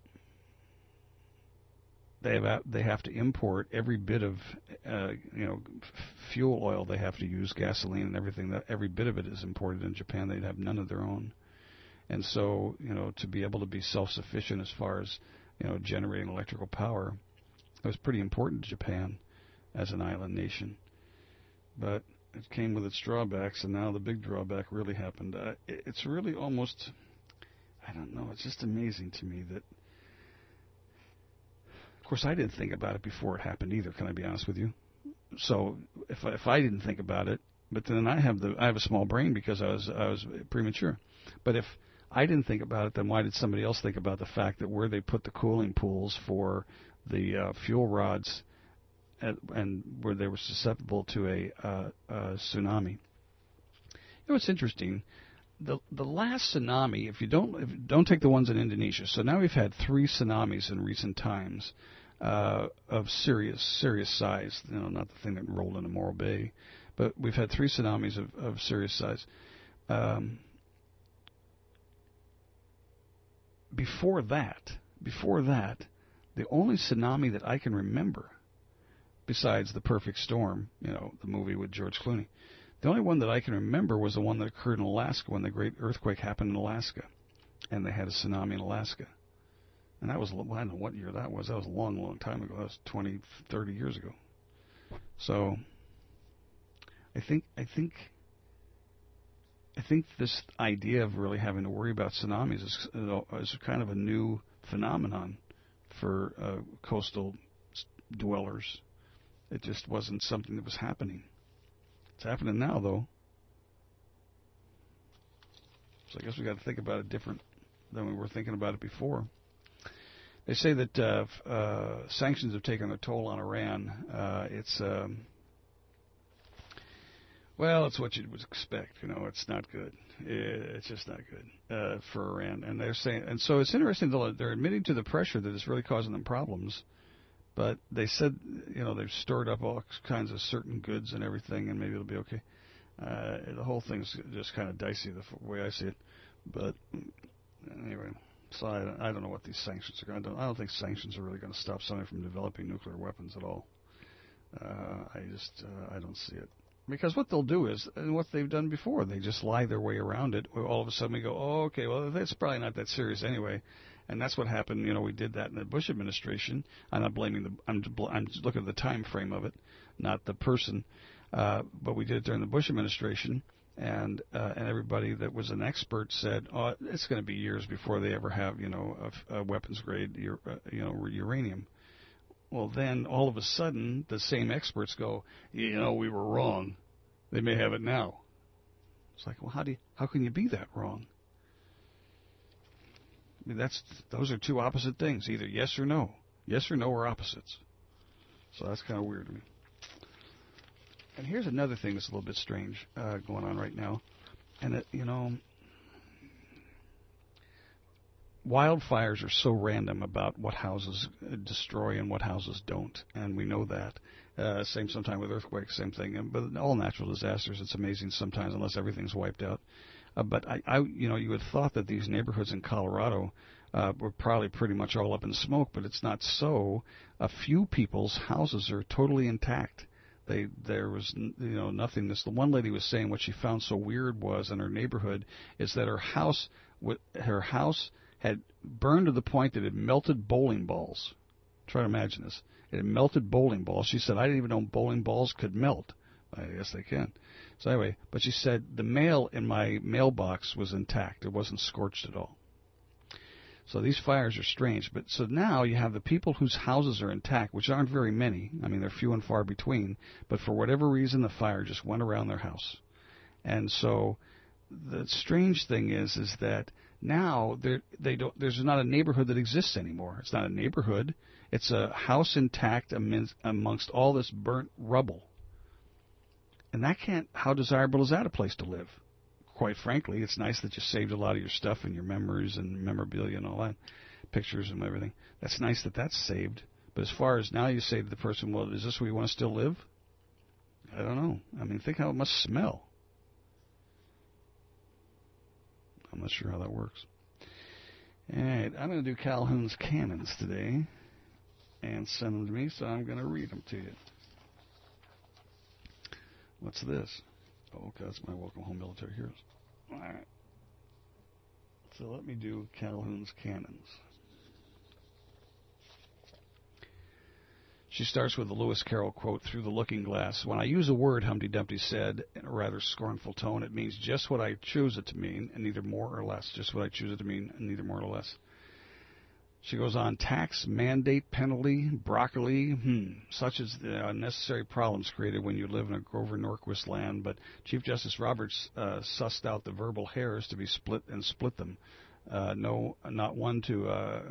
they have they have to import every bit of uh, you know f- fuel oil they have to use, gasoline and everything. That every bit of it is imported in Japan. They'd have none of their own, and so you know to be able to be self-sufficient as far as you know generating electrical power, it was pretty important to Japan as an island nation. But it came with its drawbacks, and now the big drawback really happened. Uh, it, it's really almost, I don't know. It's just amazing to me that. Of course, I didn't think about it before it happened either. Can I be honest with you? So if I, if I didn't think about it, but then I have the I have a small brain because I was I was premature. But if I didn't think about it, then why did somebody else think about the fact that where they put the cooling pools for the uh, fuel rods, at, and where they were susceptible to a, uh, a tsunami? You know what's interesting? The the last tsunami, if you don't if you don't take the ones in Indonesia, so now we've had three tsunamis in recent times uh, of serious serious size. You know, not the thing that rolled into Morro Bay, but we've had three tsunamis of, of serious size. Um, before that, before that, the only tsunami that I can remember, besides The Perfect Storm, you know, the movie with George Clooney. The only one that I can remember was the one that occurred in Alaska when the great earthquake happened in Alaska, and they had a tsunami in Alaska. And that was, well, I don't know what year that was. That was a long, long time ago. That was twenty, thirty years ago. So I think, I think, I think this idea of really having to worry about tsunamis is, is kind of a new phenomenon for uh, coastal dwellers. It just wasn't something that was happening. It's happening now, though. So I guess we got to think about it different than we were thinking about it before. They say that uh, uh, sanctions have taken a toll on Iran. Uh, it's um, well, it's what you would expect. You know, it's not good. It's just not good uh, for Iran. And they're saying, and so it's interesting that they're admitting to the pressure that it's really causing them problems. But they said, you know, they've stored up all kinds of certain goods and everything, and maybe it'll be okay. Uh, the whole thing's just kind of dicey the way I see it. But anyway, so I, I don't know what these sanctions are going to do. I don't think sanctions are really going to stop somebody from developing nuclear weapons at all. Uh, I just, uh, I don't see it. Because what they'll do is, and what they've done before, they just lie their way around it. All of a sudden we go, oh, okay, well, that's probably not that serious anyway. And that's what happened. You know, we did that in the Bush administration. I'm not blaming the. I'm, I'm just looking at the time frame of it, not the person. Uh, but we did it during the Bush administration, and uh, and everybody that was an expert said, "Oh, it's going to be years before they ever have, you know, a, a weapons grade, you know, uranium." Well, then all of a sudden, the same experts go, "You know, we were wrong. They may have it now." It's like, well, how do you, how can you be that wrong? I mean, that's those are two opposite things, either yes or no. Yes or no are opposites. So that's kind of weird to me. And here's another thing that's a little bit strange uh, going on right now. And, it, you know, wildfires are so random about what houses destroy and what houses don't. And we know that. Uh, same sometime with earthquakes, same thing. And, but all natural disasters, it's amazing sometimes unless everything's wiped out. Uh, but I, I, you know, you would have thought that these neighborhoods in Colorado uh, were probably pretty much all up in smoke, but it's not so. A few people's houses are totally intact. They, there was, you know, nothing. This, the one lady was saying what she found so weird was in her neighborhood is that her house, her house had burned to the point that it melted bowling balls. Try to imagine this. It had melted bowling balls. She said, "I didn't even know bowling balls could melt." I guess they can. So anyway, but she said the mail in my mailbox was intact. It wasn't scorched at all. So these fires are strange. But so now you have the people whose houses are intact, which aren't very many. I mean, they're few and far between. But for whatever reason, the fire just went around their house. And so the strange thing is, is that now they don't. There's not a neighborhood that exists anymore. It's not a neighborhood. It's a house intact amidst, amongst all this burnt rubble. And that can't, how desirable is that a place to live? Quite frankly, it's nice that you saved a lot of your stuff and your memories and memorabilia and all that, pictures and everything. That's nice that that's saved. But as far as now you say to the person, well, is this where you want to still live? I don't know. I mean, think how it must smell. I'm not sure how that works. All right, I'm going to do Calhoun's Cannons today and send them to me, so I'm going to read them to you. What's this? Oh, okay, that's my Welcome Home Military Heroes. All right. So let me do Calhoun's Cannons. She starts with the Lewis Carroll quote, "Through the looking glass. When I use a word," Humpty Dumpty said in a rather scornful tone, "it means just what I choose it to mean, and neither more or less. Just what I choose it to mean, and neither more or less." She goes on, "Tax, mandate, penalty, broccoli, hmm, such as the unnecessary problems created when you live in a Grover Norquist land, but Chief Justice Roberts uh, sussed out the verbal hairs to be split and split them. Uh, no, not one to... Uh,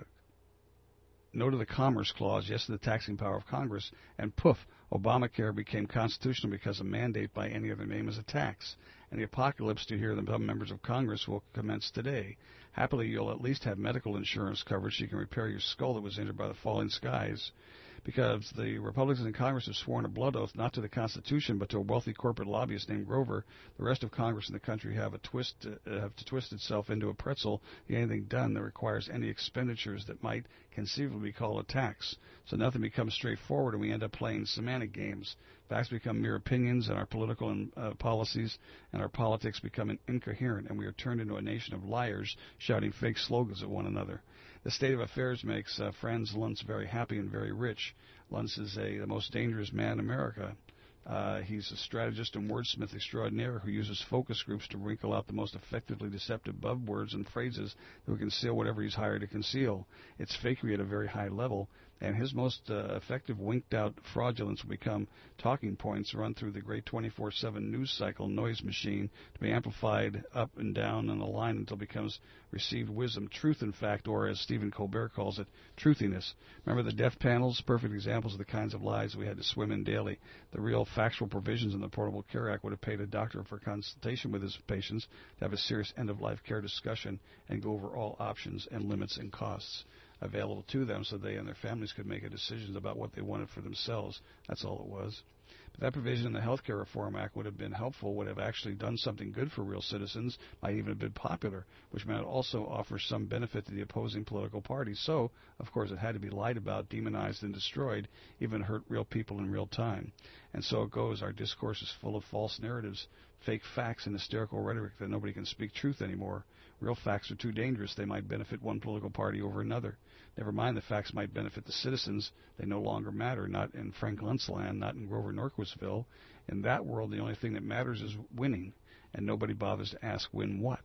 No to the Commerce Clause, yes to the taxing power of Congress, and poof, Obamacare became constitutional because a mandate by any other name is a tax. And the apocalypse to hear the dumb members of Congress will commence today. Happily, you'll at least have medical insurance coverage so you can repair your skull that was injured by the falling skies. Because the Republicans in Congress have sworn a blood oath not to the Constitution but to a wealthy corporate lobbyist named Grover, the rest of Congress and the country have a twist uh, have to twist itself into a pretzel to get anything done that requires any expenditures that might conceivably be called a tax. So nothing becomes straightforward, and we end up playing semantic games. Facts become mere opinions, and our political and, uh, policies and our politics become incoherent, and we are turned into a nation of liars shouting fake slogans at one another. The state of affairs makes uh, Franz Luntz very happy and very rich. Luntz is a, the most dangerous man in America. Uh, he's a strategist and wordsmith extraordinaire who uses focus groups to wrinkle out the most effectively deceptive buzzwords and phrases that will conceal whatever he's hired to conceal. It's fakery at a very high level, and his most uh, effective winked-out fraudulence will become talking points run through the great twenty-four seven news cycle noise machine to be amplified up and down in a line until it becomes received wisdom, truth, in fact, or as Stephen Colbert calls it, truthiness. Remember the death panels? Perfect examples of the kinds of lies we had to swim in daily. The real factual provisions in the Portable Care Act would have paid a doctor for consultation with his patients to have a serious end-of-life care discussion and go over all options and limits and costs available to them so they and their families could make a decision about what they wanted for themselves. That's all it was. But that provision in the Health Care Reform Act would have been helpful, would have actually done something good for real citizens, might even have been popular, which might also offer some benefit to the opposing political parties. So, of course, it had to be lied about, demonized, and destroyed, even hurt real people in real time. And so it goes. Our discourse is full of false narratives, fake facts, and hysterical rhetoric that nobody can speak truth anymore. Real facts are too dangerous. They might benefit one political party over another. Never mind, the facts might benefit the citizens. They no longer matter, not in Frank Luntz land, not in Grover Norquistville. In that world, the only thing that matters is winning, and nobody bothers to ask win what.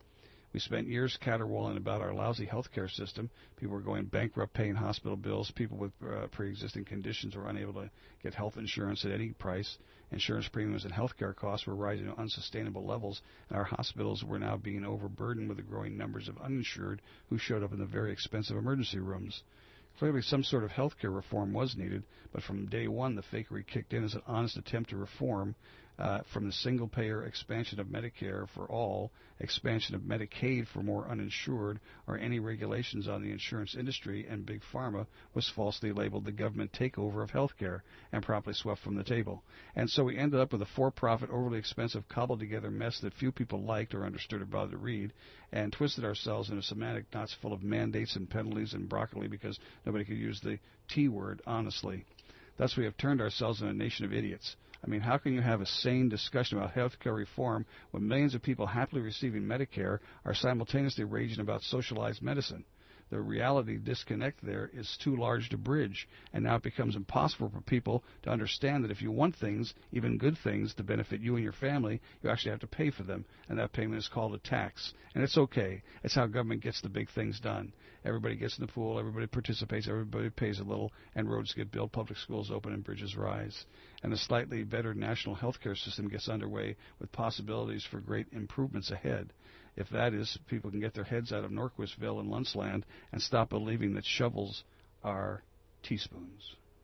We spent years caterwauling about our lousy health care system. People were going bankrupt paying hospital bills. People with uh, pre-existing conditions were unable to get health insurance at any price. Insurance premiums and health care costs were rising to unsustainable levels, and our hospitals were now being overburdened with the growing numbers of uninsured who showed up in the very expensive emergency rooms. Clearly, some sort of health care reform was needed, but from day one, the fakery kicked in as an honest attempt to reform. Uh, from the single-payer expansion of Medicare for all, expansion of Medicaid for more uninsured, or any regulations on the insurance industry, and Big Pharma was falsely labeled the government takeover of health care and promptly swept from the table. And so we ended up with a for-profit, overly expensive, cobbled-together mess that few people liked or understood or bothered to read, and twisted ourselves into semantic knots full of mandates and penalties and broccoli because nobody could use the T word honestly. Thus we have turned ourselves into a nation of idiots. I mean, how can you have a sane discussion about health care reform when millions of people happily receiving Medicare are simultaneously raging about socialized medicine? The reality disconnect there is too large to bridge, and now it becomes impossible for people to understand that if you want things, even good things, to benefit you and your family, you actually have to pay for them, and that payment is called a tax. And it's okay. It's how government gets the big things done. Everybody gets in the pool, everybody participates, everybody pays a little, and roads get built, public schools open, and bridges rise. And the slightly better national health care system gets underway with possibilities for great improvements ahead. If that is, people can get their heads out of Norquistville and Luntzland and stop believing that shovels are teaspoons.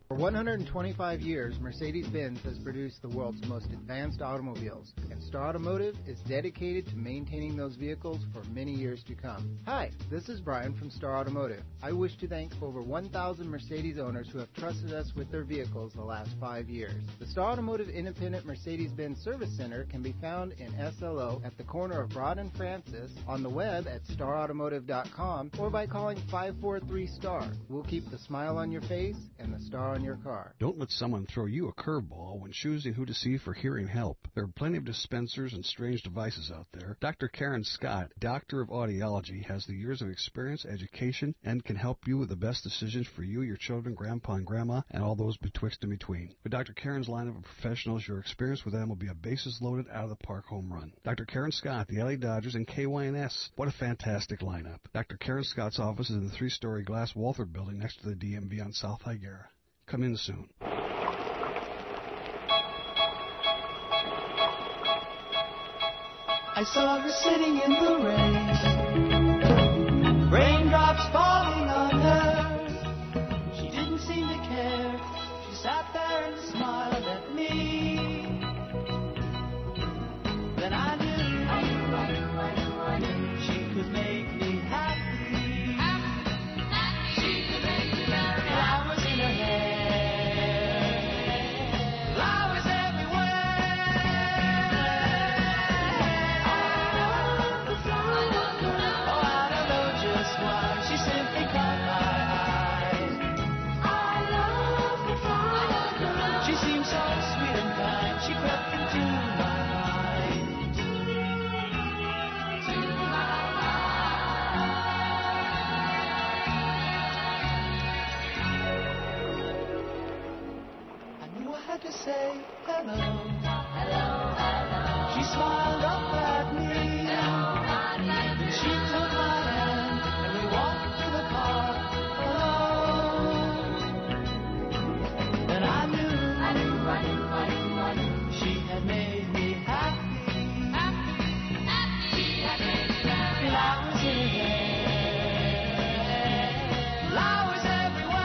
For one hundred twenty-five years, Mercedes-Benz has produced the world's most advanced automobiles, and Star Automotive is dedicated to maintaining those vehicles for many years to come. Hi, this is Brian from Star Automotive. I wish to thank over one thousand Mercedes owners who have trusted us with their vehicles the last five years. The Star Automotive Independent Mercedes-Benz Service Center can be found in S L O at the corner of Broad and Francis, on the web at star automotive dot com, or by calling five four three STAR. We'll keep the smile on your face and the star on your car. Don't let someone throw you a curveball when choosing who to see for hearing help. There are plenty of dispensers and strange devices out there. Doctor Karen Scott, Doctor of Audiology, has the years of experience, education, and can help you with the best decisions for you, your children, grandpa and grandma, and all those betwixt and between. With Doctor Karen's lineup of professionals, your experience with them will be a bases loaded out of the park home run. Doctor Karen Scott, the L A Dodgers, and K Y N S. What a fantastic lineup. Doctor Karen Scott's office is in the three-story glass Walther building next to the D M V on South Higuera. Come in soon. I saw her sitting in the rain, raindrops falling on her. She didn't seem to care. She sat there and smiled at me. Then I knew, I knew, I knew, I knew, I knew she could make me happy. Happy, happy. She could make me happy. Flowers in her hair, flowers to say hello. Hello, hello. She smiled up at me. Hello, then she took my hand and we walked to the park alone. Then I knew, I knew, I knew, I knew, I knew she had made me happy. Happy, happy. She had made me happy. Flowers in her hair, flowers everywhere.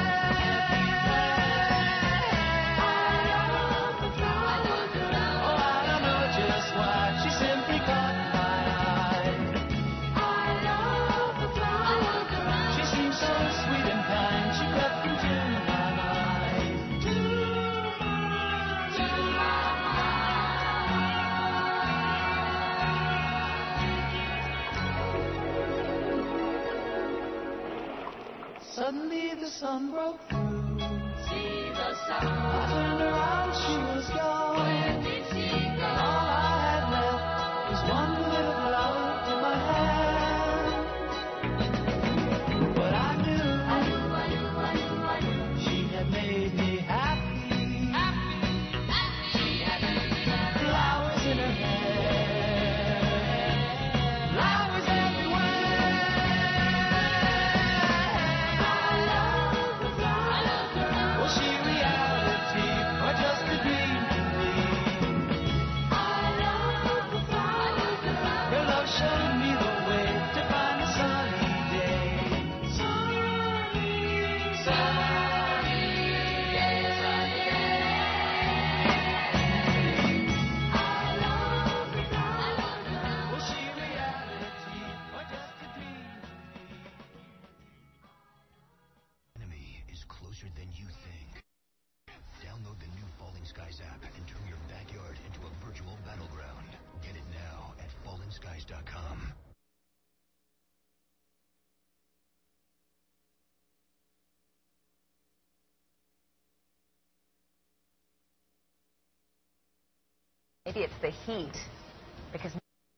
Suddenly the sun broke through. See the sun. I turned around, she was gone. Where did she go? All I had left was one little flower in my hand. But I knew, I knew, I knew, I knew, I knew she had made me happy. Happy, happy. She had made me happy. Flowers in her hair, flowers everywhere. Was she reality or just a dream to me? I love the flowers. Her love showed me the way to find a sunny day. Sunny, sunny day, sunny day. I love the flowers. Was she reality or just a dream to me? Enemy is closer than you think. Download the new Falling Skies app and turn your backyard into a virtual battleground. Get it now at fallen skies dot com. Maybe it's the heat, because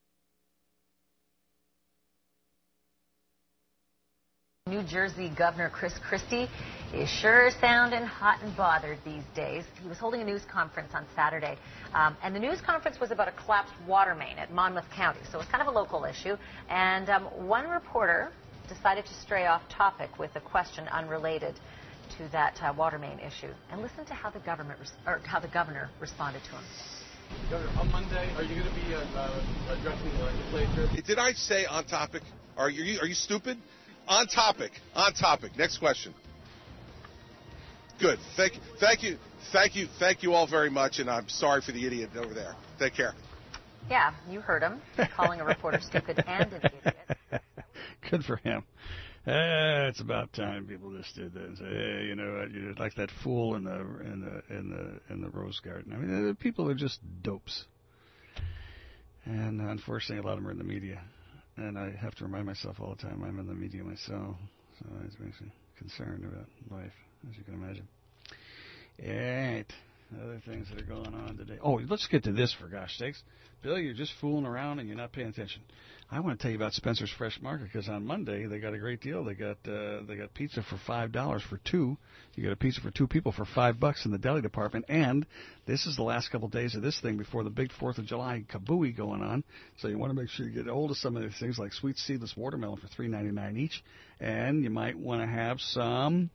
New Jersey Governor Chris Christie is sure sounding hot and bothered these days. He was holding a news conference on Saturday, um, and the news conference was about a collapsed water main at Monmouth County, so it's kind of a local issue. And um, one reporter decided to stray off topic with a question unrelated to that uh, water main issue. And listen to how the government res- or how the governor responded to him. Governor, on Monday, are you going to be uh, uh, addressing the legislature? Did I say on topic? Are you are you stupid? On topic. On topic. Next question. Good. Thank, thank you, thank you, thank you all very much, and I'm sorry for the idiot over there. Take care. Yeah, you heard him calling a reporter stupid and an idiot. Good for him. Uh, it's about time people just did that and say, hey, you know what, you're like that fool in the in the in the in the rose garden. I mean, people are just dopes, and uh, unfortunately, a lot of them are in the media, and I have to remind myself all the time I'm in the media myself, so it makes me concerned about life, as you can imagine. All right, other things that are going on today. Oh, let's get to this for gosh sakes, Bill. You're just fooling around and you're not paying attention. I want to tell you about Spencer's Fresh Market because on Monday they got a great deal. They got uh, they got pizza for five dollars for two. You get a pizza for two people for five bucks in the deli department. And this is the last couple of days of this thing before the big Fourth of July kabooey going on. So you want to make sure you get a hold of some of these things like sweet seedless watermelon for three ninety-nine each, and you might want to have some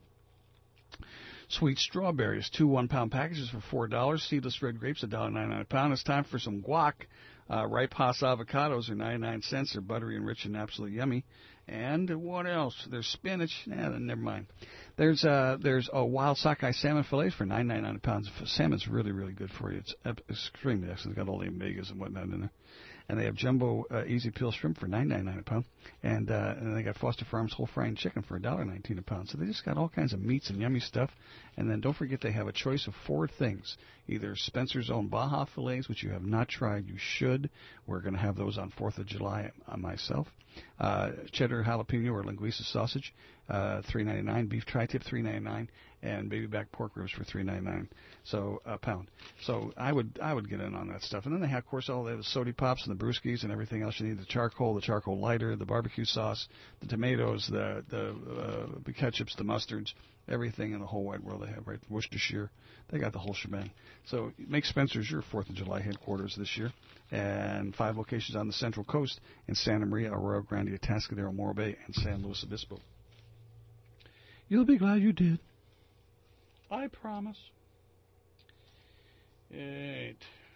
sweet strawberries, two one-pound packages for four dollars. Seedless red grapes, one dollar ninety-nine a pound. It's time for some guac. Uh, ripe Hass avocados are ninety-nine cents. They're buttery and rich and absolutely yummy. And what else? There's spinach. Nah, never mind. There's uh, there's a wild sockeye salmon fillets for nine ninety-nine a pound. Salmon's really, really good for you. It's extremely excellent. It's got all the omegas and whatnot in there. And they have jumbo uh, easy peel shrimp for nine ninety-nine a pound. And, uh, and they got Foster Farms whole frying chicken for one dollar nineteen a pound. So they just got all kinds of meats and yummy stuff. And then don't forget they have a choice of four things. Either Spencer's own Baja fillets, which you have not tried, you should. We're going to have those on fourth of July uh, myself. Uh, cheddar jalapeno or linguiça sausage, uh, three ninety-nine. Beef tri-tip, three ninety-nine. And baby back pork ribs for three ninety-nine, so a pound. So I would I would get in on that stuff. And then they have, of course, all the sody pops and the brewskis and everything else you need: the charcoal, the charcoal lighter, the barbecue sauce, the tomatoes, the the, uh, the ketchups, the mustards, everything in the whole wide world they have. Right, Worcestershire, they got the whole shebang. So make Spencer's your Fourth of July headquarters this year, and five locations on the Central Coast in Santa Maria, Arroyo Grande, Atascadero, Morro Bay, and San Luis Obispo. You'll be glad you did. I promise. Eight.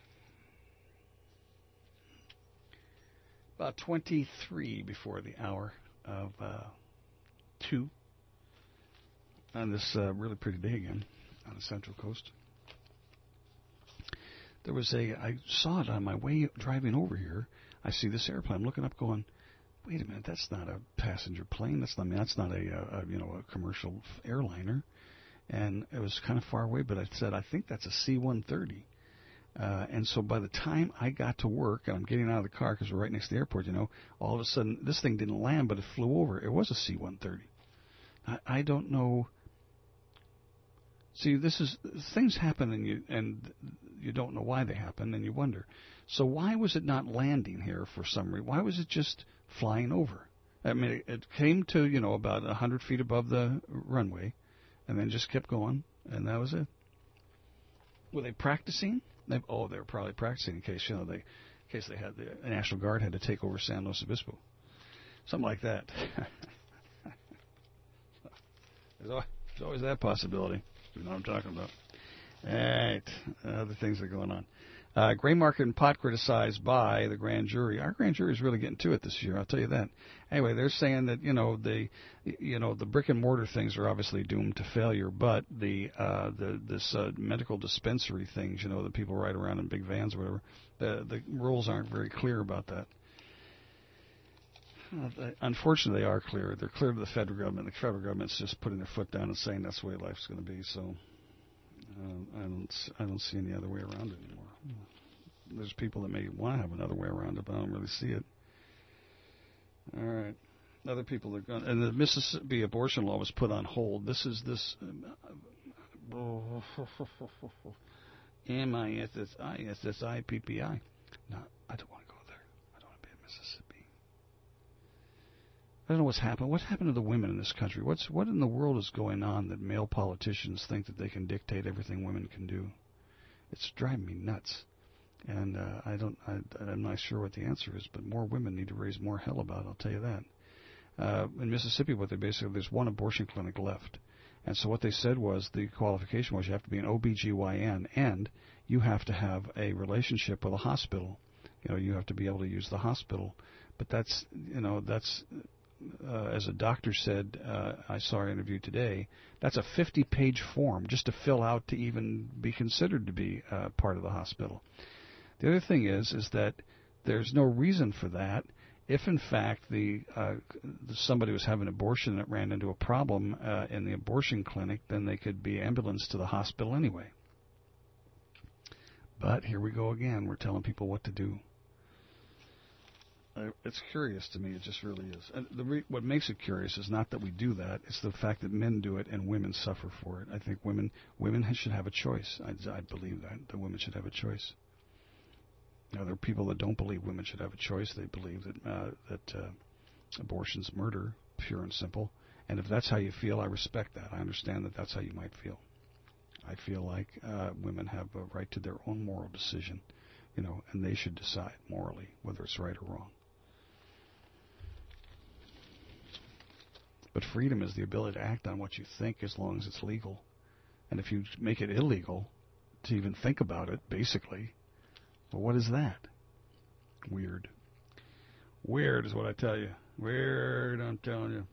About twenty-three before the hour of uh, two on this uh, really pretty day again on the Central Coast. There was a, I saw it on my way driving over here. I see this airplane. I'm looking up going, wait a minute, that's not a passenger plane. That's not, I mean, that's not a, a, a you know a commercial airliner. And it was kind of far away, but I said, I think that's a C one thirty. Uh, and so by the time I got to work, and I'm getting out of the car because we're right next to the airport, you know, all of a sudden, this thing didn't land, but it flew over. It was a C one thirty. I, I don't know. See, this is, things happen and you, and you don't know why they happen, and you wonder. So why was it not landing here for some reason? Why was it just flying over? I mean, it, it came to, you know, about one hundred feet above the runway, and then just kept going, and that was it. Were they practicing? They, oh, they were probably practicing in case, you know, they, in case they had the National Guard had to take over San Luis Obispo, something like that. there's, always, there's always that possibility. You know what I'm talking about. All right, other things are going on. Uh, gray market and pot criticized by the grand jury. Our grand jury is really getting to it this year, I'll tell you that. Anyway, they're saying that, you know, the, you know, the brick and mortar things are obviously doomed to failure, but the, uh, the this uh, medical dispensary things, you know, that people ride around in big vans or whatever, the, the rules aren't very clear about that. Uh, unfortunately, they are clear. They're clear to the federal government. The federal government's just putting their foot down and saying that's the way life's going to be, so uh, I don't I don't see any other way around it anymore. There's people that may want to have another way around it, but I don't really see it. All right. Other people are going, and the Mississippi abortion law was put on hold. This is this um, M I S S I S S I P P I. No, I don't want to go there. I don't want to be in Mississippi. I don't know what's happened. What happened to the women in this country? What's what in the world is going on that male politicians think that they can dictate everything women can do? It's driving me nuts. And uh, I don't, I, I'm not sure what the answer is, but more women need to raise more hell about it, I'll tell you that. Uh, in Mississippi, what they basically, there's one abortion clinic left. And so what they said was the qualification was you have to be an O B G Y N and you have to have a relationship with a hospital. You know, you have to be able to use the hospital. But that's, you know, that's uh, as a doctor said, uh, I saw her interview today, that's a fifty-page form just to fill out to even be considered to be uh, part of the hospital. The other thing is, is that there's no reason for that. If in fact the uh, somebody was having an abortion that ran into a problem uh, in the abortion clinic, then they could be ambulanced to the hospital anyway. But here we go again. We're telling people what to do. Uh, it's curious to me. It just really is. And the re- what makes it curious is not that we do that. It's the fact that men do it and women suffer for it. I think women women should have a choice. I, I believe that. The women should have a choice. Now, there are people that don't believe women should have a choice. They believe that uh, that uh, abortion's murder, pure and simple. And if that's how you feel, I respect that. I understand that that's how you might feel. I feel like uh, women have a right to their own moral decision, you know, and they should decide morally whether it's right or wrong. But freedom is the ability to act on what you think as long as it's legal. And if you make it illegal to even think about it, basically, well, what is that? Weird. Weird is what I tell you. Weird, I'm telling you.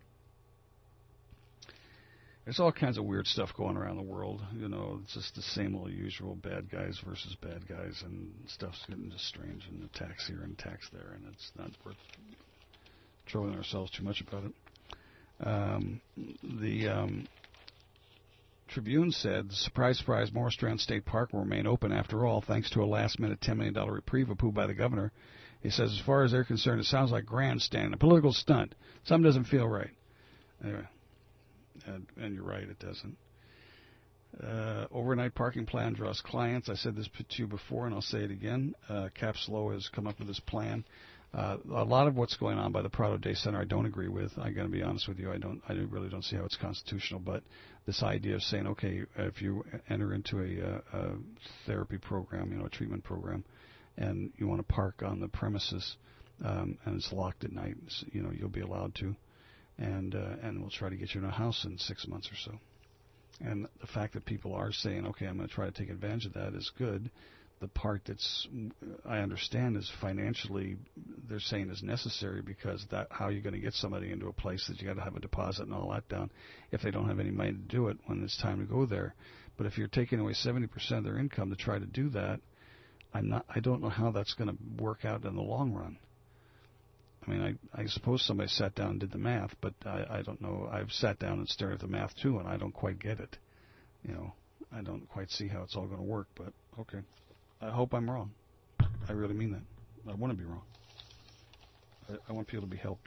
There's all kinds of weird stuff going around the world. You know, it's just the same old usual bad guys versus bad guys, and stuff's getting just strange, and attacks here and attacks there, and it's not worth troubling ourselves too much about it. Um, the um, Tribune said, surprise, surprise, Morris Strand State Park will remain open after all, thanks to a last-minute ten million dollars reprieve approved by the governor. He says, as far as they're concerned, it sounds like grandstand, a political stunt. Something doesn't feel right. Anyway, and, and you're right, it doesn't. Uh, overnight parking plan draws clients. I said this to you before, and I'll say it again. Uh, Capslow has come up with this plan. Uh, a lot of what's going on by the Prado Day Center I don't agree with. I'm going to be honest with you. I don't. I really don't see how it's constitutional. But this idea of saying, okay, if you enter into a, a, a therapy program, you know, a treatment program, and you want to park on the premises, um, and it's locked at night, you know, you'll be allowed to, and uh, and we'll try to get you in a house in six months or so. And the fact that people are saying, okay, I'm going to try to take advantage of that is good. The part that's I understand is financially they're saying is necessary because that how you're going to get somebody into a place that you got to have a deposit and all that down if they don't have any money to do it when it's time to go there. But if you're taking away seventy percent of their income to try to do that, I'm not. I don't know how that's going to work out in the long run. I mean, I, I suppose somebody sat down and did the math, but I, I don't know. I've sat down and stared at the math too, and I don't quite get it. You know, I don't quite see how it's all going to work. But okay. I hope I'm wrong. I really mean that. I want to be wrong. I, I want people to be helped.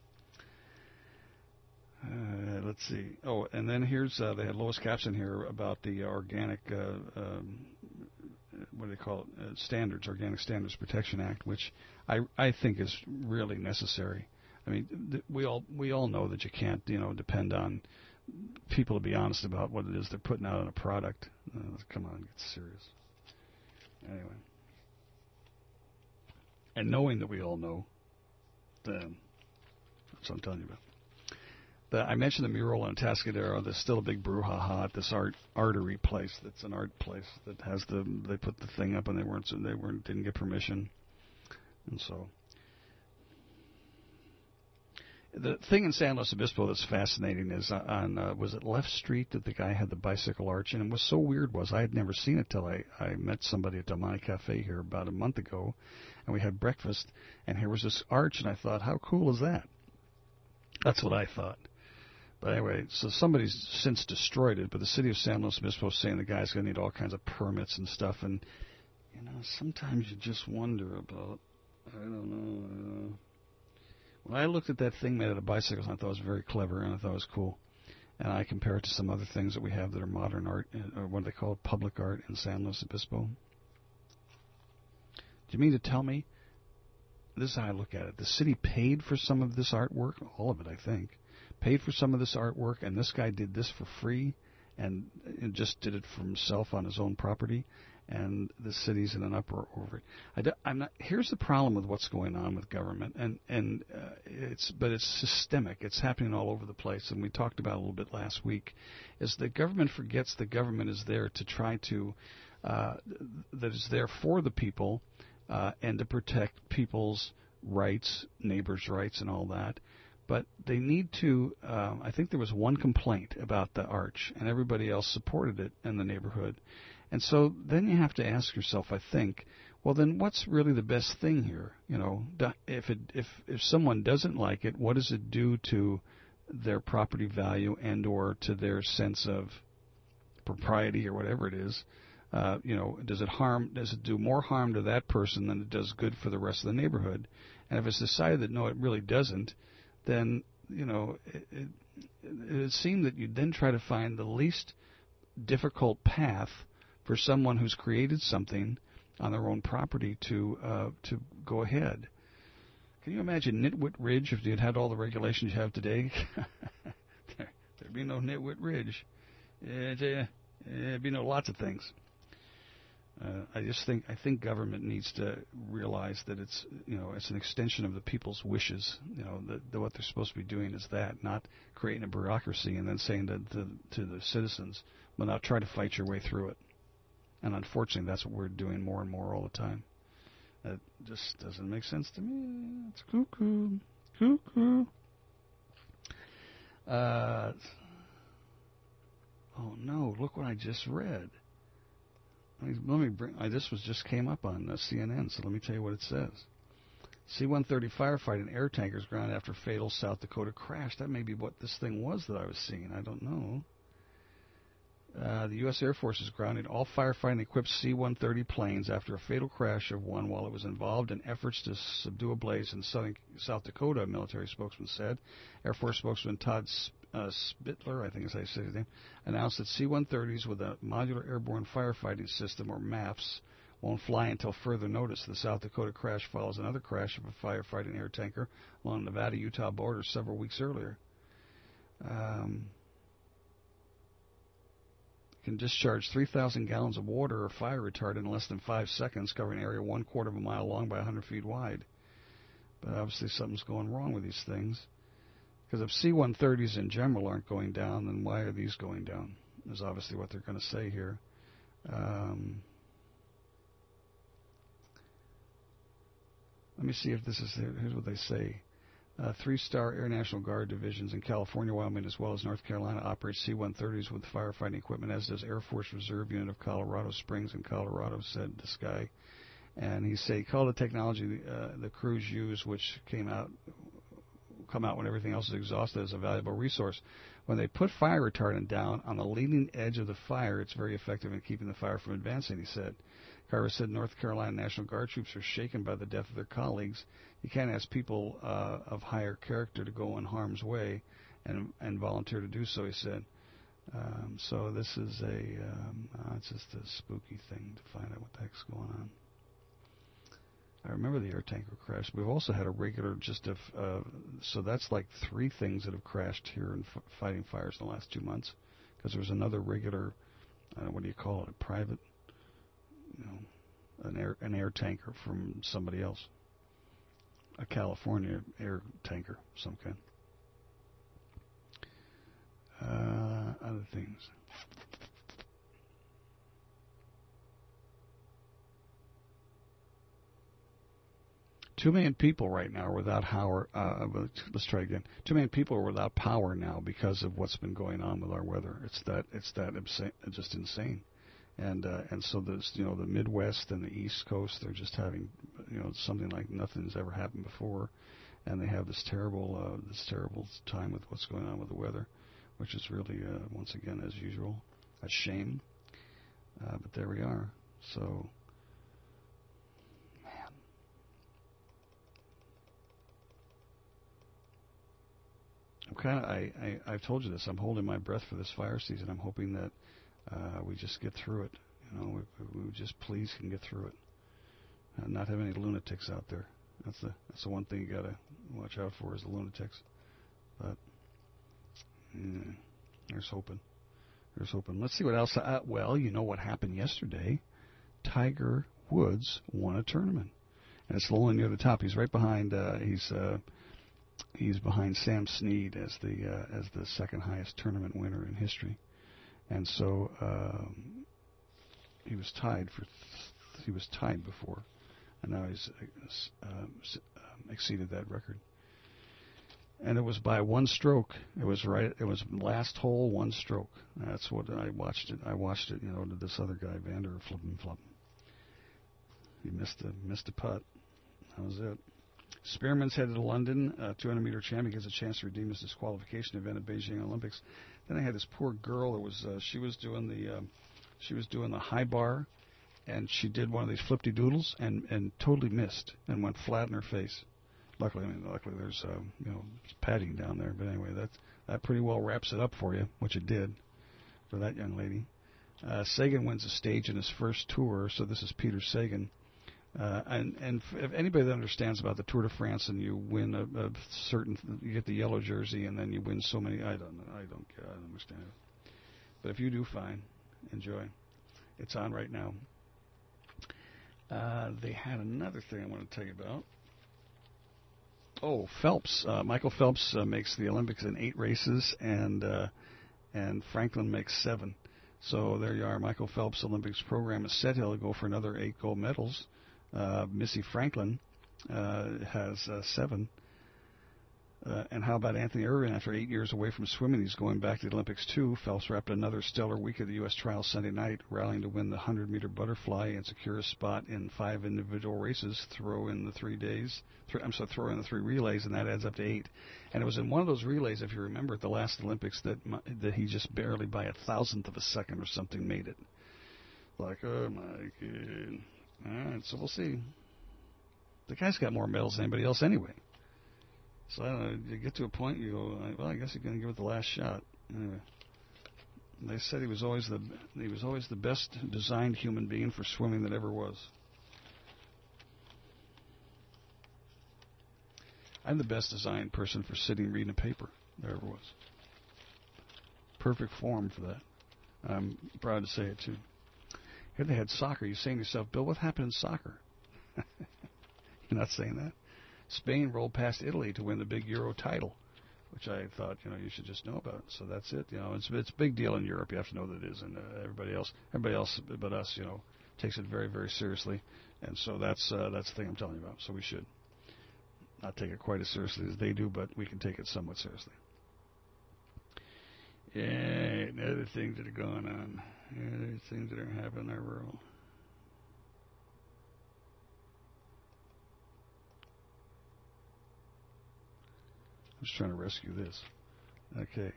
Uh, let's see. Oh, and then here's, uh, they had Lois Capson here about the organic, uh, um, what do they call it, uh, standards, Organic Standards Protection Act, which I, I think is really necessary. I mean, th- we all we all know that you can't, you know, depend on people to be honest about what it is they're putting out in a product. Uh, come on, get serious. Anyway. And knowing that we all know, then that's what I'm telling you about. The, I mentioned the mural in Atascadero. There's still a big brouhaha at this art artery place. That's an art place that has the. They put the thing up and they weren't. They weren't. Didn't get permission, and so. The thing in San Luis Obispo that's fascinating is on, uh, was it Left Street that the guy had the bicycle arch? And it was so weird was I had never seen it till I, I met somebody at Del Monte Cafe here about a month ago, and we had breakfast, and here was this arch, and I thought, how cool is that? That's what I thought. But anyway, so somebody's since destroyed it, but the city of San Luis Obispo is saying the guy's going to need all kinds of permits and stuff, and, you know, sometimes you just wonder about, I don't know, uh, when I looked at that thing made out of bicycles, I thought it was very clever, and I thought it was cool. And I compare it to some other things that we have that are modern art, or what do they call it, public art in San Luis Obispo. Do you mean to tell me, this is how I look at it, the city paid for some of this artwork, all of it I think, paid for some of this artwork, and this guy did this for free, and just did it for himself on his own property, and the city's in an uproar over it. I do, I'm not. Here's the problem with what's going on with government, and and uh, it's but it's systemic. It's happening all over the place, and we talked about it a little bit last week. Is the government forgets the government is there to try to uh, that is there for the people uh, and to protect people's rights, neighbors' rights, and all that. But they need to, um, I think there was one complaint about the arch, and everybody else supported it in the neighborhood. And so then you have to ask yourself, I think, well, then what's really the best thing here? You know, if it, if if someone doesn't like it, what does it do to their property value and or to their sense of propriety or whatever it is? Uh, you know, does it harm? Does it do more harm to that person than it does good for the rest of the neighborhood? And if it's decided that no, it really doesn't, then, you know, it, it, it would seem that you'd then try to find the least difficult path for someone who's created something on their own property to uh, to go ahead. Can you imagine Nitwit Ridge if you'd had all the regulations you have today? there, there'd be no Nitwit Ridge. It, uh, there'd be no lots of things. Uh, I just think I think government needs to realize that it's you know it's an extension of the people's wishes. You know that, that what they're supposed to be doing is that, not creating a bureaucracy and then saying to, to to the citizens, "Well, now try to fight your way through it." And unfortunately, that's what we're doing more and more all the time. It just doesn't make sense to me. It's cuckoo, cuckoo. Uh, oh no! Look what I just read. Let me, let me bring. I, this was just came up on uh, C N N, so let me tell you what it says. C one thirty firefighting air tankers grounded after fatal South Dakota crash. That may be what this thing was that I was seeing. I don't know. Uh, the U S Air Force is grounding all firefighting-equipped C one thirty planes after a fatal crash of one while it was involved in efforts to subdue a blaze in southern South Dakota, a military spokesman said. Air Force spokesman Todd uh, Spittler, I think is how you say his name, announced that C one thirties with a Modular Airborne Firefighting System, or MAFS, won't fly until further notice. The South Dakota crash follows another crash of a firefighting air tanker along the Nevada-Utah border several weeks earlier. Um... Can discharge three thousand gallons of water or fire retardant in less than five seconds, covering an area one quarter of a mile long by one hundred feet wide. But obviously something's going wrong with these things. Because if C one thirties in general aren't going down, then why are these going down? Is obviously what they're going to say here. Um, let me see if this is there. Here's what they say. Uh, three-star Air National Guard divisions in California, Wyoming, as well as North Carolina operate C one thirties with firefighting equipment, as does Air Force Reserve Unit of Colorado Springs in Colorado, said this guy. And he said, call the technology uh, the crews use, which came out, come out when everything else is exhausted, as a valuable resource. When they put fire retardant down on the leading edge of the fire, it's very effective in keeping the fire from advancing, he said. Carver said North Carolina National Guard troops are shaken by the death of their colleagues. You can't ask people uh, of higher character to go in harm's way and and volunteer to do so, he said. Um, so this is a, um, uh, it's just a spooky thing to find out what the heck's going on. I remember the air tanker crash. We've also had a regular, just a, uh, so that's like three things that have crashed here in f- fighting fires in the last two months. Because there was another regular, uh, what do you call it, a private, you know, an air an air tanker from somebody else, a California air tanker of some kind. Uh, other things. Two million people right now are without power. Uh, let's try again. Two million people are without power now because of what's been going on with our weather. It's that it's that insane, just insane. And uh, and so there's you know the Midwest and the East Coast, they're just having you know something like nothing's ever happened before, and they have this terrible uh, this terrible time with what's going on with the weather, which is really uh, once again as usual a shame. Uh, but there we are. So man, I'm kind of I, I I've told you this. I'm holding my breath for this fire season. I'm hoping that. Uh, we just get through it, you know. We, we just please can get through it, and not have any lunatics out there. That's the that's the one thing you gotta watch out for is the lunatics. But yeah, there's hoping. There's hoping. Let's see what else. Uh, well, you know what happened yesterday. Tiger Woods won a tournament, and it's lonely near the top. He's right behind. Uh, he's uh, he's behind Sam Snead as the uh, as the second highest tournament winner in history. And so um, he was tied for th- he was tied before, and now he's uh, um, exceeded that record. And it was by one stroke. It was right. It was last hole, one stroke. That's what I watched it. I watched it, you know, to this other guy, Vander flipping flop. He missed a missed a putt. That was it. Spearman's headed to London. Uh, two hundred meter champion gets a chance to redeem his disqualification event at Beijing Olympics. Then I had this poor girl. It was uh, she was doing the um, she was doing the high bar, and she did one of these flipty doodles and and totally missed and went flat in her face. Luckily, I mean, luckily there's uh, you know padding down there. But anyway, that that pretty well wraps it up for you, which it did for that young lady. Uh, Sagan wins a stage in his first tour, so this is Peter Sagan. Uh, and and if anybody that understands about the Tour de France and you win a, a certain, you get the yellow jersey and then you win so many, I don't know, I don't care, I don't understand it. But if you do, fine, enjoy. It's on right now. Uh, they had another thing I want to tell you about. Oh, Phelps, uh, Michael Phelps uh, makes the Olympics in eight races, and uh, and Franklin makes seven. So there you are. Michael Phelps' Olympics program is set. He'll go for another eight gold medals. Uh, Missy Franklin uh, has uh, seven. Uh, and how about Anthony Irwin? After eight years away from swimming, he's going back to the Olympics too. Phelps wrapped another stellar week at the U S trials Sunday night, rallying to win the one hundred meter butterfly and secure a spot in five individual races. Throw in the three days. Three, I'm sorry, throw in the three relays, and that adds up to eight. And it was in one of those relays, if you remember, at the last Olympics that that he just barely by a thousandth of a second or something made it. Like, oh my God. All right, so we'll see. The guy's got more medals than anybody else anyway. So I don't know, you get to a point, you go, well, I guess you're going to give it the last shot. Anyway, they said he was always the he was always the best designed human being for swimming that ever was. I'm the best designed person for sitting reading a paper there ever was. Perfect form for that. I'm proud to say it too. Here they had soccer. You're saying to yourself, Bill, what happened in soccer? You're not saying that. Spain rolled past Italy to win the big Euro title, which I thought, you know, you should just know about. So that's it. You know, it's it's a big deal in Europe. You have to know that it is, and uh, everybody else, everybody else but us, you know, takes it very, very seriously. And so that's uh, that's the thing I'm telling you about. So we should not take it quite as seriously as they do, but we can take it somewhat seriously. Yeah, and other things that are going on. Yeah, there's things that are happening in our world. I'm just trying to rescue this. Okay.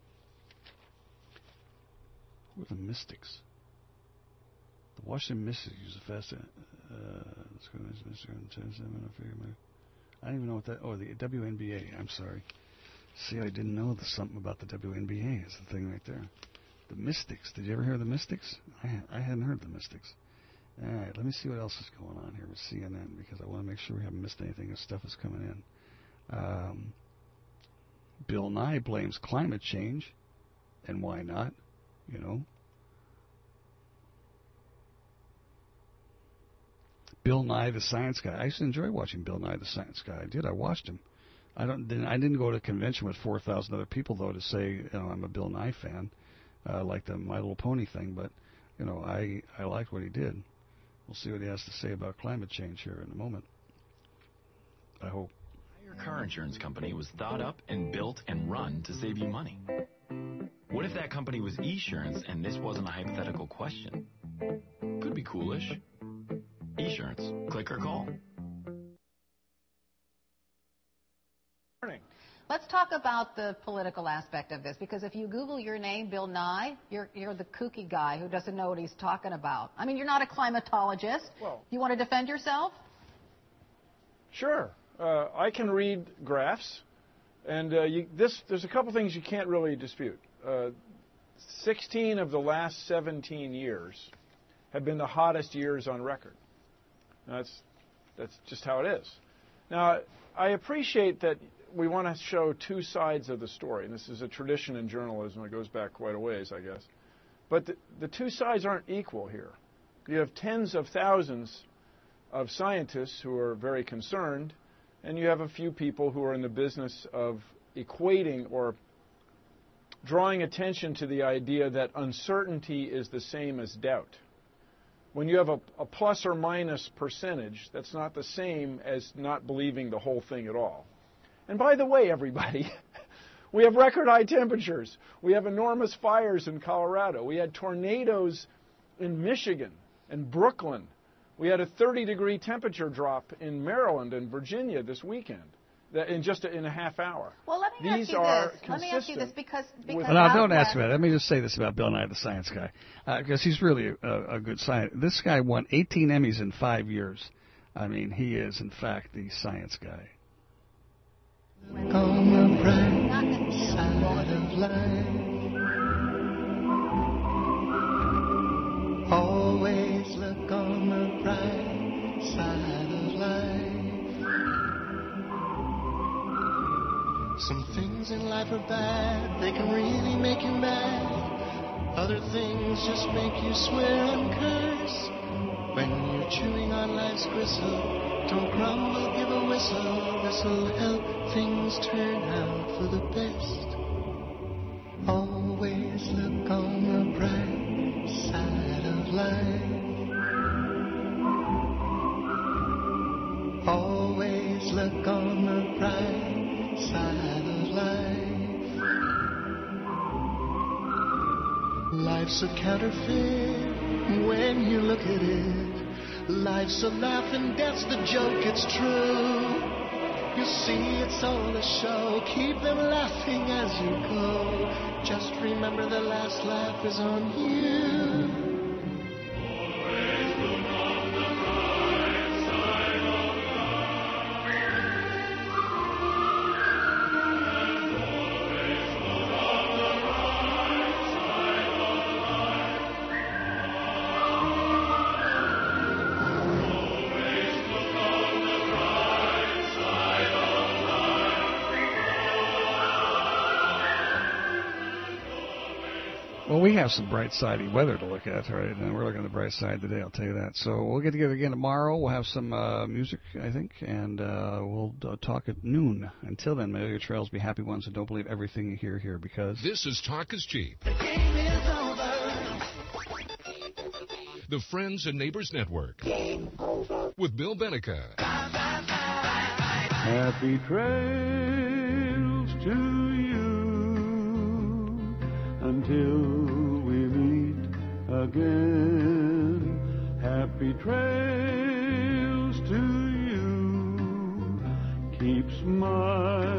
Who are the Mystics? The Washington Mystics use a fast. Uh, let's go to Mister I don't even know what that. Oh, the W N B A. I'm sorry. See, I didn't know the, something about the W N B A. Is the thing right there. The Mystics. Did you ever hear of the Mystics? I, I hadn't heard of the Mystics. All right, let me see what else is going on here with C N N, because I want to make sure we haven't missed anything as stuff is coming in. Um, Bill Nye blames climate change, and why not? You know. Bill Nye the Science Guy. I used to enjoy watching Bill Nye the Science Guy. I did. I watched him. I don't. Didn't, I didn't go to a convention with four thousand other people though to say, you know, I'm a Bill Nye fan, uh, like the My Little Pony thing. But you know, I I liked what he did. We'll see what he has to say about climate change here in a moment. I hope. Your car insurance company was thought up and built and run to save you money. What if that company was Esurance and this wasn't a hypothetical question? Could be coolish. Esurance. Click or call. Let's talk about the political aspect of this, because if you Google your name, Bill Nye, you're, you're the kooky guy who doesn't know what he's talking about. I mean, you're not a climatologist. Well, you want to defend yourself? Sure. Uh, I can read graphs, and uh, you, this, there's a couple things you can't really dispute. Uh, sixteen of the last seventeen years have been the hottest years on record. That's, that's just how it is. Now, I appreciate that we want to show two sides of the story, and this is a tradition in journalism that goes back quite a ways, I guess. But the, the two sides aren't equal here. You have tens of thousands of scientists who are very concerned, and you have a few people who are in the business of equating or drawing attention to the idea that uncertainty is the same as doubt. When you have a, a plus or minus percentage, that's not the same as not believing the whole thing at all. And by the way, everybody, we have record high temperatures. We have enormous fires in Colorado. We had tornadoes in Michigan and Brooklyn. We had a thirty degree temperature drop in Maryland and Virginia this weekend. In just a, in a half hour. Well, let me These ask you are this. Let me ask you this because because well, now don't ask me that. Let me just say this about Bill Nye the Science Guy, because uh, he's really a, a good scientist. This guy won eighteen Emmys in five years. I mean, he is in fact the science guy. On the bright side of life, always look on the bright side of life. Some things in life are bad, they can really make you mad. Other things just make you swear and curse. When you're chewing on life's gristle, don't grumble, give a whistle. This'll help things turn out for the best. Always look on the bright side of life. Always look on the bright side of life. Life's a counterfeit when you look at it. Life's a laugh and death's the joke, it's true. You see, it's all a show. Keep them laughing as you go. Just remember the last laugh is on you. Well, we have some bright sidey weather to look at, right? And we're looking at the bright side today, I'll tell you that. So we'll get together again tomorrow. We'll have some uh, music, I think, and uh, we'll uh, talk at noon. Until then, may your trails be happy ones, and don't believe everything you hear here, because this is Talk is Cheap. The game is over. The Friends and Neighbors Network. Game over. With Bill Benica. Happy trails to you until we meet again. Happy trails to you. Keep smiling.